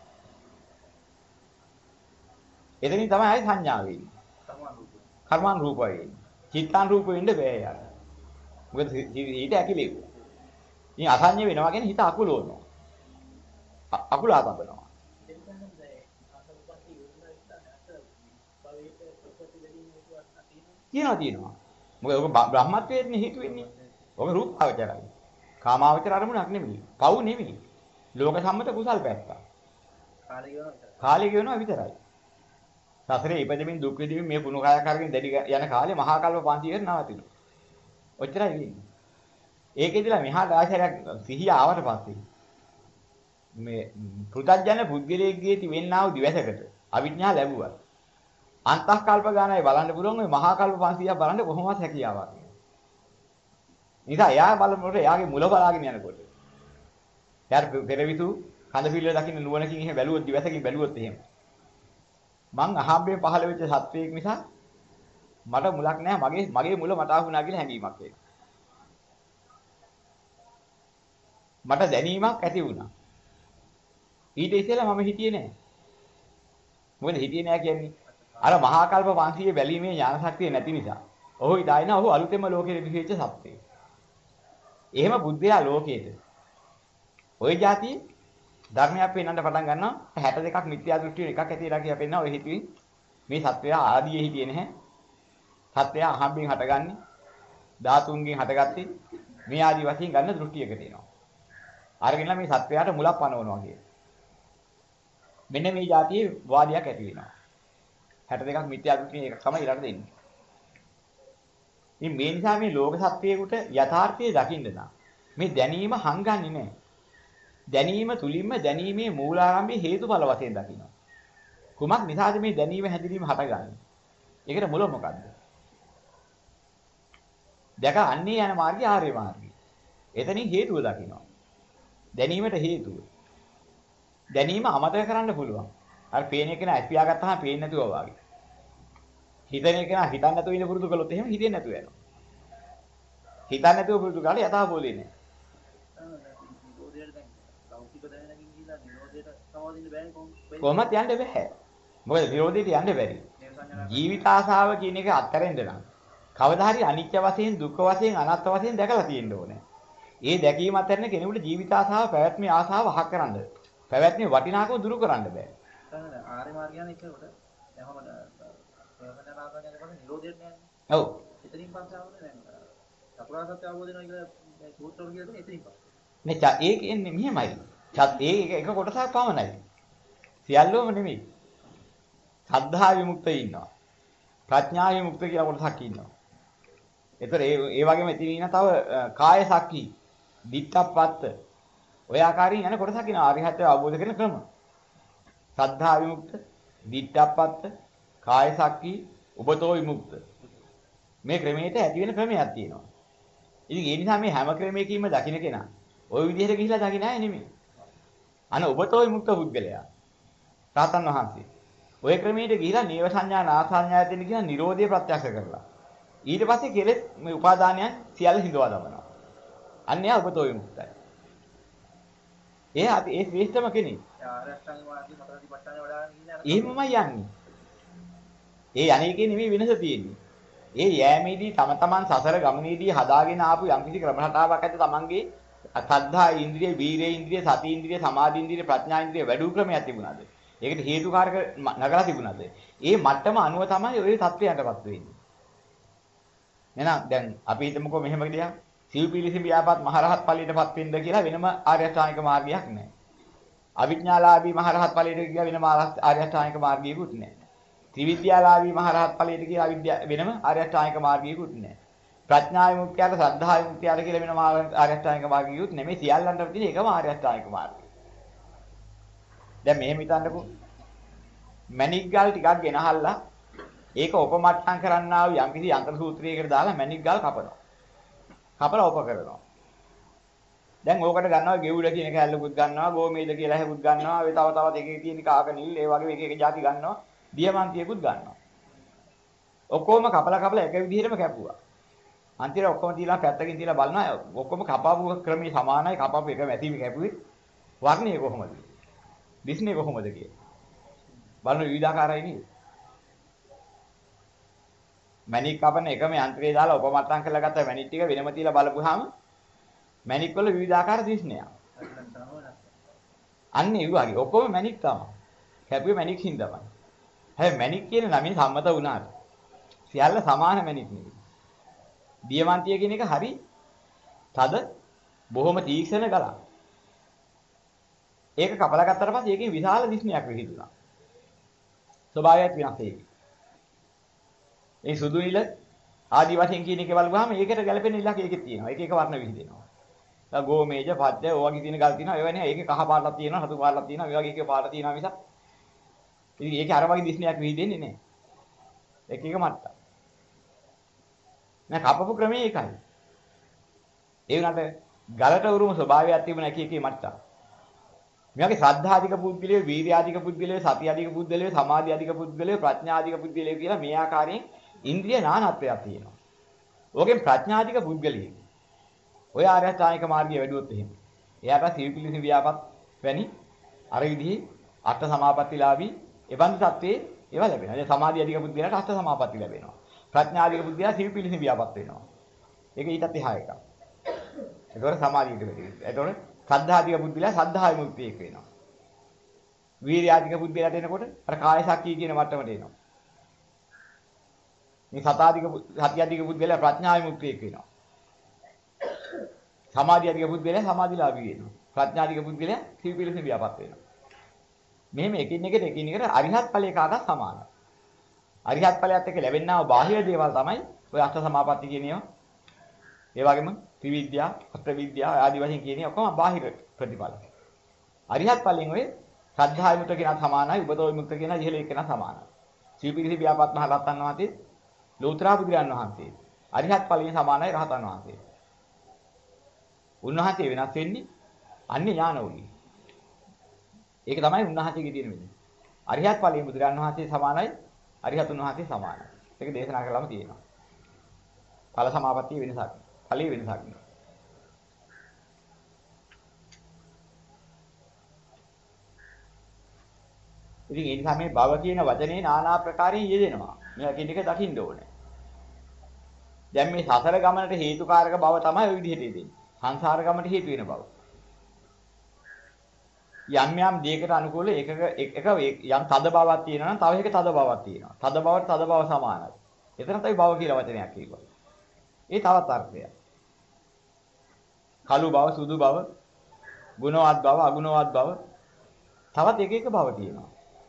එතනින් තමයි ආයි සංඥාව වෙන්නේ. කර්මං රූපය වෙන්නේ. චිත්තාන් රූප වෙන්න බෑ යාර. මොකද ඊට ඇකිලෙව. ඉතින් අසංඥ වෙනවා කියන්නේ හිත අකුලවනවා. අකුලා තබනවා. කියනවා තියෙනවා. මොකද ඔක බ්‍රහ්මත්වයේදී හේතු වෙන්නේ. ඔක රූපාවචරයි. කාමාවචර අරමුණක් නෙමෙයි. පව් නෙමෙයි. ලෝක සම්මත කුසල් පැත්ත. කාලය ගෙවනවා විතරයි. කාලය ගෙවනවා විතරයි. සසරේ ඉපදෙමින් දුක් විඳින්න මේ පුණු කාය කරගෙන දෙඩි යන කාලේ මහා කල්ප පන්සියයට නවතිනවා. ඔච්චරයි වෙන්නේ. ඒකෙදිලා මෙහා ආශාරයක් සිහිය ආවට පස්සේ මේ පෘථග්ජන පුද්ගලයෙක්ගේ තිබෙන්නා වූ දිවසකට අවිඥා ලැබුවා. අන්තක්කල්ප ගානයි බලන්න පුළුවන් ওই මහා කල්ප පන්සියයක් බලන්න කොහොමවත් හැකියාවක් නෑ. නිසා එයා බලනකොට එයාගේ මුල බලාගෙන යනකොට එයාට පෙරවිසු කඳ පිළිවෙල දකින්න නුවණකින් එහෙම බැලුවොත් දිවසකින් බැලුවොත් එහෙම මං අහම්බේ පහළ වෙච්ච සත්වයක් නිසා මට මුලක් නෑ මගේ මගේ මුල මට ආහුණා කියලා හැඟීමක් එයි. මට දැනීමක් ඇති වුණා. ඊට ඉස්සෙල්ලා මම හිතියේ නෑ. මොකද හිතියේ නෑ කියන්නේ අර මහා කල්ප පන්සිය බැලීමේ ඥාන ශක්තිය නැති නිසා. ඔහු ඉදායින ඔහු අලුතෙන්ම ලෝකෙට පිහිච්ච සත්‍යය. එහෙම බුද්ධයා ලෝකයේද ওই જાතිය ධර්මයක් පෙන්වන්න පටන් ගන්නවා හැට දෙකක් මිත්‍යා දෘෂ්ටි එකක් ඇතිලා කියලා පෙන්වනවා ඔය හිතුවේ මේ සත්‍යය ආදීයේ හිටියේ නැහැ. සත්‍යය අහම්බෙන් හටගන්නේ ධාතුන්ගෙන් හටගත්තේ මේ ආදි වශයෙන් ගන්න දෘෂ්ටියකට එනවා. අරගෙනලා මේ සත්‍යයට මුලක් පනවනවා කියන්නේ. මෙන්න මේ જાතියේ වාදයක් ඇති වෙනවා. හැට දෙකක් මිත්‍යා දෘෂ්ටි එකක් තමයි ඊළඟට දෙන්නේ. ඉතින් මේ නිසා මේ ලෝක සත්‍යයකට යථාර්ථය දකින්න නම් මේ දැනීම හංගන්නේ නැහැ. දැනීම තුලින්ම දැනීමේ මූලාරම්භයේ හේතුඵල වශයෙන් දකිනවා. කුමක් නිසාද මේ දැනීම හැදිරීම හටගන්නේ? ඒකට මුල මොකද්ද? දැක අන්නේ යන මාර්ගය ආර්ය මාර්ගය. එතනින් හේතුව දකිනවා. දැනීමට හේතුව. දැනීම අමතක කරන්න පුළුවන්. අර පේන එක නා ඇස් පියාගත්තාම පේන්නේ නැතුව වගේ. හිතන එක නා හිතන්න නැතුව ඉන්න පුරුදු කළොත් එහෙම හිතෙන්නේ නැතුව යනවා. හිතන්න නැතුව පුරුදු කරලා යථාබෝධය නෑ. නිරෝධයට දැන් ලෞකික දැනනකින් ගිහිලා නිරෝධයට සමාදින්න බෑනේ කොහොමද? කොහොමද යන්න බෑ. මොකද නිරෝධයට යන්න බැරි. ජීවිත ආසාව කියන එක අත්හැරෙන්න නම් කවදා හරි අනිත්‍ය වශයෙන් දුක්ඛ වශයෙන් අනාත්ම වශයෙන් දැකලා තියෙන්න ඕනේ. ඒ දැකීම අත්හැරෙන කෙනෙකුට ජීවිත ආසාව පැවැත්මේ ආසාව අහක් කරන්න. පැවැත්මේ වටිනාකම දුරු කරන්න බෑ. දැන් ආර්ය මාර්ගය යන එකේකට දැන් මම ප්‍රයෝජන නාගන යනකොට නිරෝධයට යන්නේ. ඔව්. එතනින් පස්සේ ආවනේ දැන් චතුරාර්ය සත්‍ය අවබෝධ වෙනවා කියලා මේ සූත්‍ර වල කියලානේ එතනින් පස්සේ. නේ ඒ කියන්නේ මෙහෙමයි. චත් ඒ එක කොටසක් පමණයි. සියල්ලම නෙමෙයි. සද්ධා විමුක්තය ඉන්නවා. ප්‍රඥා විමුක්ත කියලා කොටසක් ඉන්නවා. ඒතර ඒ ඒ වගේම ඉතින් ඉන්න තව කාය සක්කි, දිත්තප්පත්ත. ඔය ආකාරයෙන් යන කොටසක් ඉන්නවා. ආරියහත්ය අවබෝධ කරන ක්‍රම. සද්ධා විමුක්ත, දිත්තප්පත්ත, කාය සක්කි, උබතෝ විමුක්ත. මේ ක්‍රමයට ඇති වෙන ක්‍රමයක් තියෙනවා. ඉතින් ඒ නිසා මේ හැම ක්‍රමයකින්ම දකින්න කෙනා ওই විදිහට ගිහිලා දකින්න නැහැ නෙමෙයි. අන ඔබතෝ විමුක්ත පුද්ගලයා. රාතන් වහන්සේ. ওই ක්‍රමයට ගිහිලා නීව සංඥා නා සංඥා දෙන්න කියන නිරෝධය ප්‍රත්‍යක්ෂ කරලා. ඊට පස්සේ කෙලෙස් මේ උපාදානයන් සියල්ල හිඳවා දමනවා. අන්න එයා ඔබතෝ විමුක්තයි. එයා ඒ ශ්‍රේෂ්ඨම කෙනෙක්. ආරෂ්ඨාංග මාර්ගයේ මතරදිපට්ඨානේ වඩාගෙන ඉන්නේ. එහෙමමයි යන්නේ. ඒ අනේකේ නෙමෙයි වෙනස තියෙන්නේ. ඒ යෑමේදී තම තමන් සසර ගමනේදී හදාගෙන ආපු යම්කිසි ක්‍රම රටාවක් ඇද්ද තමන්ගේ සද්ධා ඉන්ද්‍රිය, වීර්ය ඉන්ද්‍රිය, සති ඉන්ද්‍රිය, සමාධි ඉන්ද්‍රිය, ප්‍රඥා ඉන්ද්‍රිය වැඩි ක්‍රමයක් තිබුණාද? ඒකට හේතුකාරක නගලා තිබුණාද? ඒ මට්ටම අනුව තමයි ওই தත්ත්වයන්ටපත් වෙන්නේ. එහෙනම් දැන් අපි හිතමුකෝ මෙහෙම ගියා. සිව්පිලිසිම් ව්‍යාපත් මහරහත් ඵලයටපත් වෙන්න කියලා වෙනම ආර්ය අෂ්ටාංගික මාර්ගයක් නැහැ. අවිඥාලාභී මහරහත් ඵලයට ගියා වෙනම ආර්ය අෂ්ටාංගික මාර්ගයකුත් නැහැ. ත්‍රිවිද්‍යාලාභී මහරහත් ඵලයට ගියා අවිද්‍යා වෙනම ආර්ය අෂ්ටාංගික මාර්ගයකුත් නැහැ. ප්‍රඥා විමුක්තියට ශ්‍රද්ධා විමුක්තියට කියලා වෙනම ආර්ය අෂ්ටාංගික මාර්ගයකුත් නෙමෙයි. සියල්ලන්ටම තියෙන එකම ආර්ය අෂ්ටාංගික මාර්ගය. දැන් මෙහෙම හිතන්නකෝ. මැණික් ගල් ටිකක් ගෙනහල්ලා ඒක උපමට්ටම් කරන්නා වූ යම්කිසි යන්ත්‍ර සූත්‍රයකට දාලා මැණික් ගල් කපනවා. කපලා උප කරනවා. දැන් ඕකට ගන්නවා ගෙවුල කියන කැලලකුත් ගන්නවා, ගෝමේද කියලා හැකුත් ගන්නවා, ඒ තව තවත් එක එක තියෙන කාක නිල් ඒ වගේ එක එක જાති ගන්නවා, දියමන්තියකුත් ගන්නවා. ඔක්කොම කපලා කපලා එක විදිහටම කැපුවා. අන්තිමට ඔක්කොම තියලා පැත්තකින් තියලා බලනවා ඔක්කොම කපාපු ක්‍රමයේ සමානයි කපාපු එක මැතිවි කැපුවේ. වර්ණය කොහොමද? දිස්නේ කොහොමද කියලා. බලන විවිධාකාරයි නේද? මැණික් කපන එකම යන්ත්‍රය දාලා උපමට්ටම් කරලා ගත්ත මැණික් ටික වෙනම තියලා බලපුවාම මැණික් වල විවිධාකාර දිස්නයක්. අන්න ඒ වගේ ඔක්කොම මැණික් තමයි. කැපුවේ මැණික් හින්දාමයි. හැබැයි මැණික් කියන නමින් සම්මත වුණාට සියල්ල සමාන මැණික් නෙවෙයි. දියමන්තිය කියන එක හරි තද බොහොම තීක්ෂණ ගලක්. ඒක කපලා ගත්තට පස්සේ ඒකේ විශාල දිස්නයක් විහිදුණා. ස්වභාවයත් වෙනස් වෙයි. ඒ සුදු නිල ආදි වශයෙන් කියන එකේ බලුවාම ඒකට ගැලපෙන ඉලක්ක ඒකේ තියෙනවා. ඒක එක වර්ණ විහිදෙනවා. දැන් ගෝමේජ පද්ද ඔය වගේ තියෙන ගල් තියෙනවා. ඒවා නේ ඒකේ කහ පාටක් තියෙනවා, රතු පාටක් තියෙනවා. මේ වගේ එකේ පාට තියෙනවා මිසක්. ඉතින් ඒකේ අර වගේ දිස්නයක් විහිදෙන්නේ නැහැ. එක එක මට්ටම්. නෑ කපපු ක්‍රමේ ඒකයි. ඒ වුණාට ගලට උරුම ස්වභාවයක් තිබුණ එක එකේ මට්ටම්. මේ වගේ ශ්‍රද්ධාධික පුද්ගලයෝ, වීර්යාධික පුද්ගලයෝ, සතියාධික පුද්ගලයෝ, සමාධියාධික පුද්ගලයෝ, ප්‍රඥාධික පුද්ගලයෝ කියලා මේ ආකාරයෙන් ඉන්ද්‍රිය නානත්වයක් තියෙනවා. ඕකෙන් ප්‍රඥාධික පුද්ගලියෙක්. ඔය ආර්ය අෂ්ටාංගික මාර්ගය වැඩුවොත් එහෙම. එයාට සිවිපිලිසි ව්‍යාපත් වැනි අර විදිහේ අට සමාපත්තිලාභී එවන්ති තත්ත්වයේ ඒවා ලැබෙනවා. ඒ සමාධියාධික පුද්ගලයාට අට සමාපatti ලැබෙනවා. ප්‍රඥාධික පුද්ගලයා සිවිපිලිසි ව්‍යාපත් වෙනවා. ඒක ඊටත් එහා එකක්. ඒතකොට සමාධියට වැඩි. ඒතකොට සද්ධාධික පුද්ගලයා සද්ධා විමුක්තියක වෙනවා. වීර්යාධික පුද්ගලයාට එනකොට අර කාය සක්කිය කියන මට්ටමට එනවා. මේ සතාධික සත්‍යාධික පුද්ගලයා ප්‍රඥා විමුක්තියක වෙනවා. සමාධියාධික පුද්ගලයා සමාධිලාභී වෙනවා. ප්‍රඥාධික පුද්ගලයා සිවිපිලිසි ව්‍යාපත් වෙනවා. මෙහෙම එකින් එකට එකින් එකට අරිහත් ඵලයේ කාටත් සමානයි. අරිහත් ඵලයත් එක්ක ලැබෙනා වූ බාහිර දේවල් තමයි ඔය අෂ්ට සමාපatti කියන ඒවා. ඒ වගේම ත්‍රිවිද්‍යා, අෂ්ටවිද්‍යා ආදී වශයෙන් කියන ඔක්කොම බාහිර ප්‍රතිඵල. අරිහත් ඵලයෙන් ඔය සද්ධා විමුක්ත කියන සමානයි, උපතෝ විමුක්ත කියන ඉහළ එක කෙනා සමානයි. සිවිපිලිසි ව්‍යාපත් මහ රහතන් වහන්සේ, ලෝතර බුදුරන් වහන්සේ. අරිහත් ඵලයෙන් සමානයි රහතන් වහන්සේ. උන්වහන්සේ වෙනස් වෙන්නේ අන්නේ ඥාන උනේ. ඒක තමයි උන්වහන්සේගේ තියෙන වෙන්නේ. අරිහත් ඵලයේ බුදුරන් වහන්සේ සමානයි අරිහතුන් වහන්සේ සමානයි. ඒක දේශනා කළාම තියෙනවා. ඵල සමාපත්තිය වෙනසක්. ඵලයේ වෙනසක් නෑ. ඉතින් ඒ නිසා මේ භව කියන වචනේ নানা ආකාරයෙන් යෙදෙනවා. මේවා කියන එක දකින්න ඕනේ. දැන් මේ සසර ගමනට හේතුකාරක භව තමයි ওই විදිහට යෙදෙන්නේ. සංසාර ගමනට හේතු වෙන භව. යම් යම් දෙයකට අනුකූල එකක එක යම් තද බවක් තියෙනවා නම් තව එකක තද බවක් තියෙනවා. තද බවට තද බව සමානයි. එතන තමයි භව කියලා වචනයක් කියනවා. ඒ තවත් අර්ථයක්. කළු බව, සුදු බව, ගුණවත් බව, අගුණවත් බව තවත් එක එක භව තියෙනවා.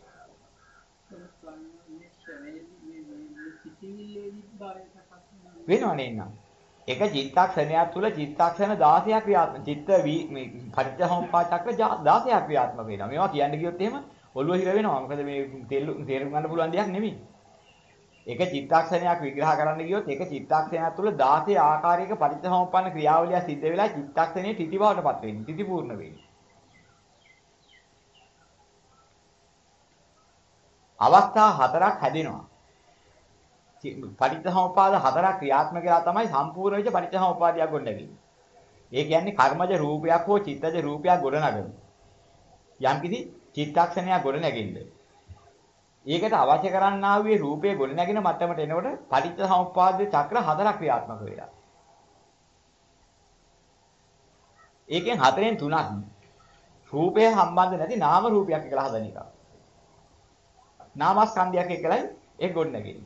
වෙනවනේ නේද? එක චිත්තක්ෂණයක් තුල චිත්තක්ෂණ දහසක් ක්‍රියාත්මක චිත්ත මේ පටිච්චසමුප්පාද චක්‍ර දහසක් ක්‍රියාත්මක වෙනවා. මේවා කියන්න ගියොත් එහෙම ඔළුව හිර වෙනවා. මොකද මේ තේරුම් ගන්න පුළුවන් දෙයක් නෙමෙයි. එක චිත්තක්ෂණයක් විග්‍රහ කරන්න ගියොත් එක චිත්තක්ෂණයක් තුල දහසක් ආකාරයක පටිච්චසමුප්පන්න ක්‍රියාවලිය සිද්ධ වෙලා චිත්තක්ෂණයේ තිති බවටපත් වෙන්නේ. තිති පූර්ණ වෙන්නේ. අවස්ථා හතරක් හැදෙනවා. පටිච්චසමුප්පාද හතරක් ක්‍රියාත්මක වෙලා තමයි සම්පූර්ණ වෙච්ච පටිච්චසමුප්පාදයක් ගොඩනගන්නේ. ඒ කියන්නේ කර්මජ රූපයක් හෝ චිත්තජ රූපයක් ගොඩනගන. යම්කිසි චිත්තක්ෂණයක් ගොඩනගින්න. ඒකට අවශ්‍ය කරන්නා වූ රූපයේ ගොඩනැගෙන මට්ටමට එනකොට පටිච්චසමුප්පාද චක්‍ර හතරක් ක්‍රියාත්මක වෙලා. ඒකෙන් හතරෙන් තුනක් රූපය සම්බන්ධ නැති නාම රූපයක් කියලා හදන එක. නාමස්කන්ධයක් එක්කලයි ඒක ගොඩනැගෙන්නේ.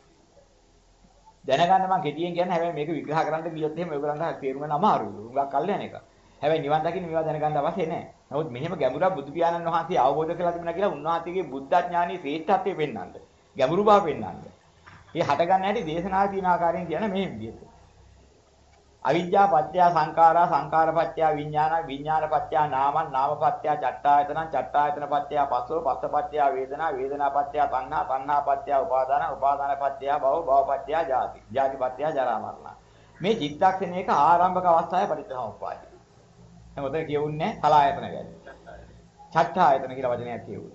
දැනගන්න මම කෙටියෙන් කියන්නේ හැබැයි මේක විග්‍රහ කරන්න ගියොත් එහෙම ඔයගලන්ට තේරුම් ගන්න අමාරුයි. උඟක් කල් යන එක. හැබැයි නිවන් දකින්න මේවා දැනගන්න අවශ්‍ය නැහැ. නමුත් මෙහෙම ගැඹුරක් බුදු පියාණන් වහන්සේ අවබෝධ කරලා තිබුණා කියලා උන්වහන්සේගේ බුද්ධ ඥානයේ ශ්‍රේෂ්ඨත්වය පෙන්වන්නද. ගැඹුරු බව පෙන්වන්නද. මේ හට ගන්න හැටි දේශනාවේ තියෙන ආකාරයෙන් කියන මේ විදිහට. අවිජ්ජා පත්‍ය සංඛාරා සංඛාර පත්‍ය විඥාන විඥාන පත්‍ය නාමං නාම පත්‍ය චට්ඨායතනං චට්ඨායතන පත්‍ය පස්සෝ පස්ස පත්‍ය වේදනා වේදනා පත්‍ය තණ්හා තණ්හා පත්‍ය උපාදාන උපාදාන පත්‍ය භව භව පත්‍ය ජාති ජාති පත්‍ය ජරා මරණ. මේ චිත්තක්ෂණයක ආරම්භක අවස්ථාවේ පටිච්චසමුප්පාදයි. දැන් ඔතන කියුන්නේ සලආයතන ගැන. චට්ඨායතන කියලා වචනයක් කියුවා.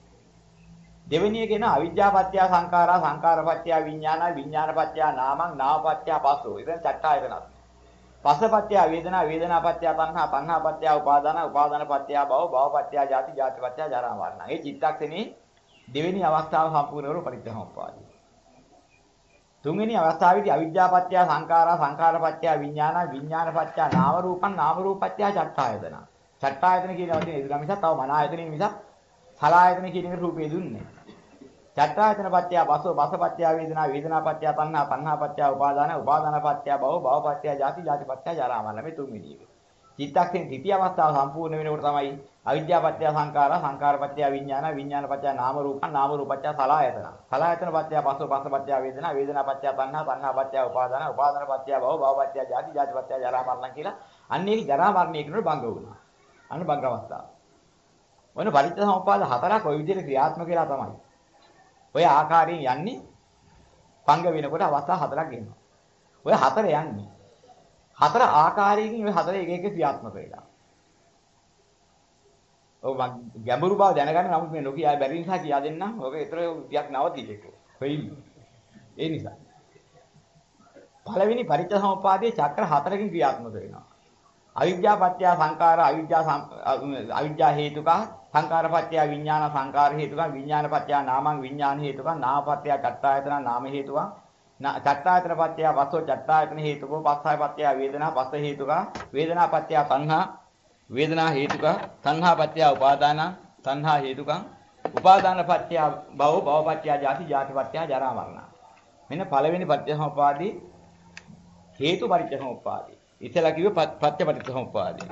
දෙවෙනි එක එන අවිජ්ජා පත්‍ය සංඛාරා සංඛාර පත්‍ය විඥාන විඥාන පත්‍ය නාමං නාම පත්‍ය පස්සෝ. ඉතින් චට්ඨායතනත්. පස්සපත්‍ය වේදනා වේදනා පත්‍ය තණ්හා තණ්හා පත්‍ය උපාදාන උපාදාන පත්‍ය භව භව පත්‍ය ජාති ජාති පත්‍ය ජරා මරණ. මේ චිත්තක්ෂණේ දෙවෙනි අවස්ථාව සම්පූර්ණ වරු පරිත්‍යාගෝපාදී. තුන්වෙනි අවස්ථාවේදී අවිජ්ජා පත්‍ය සංඛාරා සංඛාර පත්‍ය විඥාන විඥාන පත්‍ය නාම රූපං නාම රූපත්‍ය චට්ඨායතන. චට්ඨායතන කියන වචනේ ඉදලා මිසක් තව මන ආයතනෙ මිසක් සලආයතන කියන එක රූපේ දුන්නේ. චට්ඨායතන පත්‍ය බසෝ බස පත්‍ය වේදනා වේදනා පත්‍ය තණ්හා තණ්හා පත්‍ය උපාදාන උපාදාන පත්‍ය භව භව පත්‍ය ජාති ජාති පත්‍ය ජරා මරණ. මේ තුන්වෙනි එක. චිත්තක්ෂණ ත්‍ිතිය අවස්ථාව සම්පූර්ණ වෙනකොට තමයි අවිද්‍යා පත්‍ය සංඛාරා සංඛාර පත්‍ය විඥාන විඥාන පත්‍ය නාම රූපං නාම රූපත්‍ය සලආයතන. සලආයතන පත්‍ය බසෝ බස පත්‍ය වේදනා වේදනා පත්‍ය තණ්හා තණ්හා පත්‍ය උපාදාන උපාදාන පත්‍ය භව භව පත්‍ය ජාති ජාති පත්‍ය ජරා මරණ කියලා අන්න ඒක ජරා මරණය කියනකොට බංග වුණා. අන්න බංග අවස්ථාව. මොන පරිත්‍යාගෝපාද හතරක් ওই විදිහට ක්‍රියාත්මක වෙලා තමයි. ඔය ආකාරයෙන් යන්නේ පංග වෙනකොට අවස්ථා හතරක් ගෙනවා. ඔය හතර යන්නේ. හතර ආකාරයකින් ඔය හතර එක එක ක්‍රියාත්මක වෙලා. ඔව් ගැඹුරු බව දැනගන්න නමුත් මේ නොකිය බැරි නිසා කියා දෙන්නම්. ඔක ඒතර ටිකක් නවතියි ඒක. වෙයි. ඒ නිසා. පළවෙනි පරිත්‍යාගෝපාදයේ චක්‍ර හතරකින් ක්‍රියාත්මක වෙනවා. අවිද්‍යා පත්‍ය සංඛාර අවිද්‍යා අවිද්‍යා හේතුක සංඛාර පත්‍ය විඥාන සංඛාර හේතුක විඥාන පත්‍ය නාමං විඥාන හේතුක නාම පත්‍ය චට්ඨායතන නාම හේතුක චට්ඨායතන පත්‍ය වස්සෝ චට්ඨායතන හේතුකෝ පස්සය පත්‍ය වේදනා පස්ස හේතුක වේදනා පත්‍ය තණ්හා වේදනා හේතුක තණ්හා පත්‍ය උපාදාන තණ්හා හේතුක උපාදාන පත්‍ය භව භව පත්‍ය ජාති ජාති පත්‍ය ජරා මරණ. මෙන්න පළවෙනි පටිච්චසමුප්පාදී හේතු පටිච්චසමුප්පාදී. ඉතලා කිව්වේ පත්‍ය පටිච්චසමුප්පාදී.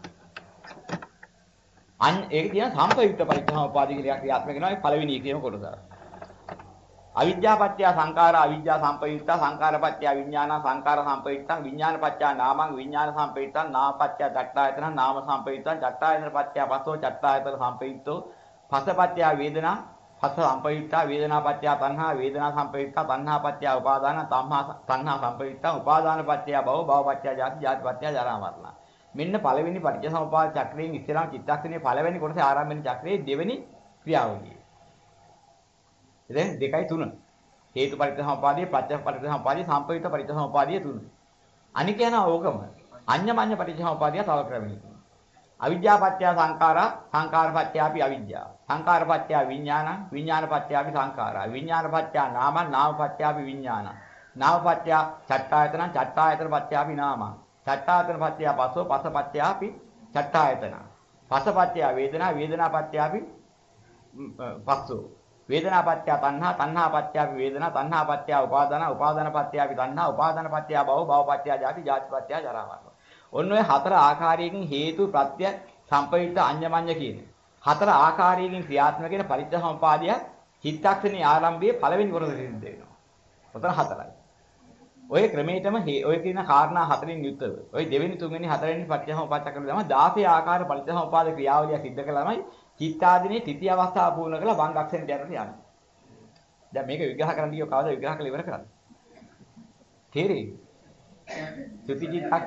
අන් ඒක කියන සම්පයුක්ත පරිත්‍යාගෝපාදී කියලා ක්‍රියාත්මක වෙනවා ඒ පළවෙනි එකේම කොටස. අවිද්‍යා පත්‍ය සංඛාර අවිද්‍යා සම්පයුක්ත සංඛාර පත්‍ය විඥාන සංඛාර සම්පයුක්ත විඥාන පත්‍ය නාමං විඥාන සම්පයුක්ත නාම පත්‍ය චට්ඨායතන නාම සම්පයුක්ත චට්ඨායතන පත්‍ය පස්සෝ චට්ඨායතන සම්පයුක්තෝ පස්ස පත්‍ය වේදනා පස්ස සම්පයුක්ත වේදනා පත්‍ය තණ්හා වේදනා සම්පයුක්ත තණ්හා පත්‍ය උපාදාන තණ්හා තණ්හා සම්පයුක්ත උපාදාන පත්‍ය භව භව පත්‍ය ජාති ජාති පත්‍ය ජරා මරණ. මෙන්න පළවෙනි පටිච්චසමුප්පාද චක්‍රයෙන් ඉස්සෙල්ලාම චිත්තක්ෂණයේ පළවෙනි කොටසේ ආරම්භ වෙන චක්‍රයේ දෙවෙනි ක්‍රියාවලිය. දැන් දෙකයි තුන. හේතු පටිච්චසමුපාදයේ ප්‍රත්‍ය පටිච්චසමුපාදයේ සම්පයුක්ත පටිච්චසමුපාදයේ තුන. අනික යන ඕකම. අඤ්ඤමඤ්ඤ පටිච්චසමුපාදය තව ක්‍රමයකින්. අවිද්‍යා පත්‍ය සංඛාරා සංඛාර පත්‍යාපි අවිද්‍යාව. සංඛාර පත්‍ය විඥාන විඥාන පත්‍යාපි සංඛාරා. විඥාන පත්‍ය නාම නාම පත්‍යාපි විඥාන. නාම පත්‍ය චට්ඨායතන චට්ඨායතන පත්‍යාපි නාම. චට්ඨායතන පත්‍ය පසෝ පස පත්‍යාපි චට්ඨායතන. පස පත්‍ය වේදනා වේදනා පත්‍යාපි පස්සෝ. වේදනා පත්‍ය තණ්හා තණ්හා පත්‍යාපි වේදනා තණ්හා පත්‍ය උපාදාන උපාදාන පත්‍යාපි තණ්හා උපාදාන පත්‍ය භව භව පත්‍ය ජාති ජාති පත්‍ය ජරා මරණ. ඔන්න ඔය හතර ආකාරයකින් හේතු ප්‍රත්‍ය සම්පයුක්ත අඤ්ඤමඤ්ඤ කියන හතර ආකාරයකින් ක්‍රියාත්මක වෙන පරිච්ඡසමුපාදය චිත්තක්ෂණී ආරම්භයේ පළවෙනි කොටස සිද්ධ වෙනවා. ඔතන හතරයි. ඔය ක්‍රමයටම ඔය කියන කාරණා හතරෙන් යුක්තව ඔය දෙවෙනි තුන්වෙනි හතරවෙනි පරිච්ඡසමුපාද චක්‍රවල තමයි දාසය ආකාර පරිච්ඡසමුපාද ක්‍රියාවලිය සිද්ධ කළාමයි චිත්තාදිනේ තෘතිය අවස්ථාව පූර්ණ කරලා වංගක්ෂණයට යන්න යන්නේ. දැන් මේක විග්‍රහ කරන්න ගියෝ කවදාද විග්‍රහ කරලා ඉවර කරන්නේ? තේරෙයි? ත්‍ෘති චිත්තක්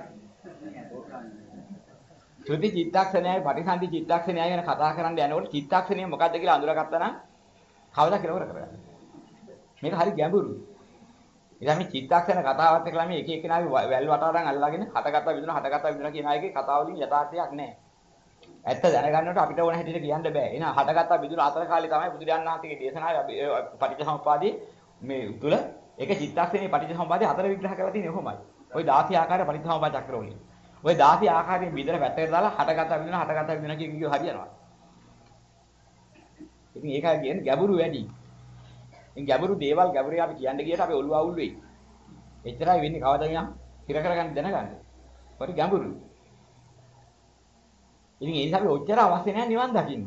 ත්‍ෘති චිත්තක්ෂණයයි පටිසන්ධි චිත්තක්ෂණයයි ගැන කතා කරන්න යනකොට චිත්තක්ෂණය මොකක්ද කියලා අඳුරගත්තා නම් කවදා කියලා ඉවර කරගන්න. මේක හරි ගැඹුරුයි. ඉතින් මේ චිත්තක්ෂණ කතාවත් එක්කලා මේ එක එකනාගේ වැල් වටාරන් අල්ලගෙන හටගත්තා විදුන හටගත්තා විදුන කියන එකේ කතාව වලින් යථාර්ථයක් නැහැ. ඇත්ත දැනගන්නකොට අපිට ඕන හැටියට කියන්න බෑ. එහෙනම් හටගත්තා විදුන අතර කාලේ තමයි බුදුරජාණන් වහන්සේගේ දේශනාවේ පටිච්චසමුප්පාදයේ මේ තුල ඒක චිත්තක්ෂණයේ පටිච්චසමුප්පාදයේ අතර විග්‍රහ කරලා තියෙන්නේ කොහොමයි? ওই දාසී ආකාර පරිසම්පාද චක්‍රවලින්. ওই දාසී ආකාරයෙන් බිඳර පැත්තකට දාලා හටගත්ත විදින හටගත්ත විදින කියන කිව්ව හරියනවා. ඉතින් ඒකයි කියන්නේ ගැඹුරු වැඩි. ඉතින් ගැඹුරු දේවල් ගැඹුරේ අපි කියන්න ගියට අපි ඔළුව අවුල් වෙයි. එච්චරයි වෙන්නේ කවදාද යම් හිර කරගන්න දැනගන්න. හරි ගැඹුරුයි. ඉතින් ඒ නිසා අපි ඔච්චර අවශ්‍ය නැහැ නිවන් දකින්න.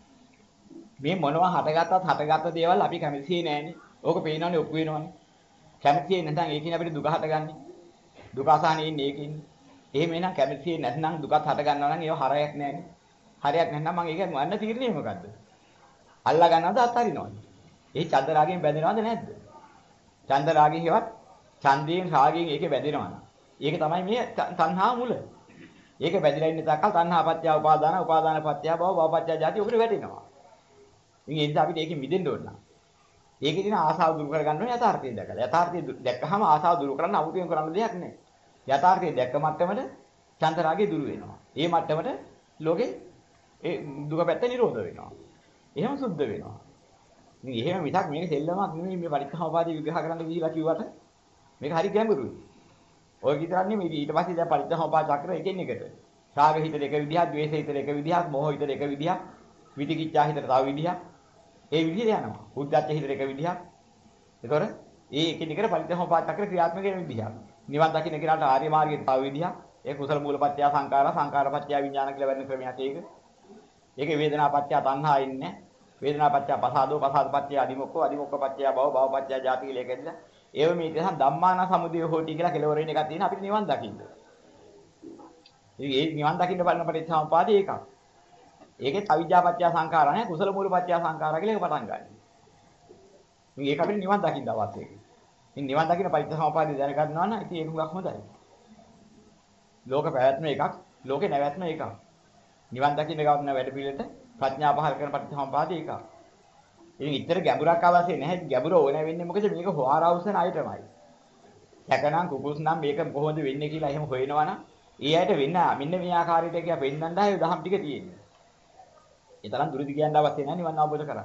මේ මොනවා හටගත්තත් හටගත්ත දේවල් අපි කැමතියි නෑනේ. ඕක පේනවනේ ඔප්පු වෙනවනේ. කැමතියි නැත්නම් ඒකින් අපිට දුක හටගන්නේ. දුක අසහනේ ඉන්නේ ඒකින්. එහෙම එනනම් කැමතියි නැත්නම් දුකත් හට ගන්නවා නම් ඒව හරයක් නෑනේ. හරයක් නැත්නම් මම ඒක මන්න තීරණය මොකද්ද? අල්ලා ගන්නවද අත්හරිනවද? ඒ චන්ද රාගයෙන් බැඳෙනවද නැද්ද? චන්ද රාගයෙන් හේවත් ඡන්දයෙන් රාගයෙන් ඒකේ බැඳෙනවා. ඒක තමයි මේ තණ්හා මුල. ඒක බැඳිලා ඉන්න තාක්කල් තණ්හා පත්‍ය උපාදාන උපාදාන පත්‍ය භව භව පත්‍ය ජාති ඔකට වැටෙනවා. ඉතින් ඒ නිසා අපිට ඒකෙන් මිදෙන්න ඕන. ඒකේ තියෙන ආසාව දුරු කරගන්න ඕනේ යථාර්ථය දැකලා. යථාර්ථය දැක්කහම ආසාව දුරු කරන්න අමුතුවෙන් කරන්න දෙයක් නැහැ. යථාර්ථය දැක්ක මට්ටමට චන්දරාගේ දුරු වෙනවා. ඒ මට්ටමට ලෝකේ ඒ දුක පැත්ත නිරෝධ වෙනවා. එහෙම සුද්ධ වෙනවා. ඉතින් එහෙම මිසක් මේක සෙල්ලමක් නෙමෙයි මේ පරිත්‍යාපාදී විග්‍රහ කරන්න ගිහිලා කිව්වට මේක හරි ගැඹුරුයි. ඔය විතරක් නෙමෙයි ඊට පස්සේ දැන් පරිත්‍යාපාද චක්‍ර එකින් එකට. රාග හිතට එක විදිහක්, ද්වේෂ හිතට එක විදිහක්, මෝහ හිතට එක විදිහක්, විචිකිච්ඡා හිතට තව විදිහක්. ඒ විදිහට යනවා. උද්ධච්ච හිතට එක විදිහක්. ඒතොර ඒ එකින් එකට පරිත්‍යාපාද චක්‍ර ක්‍රියාත්මක වෙන විදිහක්. නිවන් දකින්න කෙනාට ආර්ය මාර්ගයේ තව විදිහක්. ඒ කුසල මූලපත්‍ය සංඛාර සංඛාරපත්‍ය විඥාන කියලා වෙන ක්‍රමයක් ඒක. ඒකේ වේදනාපත්‍ය තණ්හා ඉන්නේ. වේදනාපත්‍ය පසාදෝ පසාදපත්‍ය අදිමොක්ඛෝ අදිමොක්ඛපත්‍ය භව භවපත්‍ය ජාති කියලා එකද. ඒව මේ ඉතින් ධම්මාන සමුදය හෝටි කියලා කෙලවර වෙන එකක් තියෙන අපිට නිවන් දකින්න. ඉතින් ඒ නිවන් දකින්න බලන පරිත්‍යාපාදේ ඒකක්. ඒකේ අවිජ්ජාපත්‍ය සංඛාර නැහැ කුසල මූලපත්‍ය සංඛාර කියලා ඒක පටන් ගන්න. ඉතින් ඒක අපිට නිවන් දකින්න අවශ්‍යයි. ඉතින් නිවන් දකින්න පරිත්‍යාපාදේ දැනගන්නවා නම් ඉතින් ඒක හුඟක් හොඳයි. ලෝක පැවැත්ම එකක්, ලෝකේ නැවැත්ම එකක්. නිවන් දකින්න ගාවන වැඩ පිළිවෙලට ප්‍රඥා පහල කරන පටිච්චසමුපාදේ එකක්. ඉතින් ඉතර ගැඹුරක් අවශ්‍ය නැහැ. ගැඹුර ඕන වෙන්නේ මොකද මේක හොආරවුසන අයටමයි. සැකනම් කුකුස් නම් මේක කොහොමද වෙන්නේ කියලා එහෙම හොයනවා නම් ඒ අයට වෙන්න මෙන්න මේ ආකාරයට කියලා පෙන්නන්න ආයේ දහම් ටික තියෙන්නේ. ඒ තරම් දුරදි කියන්න අවශ්‍ය නැහැ නිවන් අවබෝධ කරගන්න.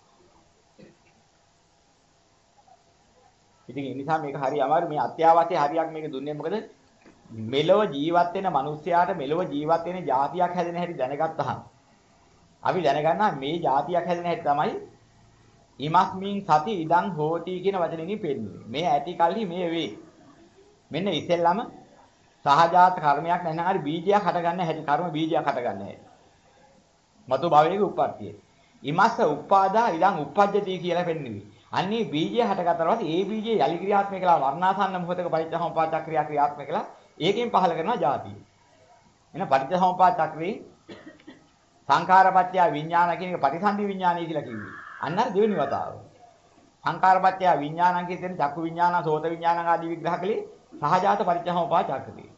ඉතින් ඒ නිසා මේක හරි අමාරු මේ අත්‍යවශ්‍ය හරියක් මේක දුන්නේ මොකද මෙලව ජීවත් වෙන මිනිස්යාට මෙලව ජීවත් වෙන જાතියක් හැදෙන හැටි දැනගත්තාම අපි දැනගන්නවා මේ જાතියක් හැදෙන හැටි තමයි ඉමස්මින් සති ඉදං හෝති කියන වචනෙකින් පෙන්නන්නේ. මේ ඇති කල්හි මේ වේ. මෙන්න ඉස්සෙල්ලම සහජාත කර්මයක් නැත්නම් හරි බීජයක් හටගන්න හැටි කර්ම බීජයක් හටගන්න හැටි. මතු භවයේ උප්පත්තිය. ඉමස්ස උප්පාදා ඉදං උප්පජ්ජති කියලා පෙන්වන්නේ. අන්නේ බීජය හටගත්තාට ඒ බීජය යලි ක්‍රියාත්මක කළා වර්ණාසන්න මොහොතක පරිච්ඡසමුපාද චක්‍රියා ක්‍රියාත්මක කළා. ඒකෙන් පහල කරනවා ಜಾතිය. එන පටිච්චසමුපාද චක්‍රේ සංඛාරපත්‍ය විඥාන කියන එක පටිසන්ධි විඥානයි කියලා කිව්වේ. අන්න අර දෙවෙනි වතාව. සංඛාරපත්‍ය විඥානං කියන චක්කු විඥාන, සෝත විඥාන ආදී විග්‍රහ කළේ සහජාත පටිච්චසමුපාද චක්‍රේ.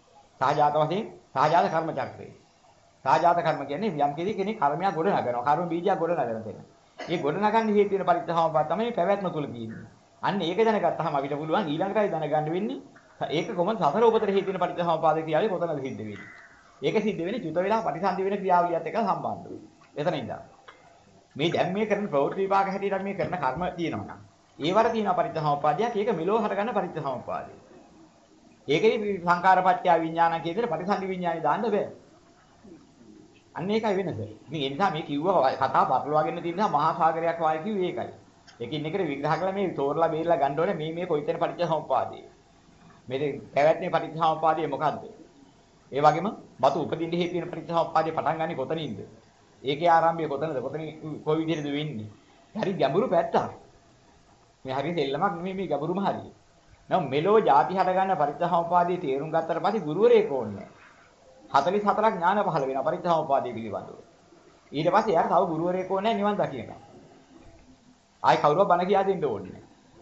සහජාත වශයෙන් සහජාත කර්ම චක්‍රය. සහජාත කර්ම කියන්නේ යම් කෙනෙක් කර්මයක් ගොඩ නගනවා. කර්ම බීජයක් ගොඩ නගන තැන. මේ ගොඩ නගන්න හේතු වෙන පරිත්‍යාසමපාද තමයි පැවැත්ම තුල තියෙන්නේ. අන්න ඒක දැනගත්තාම අපිට පුළුවන් ඊළඟටයි දැනගන්න වෙන්නේ ඒක කොහොමද සතර උපතර හේතු වෙන පරිත්‍යාසමපාද ක්‍රියාවේ කොතනද සිද්ධ වෙන්නේ. ඒක සිද්ධ වෙන්නේ චුත වෙලා ප්‍රතිසන්දි වෙන ක්‍රියාවලියත් එක්ක සම්බන්ධ වෙයි. එතන ඉඳන්. මේ දැන් මේ කරන ප්‍රවෘත්ති විපාක හැටියට මේ කරන කර්ම තියෙනවා නම් ඒවට තියෙන පරිත්‍යාසමපාදයක් ඒක මෙලෝ හටගන්න පරිත්‍යාසමපාදය. ඒකේ සංකාරපත්‍ය විඥාන කියන දේ ප්‍රතිසන්දි විඥානි දාන්න බෑ. අන්න ඒකයි වෙනස. ඉතින් ඒ නිසා මේ කිව්ව කතා පටලවාගෙන තියෙන නිසා මහා සාගරයක් වායි කිව්වේ ඒකයි. ඒකින් එකට විග්‍රහ කළා මේ තෝරලා බේරලා ගන්න ඕනේ මේ මේ කොයිතැන පරිත්‍යාසමපාදේ. මේ පැවැත්මේ පරිත්‍යාසමපාදේ මොකද්ද? ඒ වගේම බතු උපදින්න හේතු වෙන පරිත්‍යාසමපාදේ පටන් ගන්නේ කොතනින්ද? ඒකේ ආරම්භය කොතනද? කොතනින් කොයි විදිහටද වෙන්නේ? හරි ගැඹුරු පැත්තක්. මේ හරිය දෙල්ලමක් නෙමෙයි මේ ගැඹුරුම හරිය. නම් මෙලෝ ಜಾති හට ගන්න පරිත්‍යාසමපාදේ තේරුම් ගත්තට පස්සේ ගුරුවරයෙක් ඕනේ. හතළිස් හතරක් ඥාන පහළ වෙනවා පරිත්‍යාසමපාදේ පිළිබඳව. ඊට පස්සේ යාර තව ගුරුවරයෙක් ඕනේ නිවන් දකින්න. ආයි කවුරුව බණ කියා දෙන්න ඕනේ.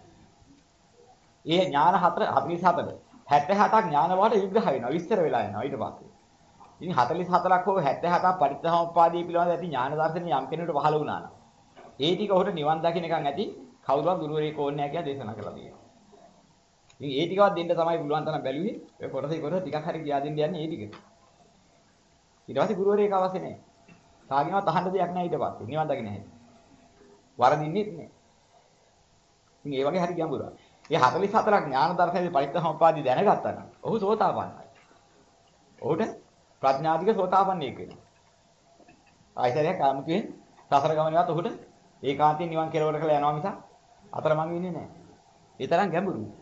ඒ ඥාන හතර හතළිස් හතර හැත්තෑ හතක් ඥාන වලට විග්‍රහ වෙනවා විස්තර වෙලා යනවා ඊට පස්සේ. ඉතින් හතළිස් හතරක් හෝ හැත්තෑ හතක් පරිත්‍යාසමපාදේ පිළිබඳව ඇති ඥාන දර්ශනේ යම් කෙනෙකුට පහළ වුණා නම් ඒ ටික ඔහුට නිවන් දකින්න එකන් ඇති කවුරුවත් ගුරුවරයෙක් ඕනේ නැහැ කියලා දේශනා කළා තියෙනවා. ඉතින් ඒ ටිකවත් දෙන්න තමයි පුළුවන් තරම් බැලුවේ. ඔය කොටසේ කොටස ටිකක් හරි කියා දෙන්න යන්නේ ඒ ටික. ඊට පස්සේ ගුරුවරයෙක් අවශ්‍ය නැහැ. කාගෙන්වත් අහන්න දෙයක් නැහැ ඊට පස්සේ. නිවන් දකින්න නැහැ. වරදින්නෙත් නැහැ. ඉතින් ඒ වගේ හරි ගැඹුරක්. මේ හතළිස් හතරක් ඥාන දර්ශනයේ පරිත්‍යාසමපාදී දැනගත්තා නම් ඔහු සෝතාපන්නයි. ඔහුට ප්‍රඥාධික සෝතාපන්නෙක් වෙනවා. ආයතනයක් ආමුකේ සසර ගමනේවත් ඔහුට ඒකාන්තයෙන් නිවන් කෙරවර කළා යනවා මිස අතරමං වෙන්නේ නැහැ. ඒ තරම් ගැඹුරුයි.